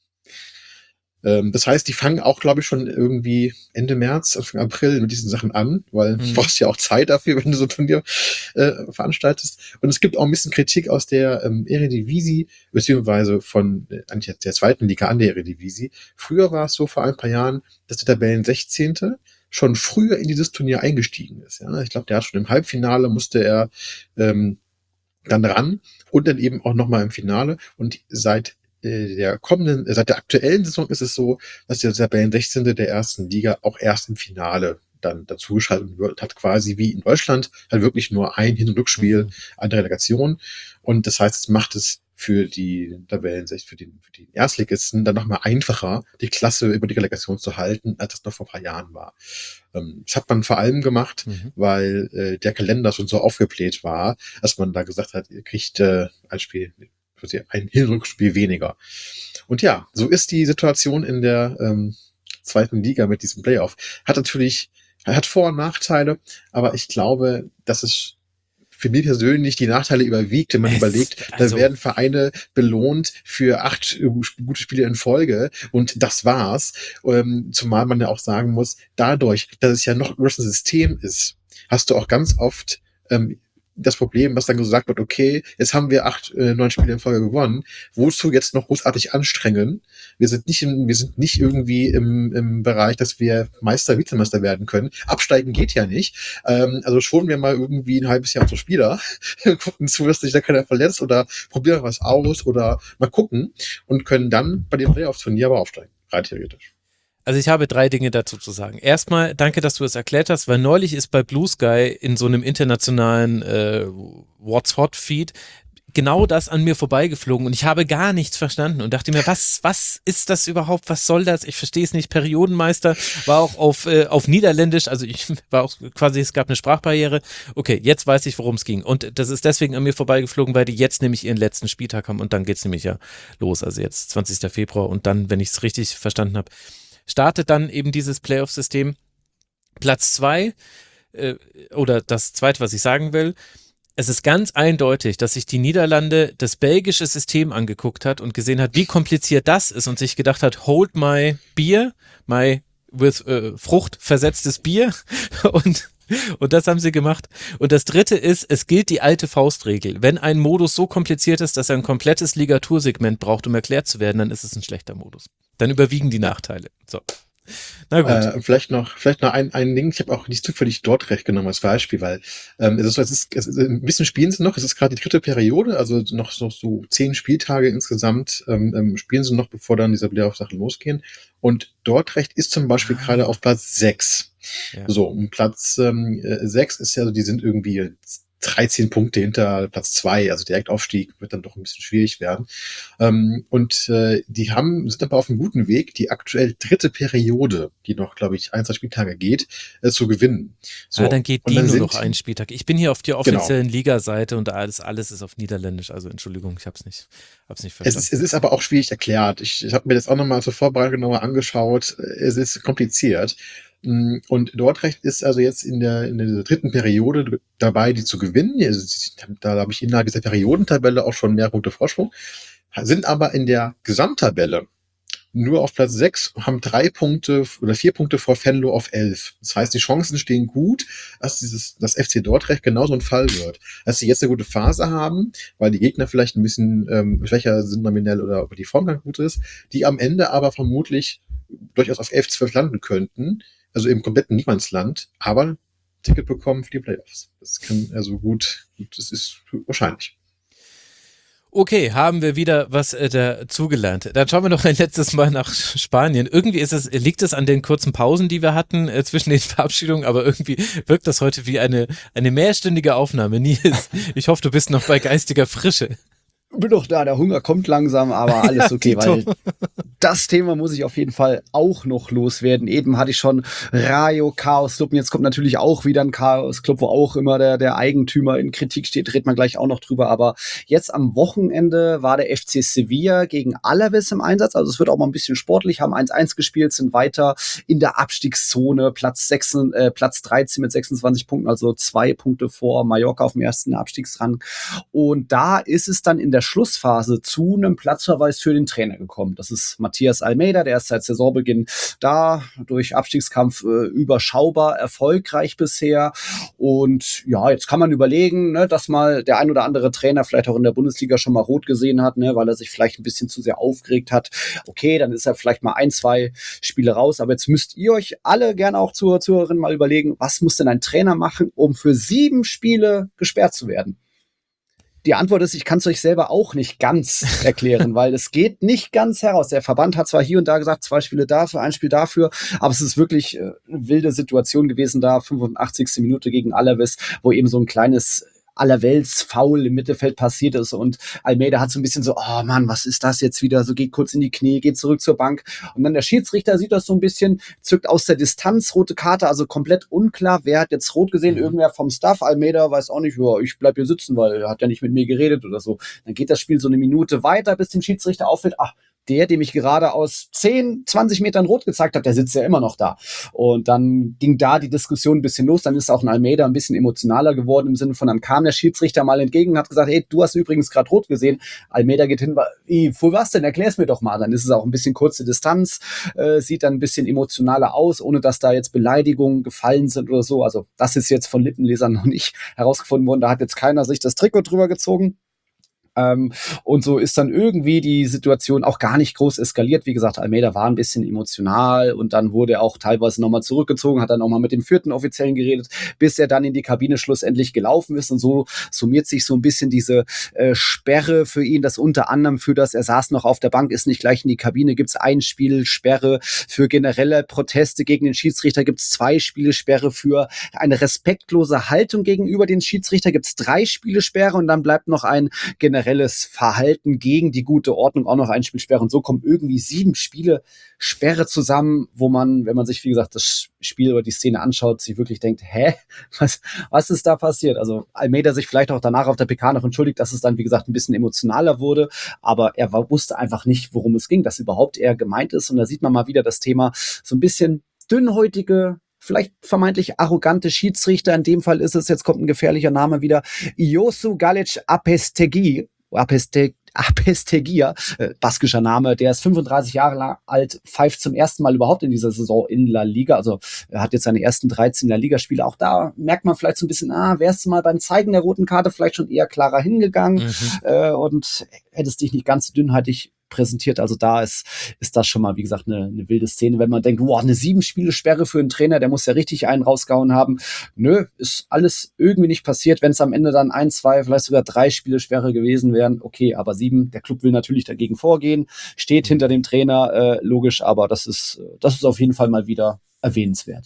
Ähm, das heißt, die fangen auch, glaube ich, schon irgendwie Ende März, Anfang April mit diesen Sachen an, weil mhm. du brauchst ja auch Zeit dafür, wenn du so ein Turnier äh, veranstaltest. Und es gibt auch ein bisschen Kritik aus der ähm, Eredivisie, beziehungsweise von äh, eigentlich der zweiten Liga an der Eredivisie. Früher war es so vor ein paar Jahren, dass der Tabellen sechzehnte schon früher in dieses Turnier eingestiegen ist. Ja, ich glaube, der hat schon im Halbfinale musste er ähm, dann ran und dann eben auch nochmal im Finale. Und seit äh, der kommenden, äh, seit der aktuellen Saison ist es so, dass der Tabellen sechzehnte der ersten Liga auch erst im Finale dann dazu geschaltet wird, hat quasi wie in Deutschland halt wirklich nur ein Hin- und Rückspiel mhm. an der Relegation. Und das heißt, es macht es für die Tabellen, für die, für die Erstligisten dann nochmal einfacher, die Klasse über die Relegation zu halten, als das noch vor ein paar Jahren war. Ähm, das hat man vor allem gemacht, mhm. weil äh, der Kalender schon so aufgebläht war, dass man da gesagt hat, ihr kriegt äh, ein Spiel, ein Hin- und Rückspiel weniger. Und ja, so ist die Situation in der ähm, zweiten Liga mit diesem Playoff. Hat natürlich, hat Vor- und Nachteile, aber ich glaube, dass es für mich persönlich die Nachteile überwiegt, wenn man es, überlegt, also, da werden Vereine belohnt für acht gute Spiele in Folge und das war's. Ähm, zumal man ja auch sagen muss, dadurch, dass es ja noch ein System ist, hast du auch ganz oft ähm, das Problem, was dann gesagt wird, okay, jetzt haben wir acht, äh, neun Spiele in Folge gewonnen, wozu jetzt noch großartig anstrengen? Wir sind nicht im, wir sind nicht irgendwie im, im Bereich, dass wir Meister, Vizemeister werden können. Absteigen geht ja nicht. Ähm, also schonen wir mal irgendwie ein halbes Jahr unsere Spieler, gucken zu, dass sich da keiner verletzt oder probieren was aus oder mal gucken und können dann bei den Playoffs-Turnier aber aufsteigen. Rein theoretisch. Also ich habe drei Dinge dazu zu sagen. Erstmal, danke, dass du es erklärt hast, weil neulich ist bei Blue Sky in so einem internationalen äh, What's Hot Feed genau das an mir vorbeigeflogen und ich habe gar nichts verstanden und dachte mir, was, was ist das überhaupt? Was soll das? Ich verstehe es nicht. Periodenmeister war auch auf, äh, auf Niederländisch, also ich war auch quasi, es gab eine Sprachbarriere. Okay, jetzt weiß ich, worum es ging. Und das ist deswegen an mir vorbeigeflogen, weil die jetzt nämlich ihren letzten Spieltag haben und dann geht's nämlich ja los. Also jetzt zwanzigster Februar und dann, wenn ich es richtig verstanden habe, startet dann eben dieses Playoff-System. Platz zwei, äh, oder das zweite, was ich sagen will, es ist ganz eindeutig, dass sich die Niederlande das belgische System angeguckt hat und gesehen hat, wie kompliziert das ist und sich gedacht hat, hold my beer, my with äh, Frucht versetztes Bier und Und das haben sie gemacht. Und das dritte ist, es gilt die alte Faustregel. Wenn ein Modus so kompliziert ist, dass er ein komplettes Ligatursegment braucht, um erklärt zu werden, dann ist es ein schlechter Modus. Dann überwiegen die Nachteile. So. Na gut. Äh, vielleicht noch, vielleicht noch ein, ein Ding. Ich habe auch nicht zufällig dort recht genommen als Beispiel, weil ähm, es ist so, es ist, es ist ein bisschen spielen sie noch. Es ist gerade die dritte Periode, also noch so, so zehn Spieltage insgesamt ähm, ähm, spielen sie noch, bevor dann diese Playoff-Sachen losgehen. Und Dordrecht ist zum Beispiel ah. gerade auf Platz sechs. Ja. So, und Platz ähm, sechs ist ja, also die sind irgendwie dreizehn Punkte hinter Platz zwei, also Direktaufstieg wird dann doch ein bisschen schwierig werden. Ähm, und äh, die haben sind aber auf einem guten Weg, die aktuell dritte Periode, die noch, glaube ich, ein, zwei Spieltage geht, äh, zu gewinnen. So, ja, dann geht die dann nur sind, noch einen Spieltag. Ich bin hier auf der offiziellen genau. Liga-Seite und alles, alles ist auf Niederländisch, also Entschuldigung, ich hab's nicht, hab's nicht verstanden. Es ist, es ist aber auch schwierig erklärt. Ich, ich habe mir das auch nochmal zur Vorbereitung genauer angeschaut. Es ist kompliziert. Und Dordrecht ist also jetzt in der, in der dritten Periode dabei, die zu gewinnen. Also, da habe ich innerhalb dieser Periodentabelle auch schon mehr Punkte Vorsprung. Sind aber in der Gesamttabelle nur auf Platz sechs, haben drei Punkte oder vier Punkte vor Venlo auf elf. Das heißt, die Chancen stehen gut, dass dieses, das F C Dordrecht genauso ein Fall wird. Dass sie jetzt eine gute Phase haben, weil die Gegner vielleicht ein bisschen ähm, schwächer sind nominell oder die Form ganz gut ist, die am Ende aber vermutlich durchaus auf elf, zwölf landen könnten. Also im kompletten Niemandsland, aber Ticket bekommen für die Playoffs. Das kann also gut, gut das ist wahrscheinlich. Okay, haben wir wieder was äh, dazugelernt. Dann schauen wir noch ein letztes Mal nach Spanien. Irgendwie ist es, liegt es an den kurzen Pausen, die wir hatten äh, zwischen den Verabschiedungen, aber irgendwie wirkt das heute wie eine, eine mehrstündige Aufnahme. Nils, ich hoffe, du bist noch bei geistiger Frische. Bin doch da, der Hunger kommt langsam, aber alles okay, ja, weil das Thema muss ich auf jeden Fall auch noch loswerden. Eben hatte ich schon Rayo Chaos Club und jetzt kommt natürlich auch wieder ein Chaos Club, wo auch immer der, der Eigentümer in Kritik steht, redet man gleich auch noch drüber, aber jetzt am Wochenende war der F C Sevilla gegen Alaves im Einsatz, also es wird auch mal ein bisschen sportlich, haben eins eins gespielt, sind weiter in der Abstiegszone, Platz sechs, äh, Platz dreizehn mit sechsundzwanzig Punkten, also zwei Punkte vor Mallorca auf dem ersten Abstiegsrang und da ist es dann in der Schlussphase zu einem Platzverweis für den Trainer gekommen. Das ist Matthias Almeida, der ist seit Saisonbeginn da, durch Abstiegskampf äh, überschaubar erfolgreich bisher. Und ja, jetzt kann man überlegen, ne, dass mal der ein oder andere Trainer vielleicht auch in der Bundesliga schon mal rot gesehen hat, ne, weil er sich vielleicht ein bisschen zu sehr aufgeregt hat. Okay, dann ist er vielleicht mal ein, zwei Spiele raus. Aber jetzt müsst ihr euch alle gerne auch Zuhörer, Zuhörerinnen mal überlegen, was muss denn ein Trainer machen, um für sieben Spiele gesperrt zu werden? Die Antwort ist, ich kann es euch selber auch nicht ganz erklären, weil es geht nicht ganz heraus. Der Verband hat zwar hier und da gesagt, zwei Spiele dafür, ein Spiel dafür, aber es ist wirklich äh, eine wilde Situation gewesen da, fünfundachtzigste Minute gegen Alaves, wo eben so ein kleines Allerwelts-Foul im Mittelfeld passiert ist und Almeida hat so ein bisschen so, oh Mann, was ist das jetzt wieder? So geht kurz in die Knie, geht zurück zur Bank und dann der Schiedsrichter sieht das so ein bisschen, zückt aus der Distanz rote Karte, also komplett unklar, wer hat jetzt rot gesehen, irgendwer vom Staff, Almeida weiß auch nicht, ja, ich bleib hier sitzen, weil er hat ja nicht mit mir geredet oder so. Dann geht das Spiel so eine Minute weiter, bis dem Schiedsrichter auffällt, ach, der, dem ich gerade aus zehn, zwanzig Metern rot gezeigt habe, der sitzt ja immer noch da. Und dann ging da die Diskussion ein bisschen los. Dann ist auch ein Almeida ein bisschen emotionaler geworden im Sinne von, dann kam der Schiedsrichter mal entgegen und hat gesagt, hey, du hast übrigens gerade rot gesehen. Almeida geht hin, wie, wo war's denn? Erklär's mir doch mal. Dann ist es auch ein bisschen kurze Distanz, äh, sieht dann ein bisschen emotionaler aus, ohne dass da jetzt Beleidigungen gefallen sind oder so. Also das ist jetzt von Lippenlesern noch nicht herausgefunden worden. Da hat jetzt keiner sich das Trikot drüber gezogen. Ähm, und so ist dann irgendwie die Situation auch gar nicht groß eskaliert. Wie gesagt, Almeida war ein bisschen emotional und dann wurde er auch teilweise nochmal zurückgezogen, hat dann nochmal mit dem vierten Offiziellen geredet, bis er dann in die Kabine schlussendlich gelaufen ist. Und so summiert sich so ein bisschen diese äh, Sperre für ihn, das unter anderem für das, er saß noch auf der Bank, ist nicht gleich in die Kabine, gibt es ein Spiel Sperre für generelle Proteste gegen den Schiedsrichter, gibt es zwei Spiele Sperre für eine respektlose Haltung gegenüber den Schiedsrichter, gibt es drei Spiele Sperre und dann bleibt noch ein generell generelles Verhalten gegen die gute Ordnung auch noch Einspielsperre. Und so kommen irgendwie sieben Spiele Sperre zusammen, wo man, wenn man sich, wie gesagt, das Spiel oder die Szene anschaut, sich wirklich denkt, hä, was, was ist da passiert? Also Almeida sich vielleicht auch danach auf der P K noch entschuldigt, dass es dann, wie gesagt, ein bisschen emotionaler wurde, aber er war, wusste einfach nicht, worum es ging, dass überhaupt er gemeint ist. Und da sieht man mal wieder das Thema, so ein bisschen dünnhäutige, vielleicht vermeintlich arrogante Schiedsrichter. In dem Fall ist es, jetzt kommt ein gefährlicher Name wieder, Iosu Galic Apestegi, Apeste, Apestegia, äh, baskischer Name, der ist fünfunddreißig Jahre lang alt, pfeift zum ersten Mal überhaupt in dieser Saison in La Liga, also er hat jetzt seine ersten dreizehn La Liga-Spiele. Auch da merkt man vielleicht so ein bisschen, ah, wärst du mal beim Zeigen der roten Karte vielleicht schon eher klarer hingegangen mhm. äh, und hättest dich nicht ganz so dünnhäutig präsentiert. Also da ist, ist das schon mal, wie gesagt, eine, eine wilde Szene, wenn man denkt, wow, eine Sieben-Spiele-Sperre für einen Trainer, der muss ja richtig einen rausgehauen haben. Nö, ist alles irgendwie nicht passiert. Wenn es am Ende dann ein, zwei, vielleicht sogar drei Spiele-Sperre gewesen wären, okay, aber sieben, der Club will natürlich dagegen vorgehen, steht hinter dem Trainer, äh, logisch, aber das ist, das ist auf jeden Fall mal wieder erwähnenswert.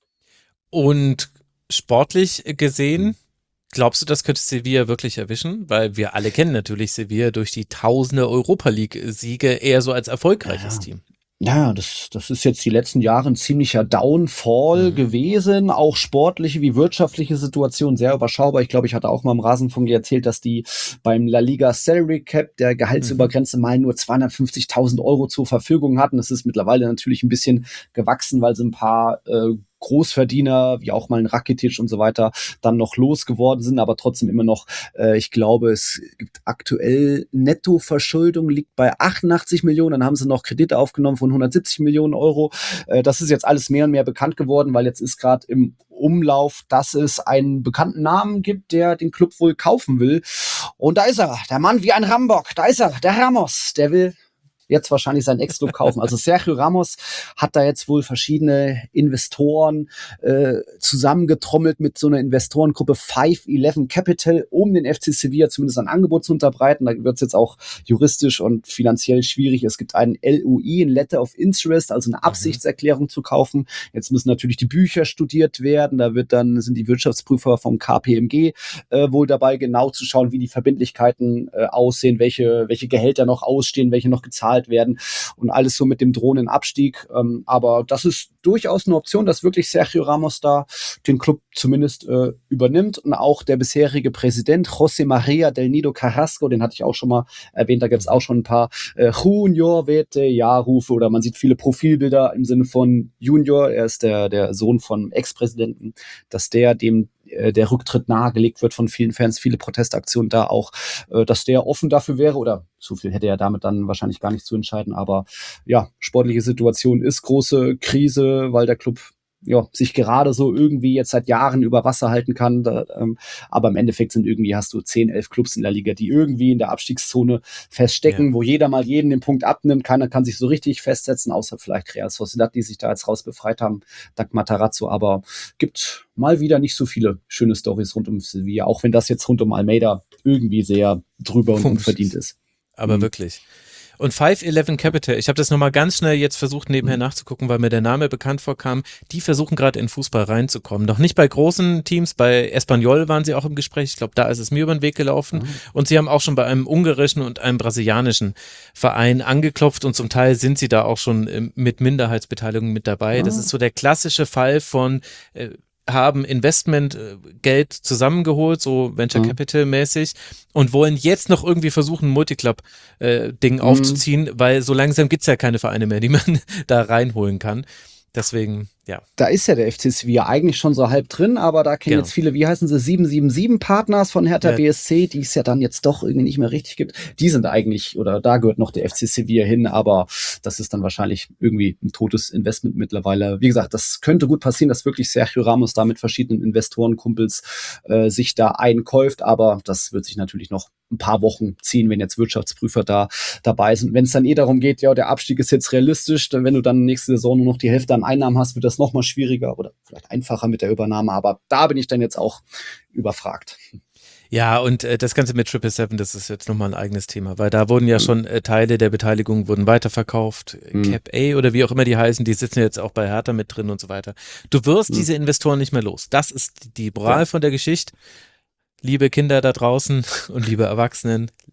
Und sportlich gesehen, glaubst du, das könnte Sevilla wirklich erwischen? Weil wir alle kennen natürlich Sevilla durch die tausende Europa-League-Siege eher so als erfolgreiches ja. Team. Ja, das, das ist jetzt die letzten Jahre ein ziemlicher Downfall mhm. gewesen. Auch sportliche wie wirtschaftliche Situation sehr überschaubar. Ich glaube, ich hatte auch mal im Rasenfunk erzählt, dass die beim La Liga Salary Cap der Gehaltsübergrenze mhm. mal nur zweihundertfünfzigtausend Euro zur Verfügung hatten. Das ist mittlerweile natürlich ein bisschen gewachsen, weil sie ein paar äh, Großverdiener, wie auch mal ein Rakitic und so weiter, dann noch losgeworden sind, aber trotzdem immer noch, äh, ich glaube, es gibt aktuell Nettoverschuldung, liegt bei achtundachtzig Millionen, dann haben sie noch Kredite aufgenommen von hundertsiebzig Millionen Euro. Äh, das ist jetzt alles mehr und mehr bekannt geworden, weil jetzt ist gerade im Umlauf, dass es einen bekannten Namen gibt, der den Club wohl kaufen will. Und da ist er, der Mann wie ein Rambock, da ist er, der Ramos, der will jetzt wahrscheinlich seinen Ex-Club kaufen. Also Sergio Ramos hat da jetzt wohl verschiedene Investoren äh, zusammengetrommelt mit so einer Investorengruppe Five Eleven Capital, um den F C Sevilla zumindest ein Angebot zu unterbreiten. Da wird es jetzt auch juristisch und finanziell schwierig. Es gibt einen L O I, ein Letter of Interest, also eine Absichtserklärung mhm. zu kaufen. Jetzt müssen natürlich die Bücher studiert werden. Da wird dann sind die Wirtschaftsprüfer vom K P M G äh, wohl dabei, genau zu schauen, wie die Verbindlichkeiten äh, aussehen, welche welche Gehälter noch ausstehen, welche noch gezahlt werden und alles so mit dem drohenden Abstieg. Ähm, aber das ist durchaus eine Option, dass wirklich Sergio Ramos da den Club zumindest äh, übernimmt. Und auch der bisherige Präsident José María del Nido Carrasco, den hatte ich auch schon mal erwähnt, da gibt es auch schon ein paar äh, Junior Vete Ja-Rufe oder man sieht viele Profilbilder im Sinne von Junior, er ist der, der Sohn von Ex-Präsidenten, dass der dem der Rücktritt nahegelegt wird von vielen Fans, viele Protestaktionen da auch, dass der offen dafür wäre oder so viel hätte er damit dann wahrscheinlich gar nicht zu entscheiden, aber ja, sportliche Situation ist große Krise, weil der Club ja, sich gerade so irgendwie jetzt seit Jahren über Wasser halten kann, da, ähm, aber im Endeffekt sind irgendwie, hast du zehn, elf Clubs in der Liga, die irgendwie in der Abstiegszone feststecken, ja. wo jeder mal jeden den Punkt abnimmt, keiner kann sich so richtig festsetzen, außer vielleicht Real Sociedad, die sich da jetzt raus befreit haben, dank Matarazzo, aber gibt mal wieder nicht so viele schöne Storys rund um Sevilla, auch wenn das jetzt rund um Almeida irgendwie sehr drüber und unverdient ist. Aber mhm. wirklich. Und Five Eleven Capital, ich habe das nochmal ganz schnell jetzt versucht nebenher nachzugucken, weil mir der Name bekannt vorkam, die versuchen gerade in Fußball reinzukommen. Noch nicht bei großen Teams, bei Espanyol waren sie auch im Gespräch, ich glaube, da ist es mir über den Weg gelaufen. Mhm. Und sie haben auch schon bei einem ungarischen und einem brasilianischen Verein angeklopft und zum Teil sind sie da auch schon mit Minderheitsbeteiligung mit dabei. Mhm. Das ist so der klassische Fall von äh, haben Investmentgeld zusammengeholt, so Venture mhm. Capital mäßig und wollen jetzt noch irgendwie versuchen, ein Multiclub-Ding äh, mhm. aufzuziehen, weil so langsam gibt's ja keine Vereine mehr, die man da reinholen kann. Deswegen, ja. Da ist ja der F C Sevilla eigentlich schon so halb drin, aber da kennen genau. jetzt viele, wie heißen sie, sieben sieben sieben Partners von Hertha ja. B S C, die es ja dann jetzt doch irgendwie nicht mehr richtig gibt. Die sind eigentlich, oder da gehört noch der F C Sevilla hin, aber das ist dann wahrscheinlich irgendwie ein totes Investment mittlerweile. Wie gesagt, das könnte gut passieren, dass wirklich Sergio Ramos da mit verschiedenen Investorenkumpels äh, sich da einkäuft, aber das wird sich natürlich noch ein paar Wochen ziehen, wenn jetzt Wirtschaftsprüfer da dabei sind. Wenn es dann eh darum geht, ja, der Abstieg ist jetzt realistisch, dann wenn du dann nächste Saison nur noch die Hälfte an Einnahmen hast, wird das noch mal schwieriger oder vielleicht einfacher mit der Übernahme, aber da bin ich dann jetzt auch überfragt. Ja, und äh, das Ganze mit Triple Seven, das ist jetzt nochmal ein eigenes Thema, weil da wurden ja schon äh, Teile der Beteiligung wurden weiterverkauft, mhm. Cap A oder wie auch immer die heißen, die sitzen jetzt auch bei Hertha mit drin und so weiter. Du wirst mhm. diese Investoren nicht mehr los. Das ist die Moral ja. von der Geschichte. Liebe Kinder da draußen und liebe Erwachsenen,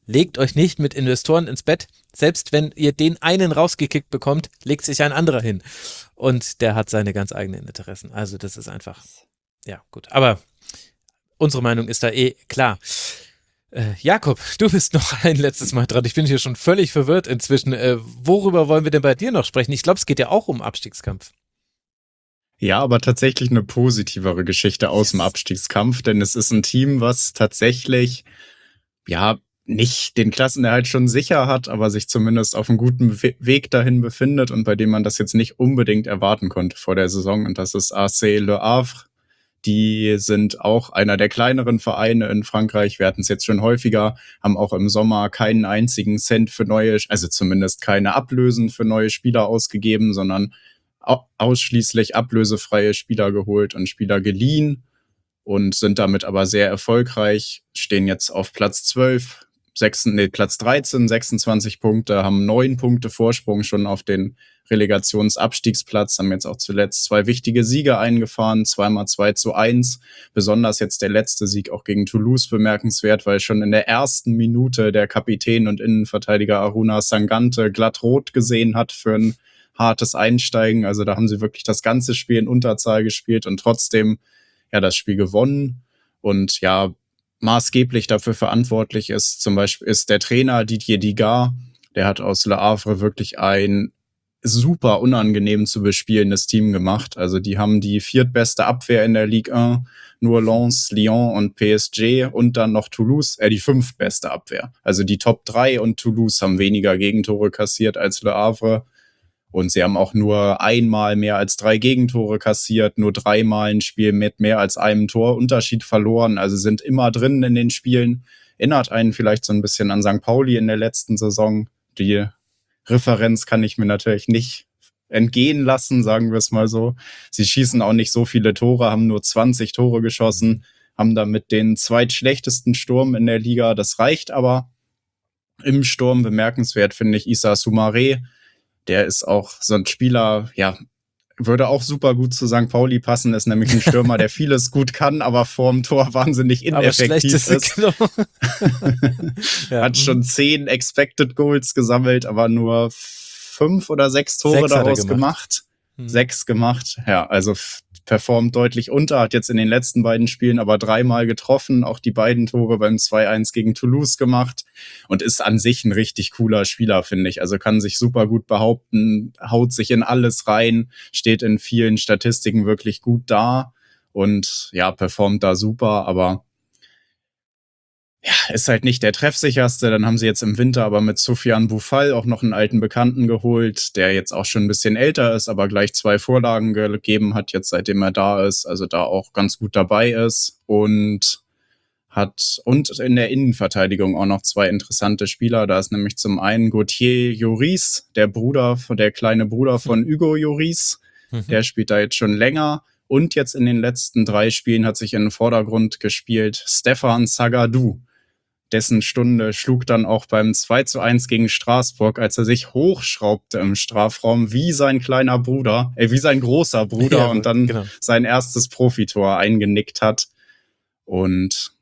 legt euch nicht mit Investoren ins Bett. Selbst wenn ihr den einen rausgekickt bekommt, legt sich ein anderer hin. Und der hat seine ganz eigenen Interessen. Also das ist einfach, ja gut. Aber unsere Meinung ist da eh klar. Äh, Jakob, du bist noch ein letztes Mal dran. Ich bin hier schon völlig verwirrt inzwischen. Äh, worüber wollen wir denn bei dir noch sprechen? Ich glaube, es geht ja auch um Abstiegskampf. Ja, aber tatsächlich eine positivere Geschichte aus dem Abstiegskampf, denn es ist ein Team, was tatsächlich, ja, nicht den Klassenerhalt schon sicher hat, aber sich zumindest auf einem guten We- Weg dahin befindet und bei dem man das jetzt nicht unbedingt erwarten konnte vor der Saison. Und das ist A C Le Havre. Die sind auch einer der kleineren Vereine in Frankreich. Wir hatten es jetzt schon häufiger, haben auch im Sommer keinen einzigen Cent für neue, also zumindest keine Ablösen für neue Spieler ausgegeben, sondern ausschließlich ablösefreie Spieler geholt und Spieler geliehen und sind damit aber sehr erfolgreich, stehen jetzt auf Platz zwölf, sechs, nee, Platz dreizehn, sechsundzwanzig Punkte, haben neun Punkte Vorsprung schon auf den Relegationsabstiegsplatz, haben jetzt auch zuletzt zwei wichtige Siege eingefahren, zweimal zwei zu eins, besonders jetzt der letzte Sieg auch gegen Toulouse bemerkenswert, weil schon in der ersten Minute der Kapitän und Innenverteidiger Aruna Sangante glatt rot gesehen hat für ein hartes Einsteigen. Also da haben sie wirklich das ganze Spiel in Unterzahl gespielt und trotzdem ja das Spiel gewonnen. Und ja, maßgeblich dafür verantwortlich ist zum Beispiel ist der Trainer Didier Digard. Der hat aus Le Havre wirklich ein super unangenehm zu bespielendes Team gemacht. Also die haben die viertbeste Abwehr in der Ligue eins, nur Lens, Lyon und P S G und dann noch Toulouse, äh, die fünftbeste Abwehr. Also die Top drei und Toulouse haben weniger Gegentore kassiert als Le Havre. Und sie haben auch nur einmal mehr als drei Gegentore kassiert, nur dreimal ein Spiel mit mehr als einem Torunterschied verloren. Also sind immer drin in den Spielen. Erinnert einen vielleicht so ein bisschen an Sankt Pauli in der letzten Saison. Die Referenz kann ich mir natürlich nicht entgehen lassen, sagen wir es mal so. Sie schießen auch nicht so viele Tore, haben nur zwanzig Tore geschossen, haben damit den zweitschlechtesten Sturm in der Liga. Das reicht aber. Im Sturm bemerkenswert finde ich Issa Soumaré. Der ist auch so ein Spieler, ja, würde auch super gut zu Sankt Pauli passen, ist nämlich ein Stürmer, der vieles gut kann, aber vorm Tor wahnsinnig ineffektiv ist. ist. Genau. ja. Hat schon zehn Expected Goals gesammelt, aber nur fünf oder sechs Tore sechs daraus gemacht. gemacht. Hm. Sechs gemacht, ja, also f- performt deutlich unter, hat jetzt in den letzten beiden Spielen aber dreimal getroffen, auch die beiden Tore beim zwei eins gegen Toulouse gemacht und ist an sich ein richtig cooler Spieler, finde ich. Also kann sich super gut behaupten, haut sich in alles rein, steht in vielen Statistiken wirklich gut da und ja, performt da super, aber ja, ist halt nicht der treffsicherste. Dann haben sie jetzt im Winter aber mit Soufiane Boufal auch noch einen alten Bekannten geholt, der jetzt auch schon ein bisschen älter ist, aber gleich zwei Vorlagen gegeben hat, jetzt seitdem er da ist, also da auch ganz gut dabei ist und hat und in der Innenverteidigung auch noch zwei interessante Spieler. Da ist nämlich zum einen Gauthier Lloris, der Bruder, der kleine Bruder von Hugo Lloris. Mhm. Der spielt da jetzt schon länger. Und jetzt in den letzten drei Spielen hat sich in den Vordergrund gespielt Stéphane Zagadou. Dessen Stunde schlug dann auch beim zwei zu eins gegen Straßburg, als er sich hochschraubte im Strafraum wie sein kleiner Bruder, äh, wie sein großer Bruder ja, und dann genau. sein erstes Profitor eingenickt hat. Und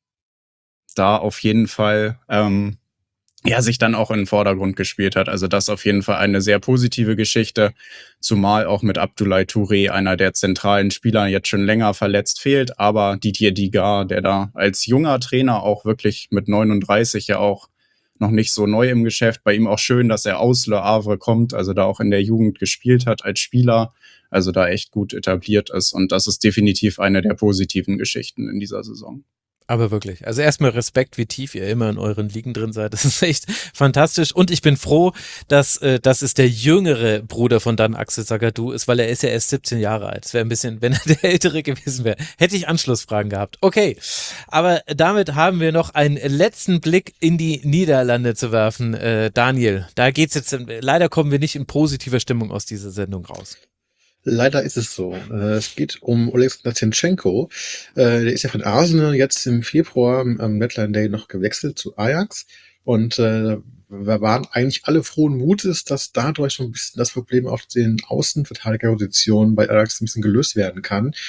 da auf jeden Fall ähm, ja sich dann auch in den Vordergrund gespielt hat. Also das auf jeden Fall eine sehr positive Geschichte, zumal auch mit Abdoulaye Touré, einer der zentralen Spieler, jetzt schon länger verletzt fehlt, aber Didier Digard, der da als junger Trainer auch wirklich mit neununddreißig ja auch noch nicht so neu im Geschäft, bei ihm auch schön, dass er aus Le Havre kommt, also da auch in der Jugend gespielt hat als Spieler, also da echt gut etabliert ist und das ist definitiv eine der positiven Geschichten in dieser Saison. Aber wirklich, also erstmal Respekt, wie tief ihr immer in euren Ligen drin seid. Das ist echt fantastisch. Und ich bin froh, dass äh, das ist der jüngere Bruder von Dan Axel Zagadou ist, weil er ist ja erst siebzehn Jahre alt. Es wäre ein bisschen, wenn er der ältere gewesen wäre, hätte ich Anschlussfragen gehabt. Okay, aber damit haben wir noch einen letzten Blick in die Niederlande zu werfen. Äh, Daniel, da geht's jetzt, leider kommen wir nicht in positiver Stimmung aus dieser Sendung raus. Leider ist es so. Es geht um Oleksandr Zinchenko. Der ist ja von Arsenal jetzt im Februar am Deadline Day noch gewechselt zu Ajax. Und wir waren eigentlich alle frohen Mutes, dass dadurch so ein bisschen das Problem auf den Außenverteidigerpositionen bei Ajax ein bisschen gelöst werden kann.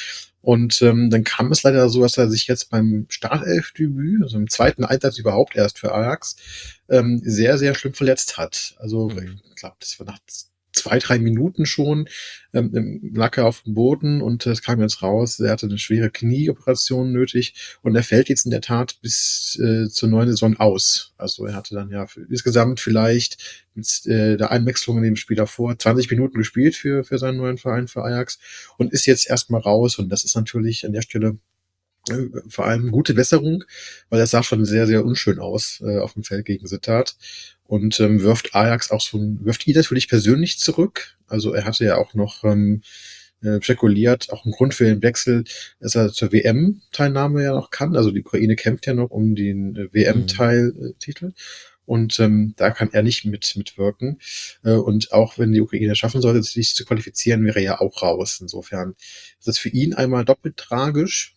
Und ähm, dann kam es leider so, dass er sich jetzt beim Startelfdebüt, also im zweiten Einsatz überhaupt erst für Ajax, ähm, sehr, sehr schlimm verletzt hat. Also mhm. ich glaube, das war nach zwei, drei Minuten schon, ähm, lag er auf dem Boden und es kam jetzt raus, er hatte eine schwere Knieoperation nötig und er fällt jetzt in der Tat bis äh, zur neuen Saison aus. Also er hatte dann ja für, insgesamt vielleicht mit äh, der Einwechslung in dem Spiel davor zwanzig Minuten gespielt für, für seinen neuen Verein, für Ajax und ist jetzt erstmal raus und das ist natürlich an der Stelle äh, vor allem gute Besserung, weil das sah schon sehr, sehr unschön aus äh, auf dem Feld gegen Sittard. Und ähm, wirft Ajax auch so ein, wirft ihn natürlich persönlich zurück. Also er hatte ja auch noch ähm, äh, spekuliert, auch ein Grund für den Wechsel, dass er zur W M-Teilnahme ja noch kann. Also die Ukraine kämpft ja noch um den äh, W M-Teiltitel. Und ähm, da kann er nicht mit mitwirken. Äh, und auch wenn die Ukraine schaffen sollte, sich zu qualifizieren, wäre er ja auch raus. Insofern ist das für ihn einmal doppelt tragisch.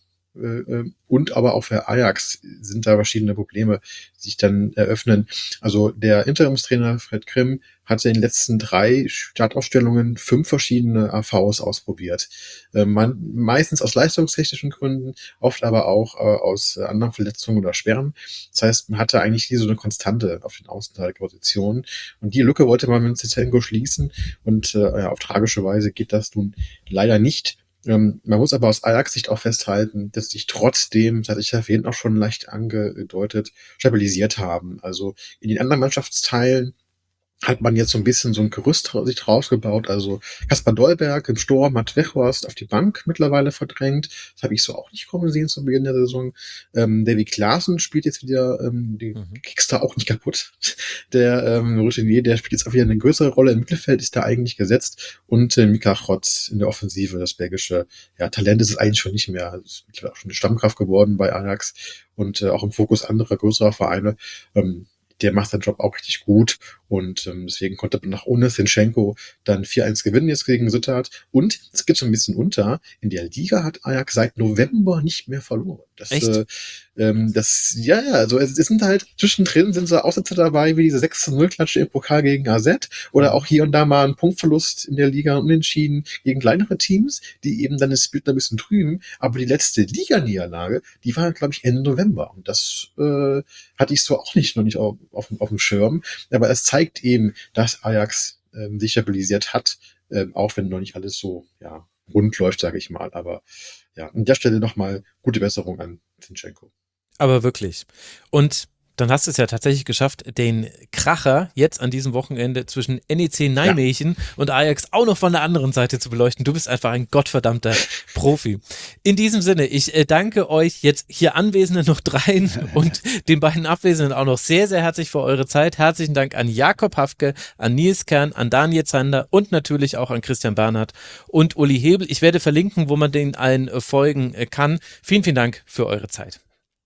Und aber auch für Ajax sind da verschiedene Probleme, die sich dann eröffnen. Also der Interimstrainer Fred Krim hatte in den letzten drei Startaufstellungen fünf verschiedene A Vs ausprobiert. Man, meistens aus leistungstechnischen Gründen, oft aber auch äh, aus anderen Verletzungen oder Sperren. Das heißt, man hatte eigentlich nie so eine Konstante auf den Außenverteidigerpositionen. Und die Lücke wollte man mit Zinchenko schließen. Und äh, auf tragische Weise geht das nun leider nicht. Ähm, man muss aber aus Ajax-Sicht auch festhalten, dass sich trotzdem, das hatte ich ja vorhin auch schon leicht angedeutet, stabilisiert haben. Also in den anderen Mannschaftsteilen hat man jetzt so ein bisschen so ein Gerüst sich drauf gebaut. Also Kaspar Dolberg im Sturm hat Weghorst auf die Bank mittlerweile verdrängt. Das habe ich so auch nicht kommen sehen zu Beginn der Saison. Ähm, Davy Klaassen spielt jetzt wieder, ähm, die mhm. Kickster auch nicht kaputt. Der ähm, Routinier, der spielt jetzt auch wieder eine größere Rolle. Im Mittelfeld ist da eigentlich gesetzt. Und äh, Mika Rotz in der Offensive, das belgische ja, Talent ist es eigentlich schon nicht mehr. Das ist mittlerweile auch schon eine Stammkraft geworden bei Ajax und äh, auch im Fokus anderer größerer Vereine. Ähm, Der macht seinen Job auch richtig gut und ähm, deswegen konnte man nach ohne Zinchenko dann vier eins gewinnen jetzt gegen Sittard. Und es geht so ein bisschen unter, in der Liga hat Ajax seit November nicht mehr verloren. Das, Echt? Äh, ähm, das, ja, ja, also es, es sind halt, zwischendrin sind so Aussätze dabei, wie diese sechs zu null Klatsche im Pokal gegen A Z oder auch hier und da mal ein Punktverlust in der Liga unentschieden gegen kleinere Teams, die eben dann das Bild ein bisschen trüben. Aber die letzte Liganiederlage, die war, glaube ich, Ende November. Und das äh, hatte ich so auch nicht, noch nicht auf, auf, auf dem Schirm. Aber es zeigt eben, dass Ajax ähm, sich stabilisiert hat, ähm, auch wenn noch nicht alles so ja, rund läuft, sage ich mal. Aber ja, an der Stelle nochmal gute Besserung an Zinchenko. Aber wirklich. Und dann hast du es ja tatsächlich geschafft, den Kracher jetzt an diesem Wochenende zwischen N E C Nijmegen ja. und Ajax auch noch von der anderen Seite zu beleuchten. Du bist einfach ein gottverdammter Profi. In diesem Sinne, ich äh, danke euch jetzt hier Anwesenden noch dreien und den beiden Abwesenden auch noch sehr, sehr herzlich für eure Zeit. Herzlichen Dank an Jakob Hafke, an Nils Kern, an Daniel Zander und natürlich auch an Christian Bernhard und Uli Hebel. Ich werde verlinken, wo man den allen äh, folgen äh, kann. Vielen, vielen Dank für eure Zeit.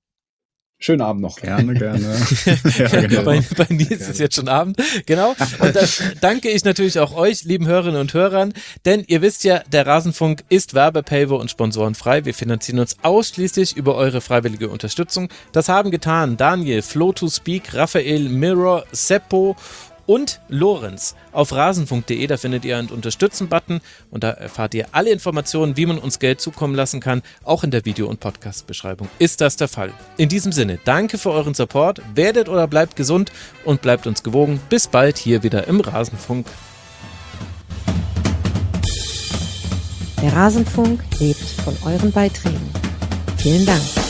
Schönen Abend noch. Gerne, gerne. ja, genau. bei, bei Nils gerne. Ist jetzt schon Abend. Genau. Und das danke ich natürlich auch euch, lieben Hörerinnen und Hörern, denn ihr wisst ja, der Rasenfunk ist werbe-, und sponsorenfrei. Wir finanzieren uns ausschließlich über eure freiwillige Unterstützung. Das haben getan Daniel, Flow to Speak, Raphael, Mirror, Seppo und Lorenz. Auf rasenfunk punkt de, da findet ihr einen Unterstützen-Button und da erfahrt ihr alle Informationen, wie man uns Geld zukommen lassen kann. Auch in der Video- und Podcast-Beschreibung ist das der Fall. In diesem Sinne, danke für euren Support, werdet oder bleibt gesund und bleibt uns gewogen. Bis bald hier wieder im Rasenfunk. Der Rasenfunk lebt von euren Beiträgen. Vielen Dank.